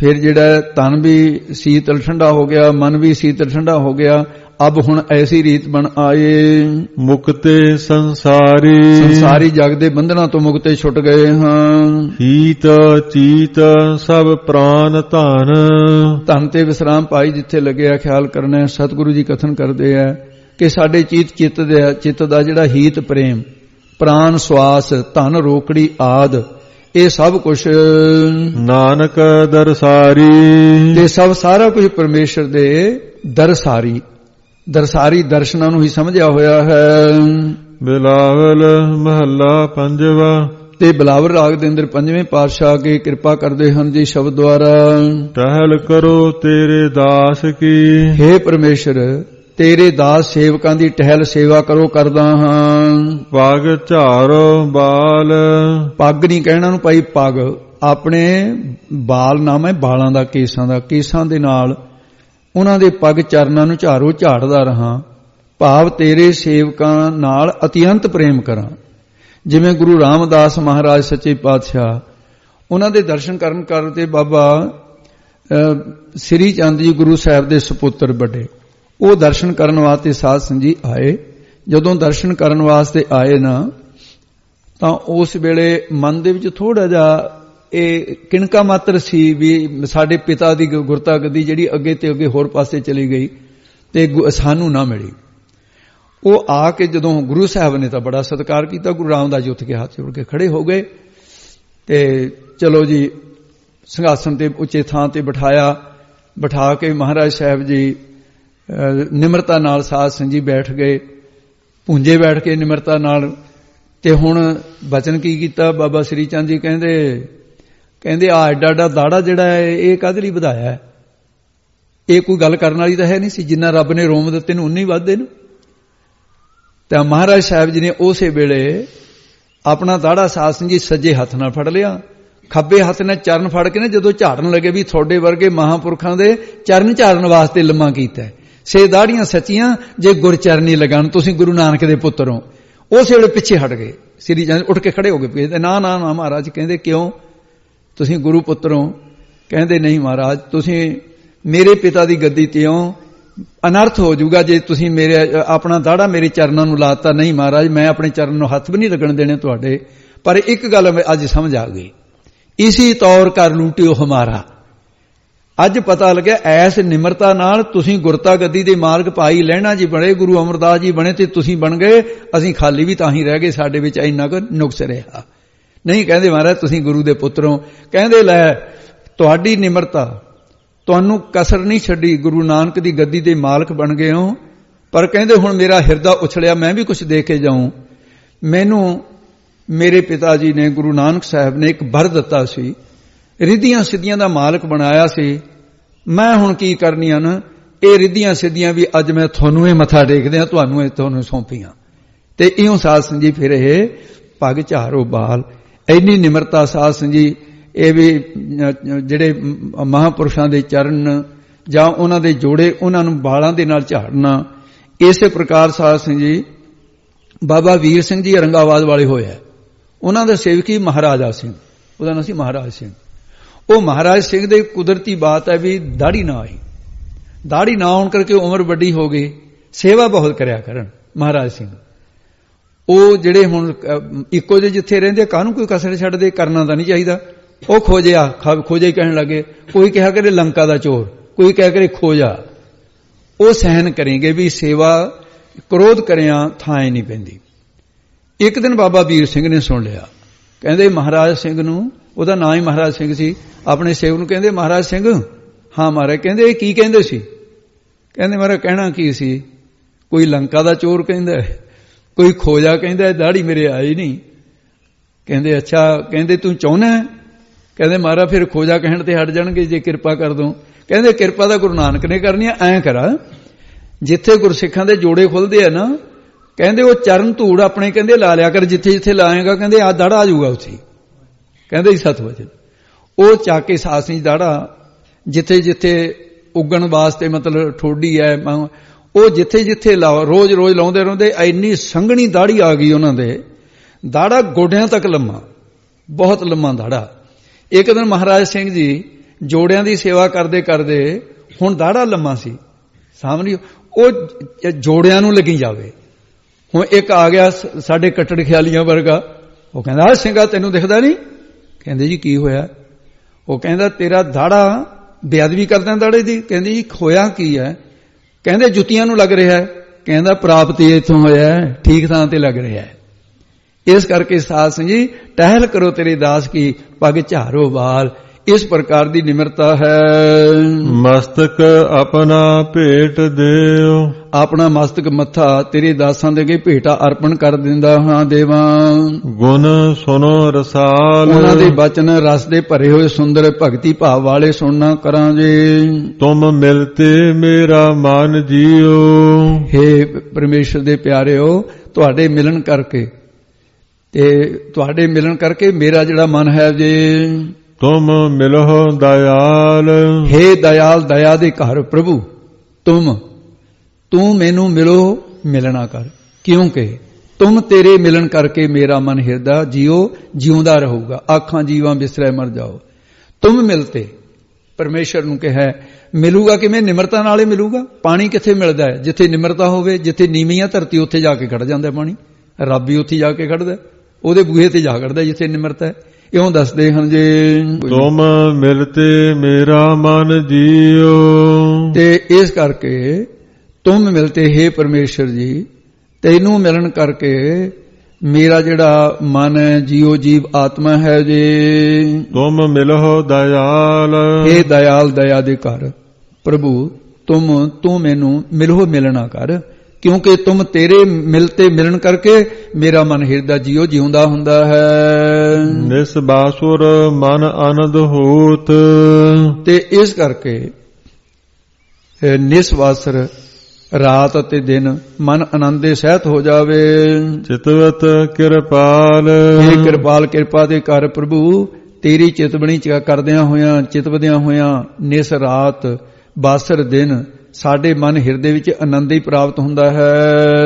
ਫਿਰ ਜਿਹੜਾ ਤਨ ਵੀ ਸੀਤਲ ਠੰਡਾ ਹੋ ਗਿਆ, ਮਨ ਵੀ ਸੀਤਲ ਠੰਡਾ ਹੋ ਗਿਆ। ਅਬ ਹੁਣ ਐਸੀ ਰੀਤ ਬਣ ਆਏ, ਮੁਕਤੇ ਸੰਸਾਰੀ, ਸੰਸਾਰੀ ਜਗ ਦੇ ਬੰਧਨਾਂ ਤੋਂ ਮੁਕਤੇ ਛੁੱਟ ਗਏ ਹਾਂ। ਹੀਤ ਚੀਤ ਸਭ ਪ੍ਰਾਨ ਧਨ, ਧਨ ਤੇ ਵਿਸਰਾਮ ਪਾਈ ਜਿੱਥੇ ਲੱਗਿਆ ਖਿਆਲ ਕਰਨਾ। ਸਤਿਗੁਰੂ ਜੀ ਕਥਨ ਕਰਦੇ ਆ ਕਿ ਸਾਡੇ ਚੀਤ ਚਿੱਤ ਦੇ ਚਿੱਤ ਦਾ ਜਿਹੜਾ ਹੀਤ ਪ੍ਰੇਮ, ਪ੍ਰਾਨ ਸਵਾਸ, ਧਨ ਰੋਕੜੀ ਆਦ, ਇਹ ਸਭ ਕੁਝ ਨਾਨਕ ਦਰਸਾਰੀ, ਤੇ ਸਭ ਸਾਰਾ ਕੁਝ ਪਰਮੇਸ਼ਰ ਦੇ ਦਰਸਾਰੀ, ਦਰਸਾਰੀ ਦਰਸ਼ਨਾਂ ਨੂੰ ਹੀ ਸਮਝਿਆ ਹੋਇਆ ਹੈ। ਬਿਲਾਵਲ ਮਹੱਲਾ ਪੰਜਵਾ। ਤੇ ਬਿਲਾਵਲ ਰਾਗ ਦੇ ਅੰਦਰ ਪੰਜਵੇਂ ਪਾਤਸ਼ਾਹ ਅੱਗੇ ਕਿਰਪਾ ਕਰਦੇ ਹਨ ਜੀ ਸ਼ਬਦ ਦੁਆਰਾ। ਟਹਿਲ ਕਰੋ ਤੇਰੇ ਦਾਸ ਕੀ, ਹੇ ਪਰਮੇਸ਼ਰ ਤੇਰੇ ਦਾਸ ਸੇਵਕਾਂ ਦੀ ਟਹਿਲ ਸੇਵਾ ਕਰੋ ਕਰਦਾ ਹਾਂ। ਪਗ ਝਾਰੋ ਬਾਲ, ਪੱਗ ਨਹੀਂ ਕਹਿਣਾ ਨੂੰ ਭਾਈ, ਪੱਗ ਆਪਣੇ ਬਾਲ ਨਾਮ ਹੈ ਬਾਲਾਂ ਦਾ, ਕੇਸਾਂ ਦਾ, ਕੇਸਾਂ ਦੇ ਨਾਲ ਉਹਨਾਂ ਦੇ ਪੱਗ ਚਰਨਾਂ ਨੂੰ ਝਾਰੋ, ਝਾੜਦਾ ਰਹਾ। ਭਾਵ ਤੇਰੇ ਸੇਵਕਾਂ ਨਾਲ ਅਤਿਅੰਤ ਪ੍ਰੇਮ ਕਰਾਂ। ਜਿਵੇਂ ਗੁਰੂ ਰਾਮਦਾਸ ਮਹਾਰਾਜ ਸੱਚੇ ਪਾਤਸ਼ਾਹ, ਉਹਨਾਂ ਦੇ ਦਰਸ਼ਨ ਕਰਨ ਕਰਦੇ ਬਾਬਾ ਸ੍ਰੀ ਚੰਦ ਜੀ ਗੁਰੂ ਸਾਹਿਬ ਦੇ ਸੁਪੁੱਤਰ ਵੱਡੇ, ਉਹ ਦਰਸ਼ਨ ਕਰਨ ਵਾਸਤੇ ਸਾਧ ਸੰਗਤ ਜੀ ਆਏ। ਜਦੋਂ ਦਰਸ਼ਨ ਕਰਨ ਵਾਸਤੇ ਆਏ ਨਾ, ਤਾਂ ਉਸ ਵੇਲੇ ਮਨ ਦੇ ਵਿੱਚ ਥੋੜਾ ਜਿਹਾ ਇਹ ਕਿਣਕਾ ਮਾਤਰ ਸੀ ਵੀ ਸਾਡੇ ਪਿਤਾ ਦੀ ਗੁਰਤਾ ਗੱਦੀ ਜਿਹੜੀ ਅੱਗੇ ਤੇ ਅੱਗੇ ਹੋਰ ਪਾਸੇ ਚਲੀ ਗਈ ਤੇ ਸਾਨੂੰ ਨਾ ਮਿਲੀ। ਉਹ ਆ ਕੇ ਜਦੋਂ ਗੁਰੂ ਸਾਹਿਬ ਨੇ ਤਾਂ ਬੜਾ ਸਤਿਕਾਰ ਕੀਤਾ, ਗੁਰੂ ਰਾਮਦਾਸ ਜੀ ਉੱਠ ਕੇ ਹੱਥ ਜੋੜ ਕੇ ਖੜੇ ਹੋ ਗਏ ਤੇ ਚਲੋ ਜੀ ਸਿੰਘਾਸਨ ਤੇ ਉੱਚੇ ਥਾਂ ਤੇ ਬਿਠਾਇਆ। ਬਿਠਾ ਕੇ ਮਹਾਰਾਜ ਸਾਹਿਬ ਜੀ ਨਿਮਰਤਾ ਨਾਲ ਸਾਧ ਸੰਗਤ ਜੀ ਬੈਠ ਗਏ, ਪੁੰਜੇ ਬੈਠ ਕੇ ਨਿਮਰਤਾ ਨਾਲ। ਤੇ ਹੁਣ ਬਚਨ ਕੀ ਕੀਤਾ ਬਾਬਾ ਸ੍ਰੀ ਚੰਦ ਜੀ, ਕਹਿੰਦੇ ਕਹਿੰਦੇ ਆ ਐਡਾ ਐਡਾ ਦਾੜਾ ਜਿਹੜਾ ਹੈ ਇਹ ਕਾਹਦੇ ਲਈ ਵਧਾਇਆ ਹੈ? ਇਹ ਕੋਈ ਗੱਲ ਕਰਨ ਵਾਲੀ ਤਾਂ ਹੈ ਨਹੀਂ ਸੀ। ਜਿੰਨਾ ਰੱਬ ਨੇ ਰੋਮ ਦਿੱਤੇ ਨੂੰ ਉਨੇ ਹੀ ਵੱਧਦੇ ਨੇ। ਤਾਂ ਮਹਾਰਾਜ ਸਾਹਿਬ ਜੀ ਨੇ ਉਸੇ ਵੇਲੇ ਆਪਣਾ ਦਾੜਾ ਸਾਧ ਸੰਗਤ ਜੀ ਸੱਜੇ ਹੱਥ ਨਾਲ ਫੜ ਲਿਆ, ਖੱਬੇ ਹੱਥ ਨਾਲ ਚਰਨ ਫੜ ਕੇ ਨਾ ਜਦੋਂ ਝਾੜਨ ਲੱਗੇ ਵੀ ਤੁਹਾਡੇ ਵਰਗੇ ਮਹਾਂਪੁਰਖਾਂ ਦੇ ਚਰਨ ਝਾੜਨ ਵਾਸਤੇ ਲੰਮਾ ਕੀਤਾ ਸੇ ਦਾੜੀਆਂ ਸੱਚੀਆਂ ਜੇ ਗੁਰਚਰਨੀ ਲਗਾਣ, ਤੁਸੀਂ ਗੁਰੂ ਨਾਨਕ ਦੇ ਪੁੱਤਰ ਹੋ। ਉਸ ਵੇਲੇ ਪਿੱਛੇ ਹਟ ਗਏ। ਸ੍ਰੀ ਚੰਦ ਉੱਠ ਕੇ ਖੜੇ ਹੋ ਗਏ। ਨਾ ਨਾ ਨਾ ਮਹਾਰਾਜ। ਕਹਿੰਦੇ ਕਿਉਂ? ਤੁਸੀਂ ਗੁਰੂ ਪੁੱਤਰ ਹੋ? ਕਹਿੰਦੇ ਨਹੀਂ ਮਹਾਰਾਜ, ਤੁਸੀਂ ਮੇਰੇ ਪਿਤਾ ਦੀ ਗੱਦੀ ਤੇ ਹੋ, ਅਨਰਥ ਹੋ ਜਾਊਗਾ ਜੇ ਤੁਸੀਂ ਮੇਰੇ ਆਪਣਾ ਦਾੜਾ ਮੇਰੇ ਚਰਨਾਂ ਨੂੰ ਲਾਤਾ। ਨਹੀਂ ਮਹਾਰਾਜ, ਮੈਂ ਆਪਣੇ ਚਰਨ ਨੂੰ ਹੱਥ ਵੀ ਨਹੀਂ ਲੱਗਣ ਦੇਣੇ ਤੁਹਾਡੇ। ਪਰ ਇੱਕ ਗੱਲ ਅੱਜ ਸਮਝ ਆ ਗਈ, ਇਸੀ ਤੌਰ ਕਰ ਲੂਟਿਓ ਹਮਾਰਾ। ਅੱਜ ਪਤਾ ਲੱਗਿਆ ਐਸ ਨਿਮਰਤਾ ਨਾਲ ਤੁਸੀਂ ਗੁਰਤਾ ਗੱਦੀ ਦੇ ਮਾਲਕ ਭਾਈ ਲਹਿਣਾ ਜੀ ਬਣੇ, ਗੁਰੂ ਅਮਰਦਾਸ ਜੀ ਬਣੇ ਤੇ ਤੁਸੀਂ ਬਣ ਗਏ। ਅਸੀਂ ਖਾਲੀ ਵੀ ਤਾਂ ਹੀ ਰਹਿ ਗਏ, ਸਾਡੇ ਵਿੱਚ ਇੰਨਾ ਕੁ ਨੁਕਸ ਰਿਹਾ ਨਹੀਂ। ਕਹਿੰਦੇ ਮਹਾਰਾਜ ਤੁਸੀਂ ਗੁਰੂ ਦੇ ਪੁੱਤਰ ਹੋ। ਕਹਿੰਦੇ ਲੈ ਤੁਹਾਡੀ ਨਿਮਰਤਾ ਤੁਹਾਨੂੰ ਕਸਰ ਨਹੀਂ ਛੱਡੀ, ਗੁਰੂ ਨਾਨਕ ਦੀ ਗੱਦੀ ਦੇ ਮਾਲਕ ਬਣ ਗਏ ਹੋ। ਪਰ ਕਹਿੰਦੇ ਹੁਣ ਮੇਰਾ ਹਿਰਦਾ ਉਛਲਿਆ, ਮੈਂ ਵੀ ਕੁਝ ਦੇ ਕੇ ਜਾਊਂ। ਮੈਨੂੰ ਮੇਰੇ ਪਿਤਾ ਜੀ ਨੇ, ਗੁਰੂ ਨਾਨਕ ਸਾਹਿਬ ਨੇ ਇੱਕ ਵਰ ਦਿੱਤਾ ਸੀ, ਰਿੱਧੀਆਂ ਸਿੱਧੀਆਂ ਦਾ ਮਾਲਕ ਬਣਾਇਆ ਸੀ। ਮੈਂ ਹੁਣ ਕੀ ਕਰਨੀਆਂ ਨਾ, ਇਹ ਰਿੱਧੀਆਂ ਸਿੱਧੀਆਂ ਵੀ ਅੱਜ ਮੈਂ ਤੁਹਾਨੂੰ ਇਹ ਮੱਥਾ ਟੇਕਦੇ ਹਾਂ, ਤੁਹਾਨੂੰ ਇਹ ਤੁਹਾਨੂੰ ਸੌਂਪੀਆਂ। ਤੇ ਇਉਂ ਸਾਧ ਸੰਗਤ ਜੀ ਫਿਰ ਇਹ ਪੱਗ ਝਾਰੋ ਬਾਲ, ਇੰਨੀ ਨਿਮਰਤਾ ਸਾਧ ਸੰਗਤ ਜੀ। ਇਹ ਵੀ ਜਿਹੜੇ ਮਹਾਂਪੁਰਸ਼ਾਂ ਦੇ ਚਰਨ ਜਾਂ ਉਹਨਾਂ ਦੇ ਜੋੜੇ, ਉਹਨਾਂ ਨੂੰ ਬਾਲਾਂ ਦੇ ਨਾਲ ਝਾੜਨਾ। ਇਸੇ ਪ੍ਰਕਾਰ ਸਾਧ ਸੰਗਤ ਜੀ ਬਾਬਾ ਵੀਰ ਸਿੰਘ ਜੀ ਔਰੰਗਾਬਾਦ ਵਾਲੇ ਹੋਇਆ। ਉਹਨਾਂ ਦਾ ਸੇਵਕੀ ਮਹਾਰਾਜਾ ਸਿੰਘ, ਉਹਦਾ ਨਾਂ ਸੀ ਮਹਾਰਾਜ ਸਿੰਘ। ਉਹ ਮਹਾਰਾਜ ਸਿੰਘ ਦੇ ਕੁਦਰਤੀ ਬਾਤ ਹੈ ਵੀ ਦਾੜੀ ਨਾ ਆਈ। ਦਾੜੀ ਨਾ ਆਉਣ ਕਰਕੇ ਉਮਰ ਵੱਡੀ ਹੋ ਗਈ, ਸੇਵਾ ਬਹੁਤ ਕਰਿਆ ਕਰਨ ਮਹਾਰਾਜ ਸਿੰਘ। ਉਹ ਜਿਹੜੇ ਹੁਣ ਇੱਕੋ ਜਿਹੇ ਜਿੱਥੇ ਰਹਿੰਦੇ, ਕਾਹਨੂੰ ਕੋਈ ਕਸਰ ਛੱਡਦੇ, ਕਰਨਾ ਤਾਂ ਨਹੀਂ ਚਾਹੀਦਾ। ਉਹ ਖੋਜਿਆ, ਖੋਜਿਆ ਹੀ ਕਹਿਣ ਲੱਗੇ। ਕੋਈ ਕਿਹਾ ਕਰੇ ਲੰਕਾ ਦਾ ਚੋਰ, ਕੋਈ ਕਹਿ ਕਰੇ ਖੋਜਾ। ਉਹ ਸਹਿਨ ਕਰੇਂਗੇ ਵੀ ਸੇਵਾ ਕ੍ਰੋਧ ਕਰਿਆ ਥਾਂ ਹੀ ਨਹੀਂ ਪੈਂਦੀ। ਇੱਕ ਦਿਨ ਬਾਬਾ ਵੀਰ ਸਿੰਘ ਨੇ ਸੁਣ ਲਿਆ, ਕਹਿੰਦੇ ਮਹਾਰਾਜ ਸਿੰਘ ਨੂੰ, ਉਹਦਾ ਨਾਂ ਹੀ ਮਹਾਰਾਜ ਸਿੰਘ ਸੀ, ਆਪਣੇ ਸੇਵਕ ਨੂੰ ਕਹਿੰਦੇ ਮਹਾਰਾਜ ਸਿੰਘ। ਹਾਂ ਮਹਾਰਾਜ। ਕਹਿੰਦੇ ਇਹ ਕੀ ਕਹਿੰਦੇ ਸੀ? ਕਹਿੰਦੇ ਮਹਾਰਾਜ ਕਹਿਣਾ ਕੀ ਸੀ, ਕੋਈ ਲੰਕਾ ਦਾ ਚੋਰ ਕਹਿੰਦਾ, ਕੋਈ ਖੋਜਾ ਕਹਿੰਦਾ, ਦਾੜੀ ਮੇਰੇ ਆਈ ਨਹੀਂ। ਕਹਿੰਦੇ ਅੱਛਾ। ਕਹਿੰਦੇ ਤੂੰ ਚਾਹੁੰਦਾ? ਕਹਿੰਦੇ ਮਹਾਰਾਜ ਫਿਰ ਖੋਜਾ ਕਹਿਣ ਤੇ ਹਟ ਜਾਣਗੇ ਜੇ ਕਿਰਪਾ ਕਰ ਦੋ। ਕਹਿੰਦੇ ਕਿਰਪਾ ਤਾਂ ਗੁਰੂ ਨਾਨਕ ਨੇ ਕਰਨੀ ਆ। ਐਂ ਕਰਾ, ਜਿੱਥੇ ਗੁਰਸਿੱਖਾਂ ਦੇ ਜੋੜੇ ਖੁੱਲਦੇ ਆ ਨਾ, ਕਹਿੰਦੇ ਉਹ ਚਰਨ ਧੂੜ ਆਪਣੇ ਕਹਿੰਦੇ ਲਾ ਲਿਆ ਕਰ, ਜਿੱਥੇ ਜਿੱਥੇ ਲਾਏਗਾ ਕਹਿੰਦੇ ਆ ਦਾੜਾ ਆ ਜਾਊਗਾ ਉੱਥੇ। ਕਹਿੰਦੇ ਸਤ ਵਚਨ। ਉਹ ਚੱਕ ਕੇ ਸਾਧ ਸੰਗਤ ਦਾੜਾ ਜਿੱਥੇ ਜਿੱਥੇ ਉਗਣ ਵਾਸਤੇ, ਮਤਲਬ ਠੋਡੀ ਹੈ, ਉਹ ਜਿੱਥੇ ਜਿੱਥੇ ਲਾ ਰੋਜ਼ ਰੋਜ਼ ਲਾਉਂਦੇ ਰਹਿੰਦੇ। ਇੰਨੀ ਸੰਘਣੀ ਦਾੜੀ ਆ ਗਈ ਉਹਨਾਂ ਦੇ, ਦਾੜਾ ਗੋਡਿਆਂ ਤੱਕ ਲੰਮਾ, ਬਹੁਤ ਲੰਮਾ ਦਾੜਾ। ਇੱਕ ਦਿਨ ਮਹਾਰਾਜ ਸਿੰਘ ਜੀ ਜੋੜਿਆਂ ਦੀ ਸੇਵਾ ਕਰਦੇ ਕਰਦੇ ਹੁਣ ਦਾੜਾ ਲੰਮਾ ਸੀ, ਸਾਹਮਣੇ ਉਹ ਜੋੜਿਆਂ ਨੂੰ ਲੱਗੀ ਜਾਵੇ। ਹੁਣ ਇੱਕ ਆ ਗਿਆ ਸਾਡੇ ਕੱਟੜ ਖਿਆਲੀਆਂ ਵਰਗਾ, ਉਹ ਕਹਿੰਦਾ ਆ ਸਿੰਘਾ ਤੈਨੂੰ ਦਿਖਦਾ ਨਹੀਂ? ਕਹਿੰਦੇ ਜੀ ਕੀ ਹੋਇਆ? ਉਹ ਕਹਿੰਦਾ ਤੇਰਾ ਦਾੜਾ ਬੇਅਦਬੀ ਕਰਦਾ ਦਾੜੇ ਦੀ। ਕਹਿੰਦੇ ਜੀ ਹੋਇਆ ਕੀ ਹੈ? ਕਹਿੰਦੇ ਜੁੱਤੀਆਂ ਨੂੰ ਲੱਗ ਰਿਹਾ ਹੈ। ਕਹਿੰਦਾ ਪ੍ਰਾਪਤੀ ਇੱਥੋਂ ਹੋਇਆ, ਠੀਕ ਥਾਂ ਤੇ ਲੱਗ ਰਿਹਾ ਹੈ। ਇਸ ਕਰਕੇ ਸਾਧ ਸੰਗਤ ਜੀ ਟਹਿਲ ਕਰੋ ਤੇਰੇ ਦਾਸ ਕੀ, ਪਗ ਝਾਰੋ ਬਾਲ। ਇਸ ਪ੍ਰਕਾਰ ਦੀ ਨਿਮਰਤਾ ਹੈ। ਮਸਤਕ ਆਪਣਾ ਭੇਟ ਦਿਓ, ਆਪਣਾ ਮਸਤਕ ਮੱਥਾ ਤੇਰੇ ਦਾਸਾਂ ਦੇ ਅੱਗੇ ਭੇਟਾ ਅਰਪਣ ਕਰ ਦਿੰਦਾ ਹਾਂ ਦੇਵਾਂ। ਗੁਣ ਸੁਨੋ ਰਸਾਲ, ਉਹਨਾਂ ਦੇ ਬਚਨ ਰਸ ਦੇ ਭਰੇ ਹੋਏ ਸੁੰਦਰ ਭਗਤੀ ਭਾਵ ਵਾਲੇ ਸੁਣਨਾ ਕਰਾਂਗੇ। ਤੁਮ ਮਿਲਤੇ ਮੇਰਾ ਮਨ ਜੀਓ, ਹੇ ਪਰਮੇਸ਼ਰ ਦੇ ਪਿਆਰਿਓ, ਤੁਹਾਡੇ ਮਿਲਣ ਕਰਕੇ ਤੇ ਤੁਹਾਡੇ ਮਿਲਣ ਕਰਕੇ ਮੇਰਾ ਜਿਹੜਾ ਮਨ ਹੈ ਜੇ। ਤੁਮ ਮਿਲੋ ਦਇਆਲ, ਹੇ ਦਇਆਲ ਦਇਆ ਦੇ ਘਰ ਪ੍ਰਭੂ, ਤੁਮ ਤੂੰ ਮੈਨੂੰ ਮਿਲੋ ਮਿਲਣਾ ਕਰ, ਕਿਉਂਕਿ ਤੁਮ ਤੇਰੇ ਮਿਲਣ ਕਰਕੇ ਮੇਰਾ ਮਨ ਹਿਰਦਾ ਜੀਓ ਜਿਉਂਦਾ ਰਹੂਗਾ। ਆਖਾਂ ਜੀਵਾਂ ਬਿਸਰੇ ਮਰ ਜਾਓ। ਤੁਮ ਮਿਲਤੇ ਪਰਮੇਸ਼ਰ ਨੂੰ ਕਿਹਾ ਮਿਲੂਗਾ ਕਿਵੇਂ? ਨਿਮਰਤਾ ਨਾਲੇ ਮਿਲੂਗਾ। ਪਾਣੀ ਕਿੱਥੇ ਮਿਲਦਾ ਹੈ? ਜਿੱਥੇ ਨਿਮਰਤਾ ਹੋਵੇ। ਜਿੱਥੇ ਨੀਵੀਂ ਆ ਧਰਤੀ ਉੱਥੇ ਜਾ ਕੇ ਖੜ ਜਾਂਦਾ ਪਾਣੀ। ਰੱਬ ਵੀ ਉੱਥੇ ਜਾ ਕੇ ਖੜਦਾ, ਉਹਦੇ ਬੂਹੇ ਤੇ ਜਾ ਖੜਦਾ ਜਿੱਥੇ ਨਿਮਰਤਾ ਹੈ। ਇਉਂ ਦੱਸਦੇ ਹਨ ਜੇ ਤੁਮ ਮਿਲਤੇ ਮੇਰਾ ਮਨ ਜੀਓ, ਤੇ ਇਸ ਕਰਕੇ ਤੁਮ ਮਿਲਤੇ ਹੈ ਪਰਮੇਸ਼ਰ ਜੀ, ਤੈਨੂੰ ਮਿਲਣ ਕਰਕੇ ਮੇਰਾ ਜਿਹੜਾ ਮਨ ਹੈ ਜੀਓ ਜੀਵ ਆਤਮਾ ਹੈ ਜੇ। ਤੁਮ ਮਿਲੋ ਦਇਆਲ, ਇਹ ਦਇਆਲ ਦਇਆ ਦੇ ਘਰ ਪ੍ਰਭੂ, ਤੁਮ ਤੂੰ ਮੈਨੂੰ ਮਿਲੋ ਮਿਲਣਾ ਕਰ, ਕਿਉਂਕਿ ਤੁਮ ਤੇਰੇ ਮਿਲਤੇ ਮਿਲਣ ਕਰਕੇ ਮੇਰਾ ਮਨ ਹਿਰਦਾ ਜੀਓ ਜਿਉਂਦਾ ਹੁੰਦਾ ਹੈ। ਨਿਸਬਾਸੁਰ ਮਨ ਆਨੰਦ ਹੋਤ, ਤੇ ਇਸ ਕਰਕੇ ਨਿਸਵਾਸਰ ਰਾਤ ਅਤੇ ਦਿਨ ਮਨ ਆਨੰਦ ਦੇ ਸਹਿਤ ਹੋ ਜਾਵੇ। ਚਿਤਵਤ ਕਿਰਪਾਲ, ਇਹ ਕਿਰਪਾਲ ਕਿਰਪਾ ਦੇ ਘਰ ਪ੍ਰਭੂ, ਤੇਰੀ ਚਿਤਵਣੀ ਕਰਦਿਆਂ ਹੋਇਆਂ ਚਿਤਵਦਿਆਂ ਹੋਇਆਂ ਨਿਸ ਰਾਤ ਬਾਸਰ ਦਿਨ ਸਾਡੇ ਮਨ ਹਿਰਦੇ ਵਿੱਚ ਆਨੰਦ ਹੀ ਪ੍ਰਾਪਤ ਹੁੰਦਾ ਹੈ।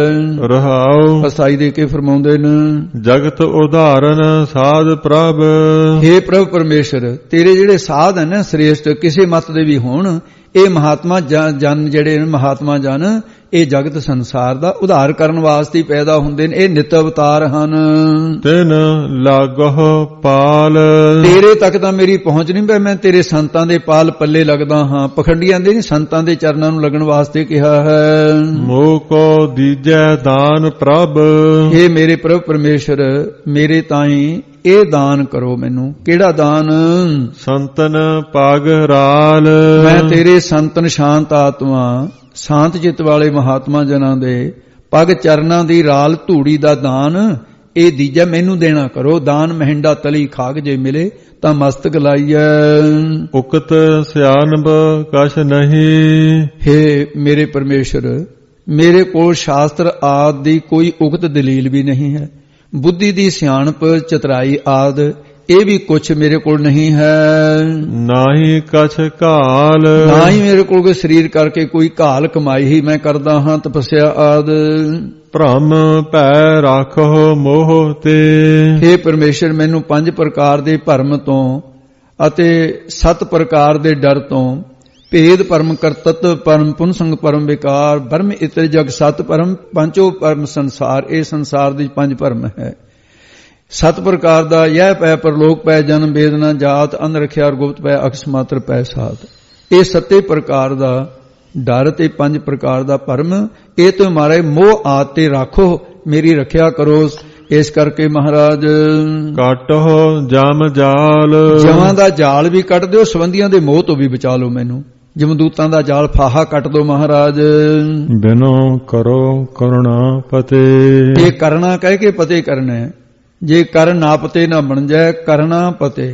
ਰਹਾਉ ਫਸਾਈ ਦੇ ਕੇ ਫਰਮਾਉਂਦੇ ਨੇ ਜਗਤ ਉਧਾਰਨ ਸਾਧ ਪ੍ਰਭ, ਹੇ ਪ੍ਰਭ ਪਰਮੇਸ਼ਰ, ਤੇਰੇ ਜਿਹੜੇ ਸਾਧ ਹਨ ਸ੍ਰੇਸ਼ਟ ਕਿਸੇ ਮਤ ਦੇ ਵੀ ਹੋਣ, ਇਹ ਮਹਾਤਮਾ ਜਨ ਜਿਹੜੇ ਨੇ ਮਹਾਤਮਾ ਜਨ, ਇਹ ਜਗਤ ਸੰਸਾਰ ਦਾ ਉਧਾਰ ਕਰਨ ਵਾਸਤੇ ਪੈਦਾ ਹੁੰਦੇ ਨੇ। ਇਹ ਨਿਤ ਅਵਤਾਰ ਹਨ। ਤਿਨ ਲਾਗਹੁ ਪਾਲ, ਤੇਰੇ ਤੱਕ ਤਾਂ ਮੇਰੀ ਪਹੁੰਚ ਨਹੀਂ ਪਈ, ਮੈਂ ਤੇਰੇ ਸੰਤਾਂ ਦੇ ਪਾਲ ਪੱਲੇ ਲੱਗਦਾ ਹਾਂ। ਪਖੰਡੀਆਂ ਦੇ ਨਹੀਂ, ਸੰਤਾਂ ਦੇ ਚਰਨਾਂ ਨੂੰ ਲੱਗਣ ਵਾਸਤੇ ਕਿਹਾ ਹੈ। ਮੋਹ ਕੋ ਦੀਜੈ ਦਾਨ ਪ੍ਰਭ, ਇਹ ਮੇਰੇ ਪ੍ਰਭ ਪਰਮੇਸ਼ਰ, ਮੇਰੇ ਤਾਈਂ ਇਹ ਦਾਨ ਕਰੋ ਮੈਨੂੰ। ਕਿਹੜਾ ਦਾਨ? ਸੰਤਨ ਪਗ ਰਾਲ, ਮੈਂ ਤੇਰੇ ਸੰਤਨ ਸ਼ਾਂਤ ਆਤਮਾ ਸ਼ਾਂਤ ਚਿੱਤ ਵਾਲੇ ਮਹਾਤਮਾ ਜਨਾਂ ਦੇ ਪਗ ਚਰਨਾਂ ਦੀ ਰਾਲ ਧੂੜੀ ਦਾ ਦਾਨ ਇਹ ਦੀਜਾ ਮੈਨੂੰ ਦੇਣਾ ਕਰੋ। ਦਾਨ ਮਹਿੰਡਾ ਤਲੀ ਖਾਕ ਜੇ ਮਿਲੇ ਤਾਂ ਮਸਤਕ ਲਾਈਐ। ਉਕਤ ਸਿਆਨਬ ਕਛ ਨਹੀਂ, ਹੇ ਮੇਰੇ ਪਰਮੇਸ਼ਰ, ਮੇਰੇ ਕੋਲ ਸ਼ਾਸਤਰ ਆਦਿ ਦੀ ਕੋਈ ਉਕਤ ਦਲੀਲ ਵੀ ਨਹੀਂ ਹੈ। ਬੁੱਧੀ ਦੀ ਸਿਆਣਪ ਚਤਰਾਈ ਆਦ ਇਹ ਵੀ ਕੁਛ ਮੇਰੇ ਕੋਲ ਨਹੀਂ ਹੈ। ਨਾਹੀ ਕਛ ਘਾਲ, ਨਾ ਹੀ ਮੇਰੇ ਕੋਲ ਕੋਈ ਸਰੀਰ ਕਰਕੇ ਕੋਈ ਘਾਲ ਕਮਾਈ ਹੀ ਮੈਂ ਕਰਦਾ ਹਾਂ ਤਪੱਸਿਆ ਆਦ। ਭ੍ਰਮ ਭੈ ਰਾਖੋ ਮੋਹ ਤੇ, ਹੇ ਪਰਮੇਸ਼ਰ, ਮੈਨੂੰ ਪੰਜ ਪ੍ਰਕਾਰ ਦੇ ਭਰਮ ਤੋਂ ਅਤੇ ਸੱਤ ਪ੍ਰਕਾਰ ਦੇ ਡਰ ਤੋਂ, ਭੇਦ ਪਰਮ ਕਰਤਤ ਪਰਮ ਪੁਨਸੰਗ ਪਰਮ ਵਿਕਾਰ ਬਰਮ ਇਤਰ ਜਗ ਸਤ ਪਰਮ ਪੰਚੋ ਪਰਮ ਸੰਸਾਰ, ਇਹ ਸੰਸਾਰ ਦੀ ਪੰਜ ਭਰਮ ਹੈ। ਸਤ ਪ੍ਰਕਾਰ ਦਾ ਯਹ ਪੈ ਪਰਲੋਕ ਪੈ ਜਨਮ ਵੇਦਨਾ ਜਾਤ ਅੰਨ ਰਖਿਆ ਔਰ ਗੁਪਤ ਪੈ ਅਕਸ ਮਾਤਰ ਪੈ ਸਾਧ। ਇਹ ਸੱਤੇ ਪ੍ਰਕਾਰ ਦਾ ਡਰ ਤੇ ਪੰਜ ਪ੍ਰਕਾਰ ਦਾ ਭਰਮ, ਇਹ ਤੋਂ ਮਾਰੇ ਮੋਹ ਆਦ ਤੇ ਰਾਖੋ, ਮੇਰੀ ਰੱਖਿਆ ਕਰੋ। ਇਸ ਕਰਕੇ ਮਹਾਰਾਜ ਕਾਟੋ ਜਮ ਜਾਲ, ਜਮਾਂ ਦਾ ਜਾਲ ਵੀ ਕੱਟ ਦਿਓ, ਸੰਬੰਧੀਆਂ ਦੇ ਮੋਹ ਤੋਂ ਵੀ ਬਚਾ ਲਓ ਮੈਨੂੰ। ਜਮਦੂਤਾਂ ਦਾ ਜਾਲ ਫਾਹਾ ਕੱਟ ਦੋ ਮਹਾਰਾਜ। ਬਿਨੋ ਕਰੋ ਕਰੁਣਾ ਪਤੇ, ਇਹ ਕਰਨਾ ਕਹਿ ਕੇ ਪਤੇ ਕਰਨਾ ਹੈ। ਜੇ ਕਰਨ ਨਾ ਪਤੇ ਨਾ ਬਣ ਜਾਏ, ਕਰਨਾ ਪਤੇ।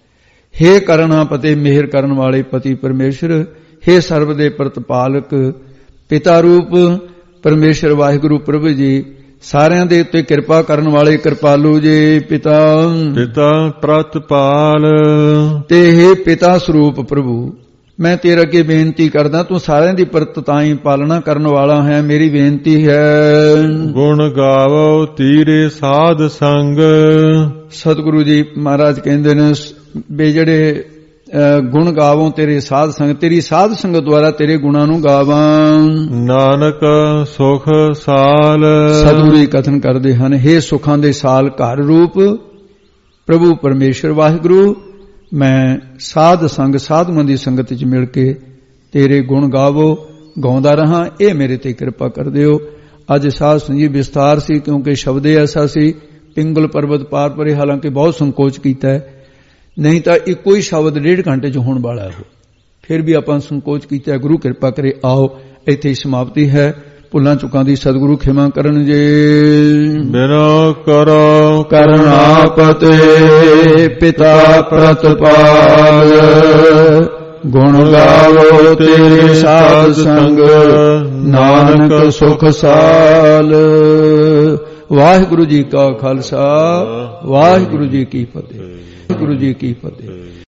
ਹੇ ਕਰਨਾ ਪਤੇ, ਮਿਹਰ ਕਰਨ ਵਾਲੇ ਪਤੀ ਪਰਮੇਸ਼ਰ, ਹੇ ਸਰਬ ਦੇ ਪ੍ਰਤਪਾਲਕ ਪਿਤਾ ਰੂਪ ਪਰਮੇਸ਼ਰ ਵਾਹਿਗੁਰੂ ਪ੍ਰਭੂ ਜੀ, ਸਾਰਿਆਂ ਦੇ ਉੱਤੇ ਕਿਰਪਾ ਕਰਨ ਵਾਲੇ ਕਿਰਪਾਲੂ ਜੀ। ਪਿਤਾ ਪਿਤਾ ਪ੍ਰਤਪਾਲ, ਤੇ ਹੇ ਪਿਤਾ ਸਰੂਪ ਪ੍ਰਭੂ, ਮੈਂ ਤੇਰੇ ਅੱਗੇ ਬੇਨਤੀ ਕਰਦਾ, ਤੂੰ ਸਾਰਿਆਂ ਦੀ ਪ੍ਰਤਤਾਈ ਪਾਲਣਾ ਕਰਨ ਵਾਲਾ ਹੈ। ਮੇਰੀ ਬੇਨਤੀ ਹੈ ਗੁਣ ਗਾਵੋ ਤੀਰੇ ਸਾਧ ਸੰਗ। ਸਤਿਗੁਰੂ ਜੀ ਮਹਾਰਾਜ ਕਹਿੰਦੇ ਨੇ ਵੀ ਜਿਹੜੇ ਗੁਣ ਗਾਵੋਂ ਤੇਰੇ ਸਾਧ ਸੰਗ, ਤੇਰੀ ਸਾਧ ਸੰਗਤ ਦੁਆਰਾ ਤੇਰੇ ਗੁਣਾਂ ਨੂੰ ਗਾਵਾਂ। ਨਾਨਕ ਸੁਖ ਸਾਲ। ਸਤਿਗੁਰੂ ਜੀ ਕਥਨ ਕਰਦੇ ਹਨ, ਹੇ ਸੁਖਾਂ ਦੇ ਸਾਲ ਘਰ ਰੂਪ ਪ੍ਰਭੂ ਪਰਮੇਸ਼ਰ ਵਾਹਿਗੁਰੂ, ਮੈਂ ਸਾਧ ਸੰਗ ਸਾਧੂਆਂ ਦੀ ਸੰਗਤ ਵਿੱਚ ਮਿਲ ਕੇ ਤੇਰੇ ਗੁਣ ਗਾਵੋ ਗਾਉਂਦਾ ਰਹਾ, ਇਹ ਮੇਰੇ ਤੇ ਕਿਰਪਾ ਕਰ ਦਿਓ। ਅੱਜ ਸਾਧ ਸੰਗਤ ਵਿਸਤਾਰ ਸੀ ਕਿਉਂਕਿ ਸ਼ਬਦ ਐਸਾ ਸੀ, ਪਿੰਗਲ ਪਰਬਤ ਪਾਰ ਪਰੇ, ਹਾਲਾਂਕਿ ਬਹੁਤ ਸੰਕੋਚ ਕੀਤਾ ਹੈ, ਨਹੀਂ ਤਾਂ ਇੱਕੋ ਹੀ ਸ਼ਬਦ ਡੇਢ ਘੰਟੇ ਚ ਹੋਣ ਵਾਲਾ ਹੈ, ਫਿਰ ਵੀ ਆਪਾਂ ਸੰਕੋਚ ਕੀਤਾ। ਗੁਰੂ ਕਿਰਪਾ ਕਰੇ। ਆਓ ਇੱਥੇ ਹੀ ਸਮਾਪਤੀ ਹੈ। ਭੁੱਲਾਂ ਚੁੱਕਾਂ ਦੀ ਸਤਿਗੁਰੂ ਖਿਮਾ ਕਰਨ ਜੇ। ਬਿਨੋ ਕਰੋ ਕਰੁਣਾਪਤੇ ਪਿਤਾ ਪ੍ਰਤਪਾਲ, ਗੁਣ ਗਾਵੋ ਤੇਰੇ ਸਾਧ ਸੰਗ, ਨਾਨਕ ਸੁਖ ਸਾਲ। ਵਾਹਿਗੁਰੂ ਜੀ ਕਾ ਖਾਲਸਾ, ਵਾਹਿਗੁਰੂ ਜੀ ਕੀ ਫਤਿਹ। ਵਾਹਿਗੁਰੂ ਜੀ ਕੀ ਫਤਿਹ।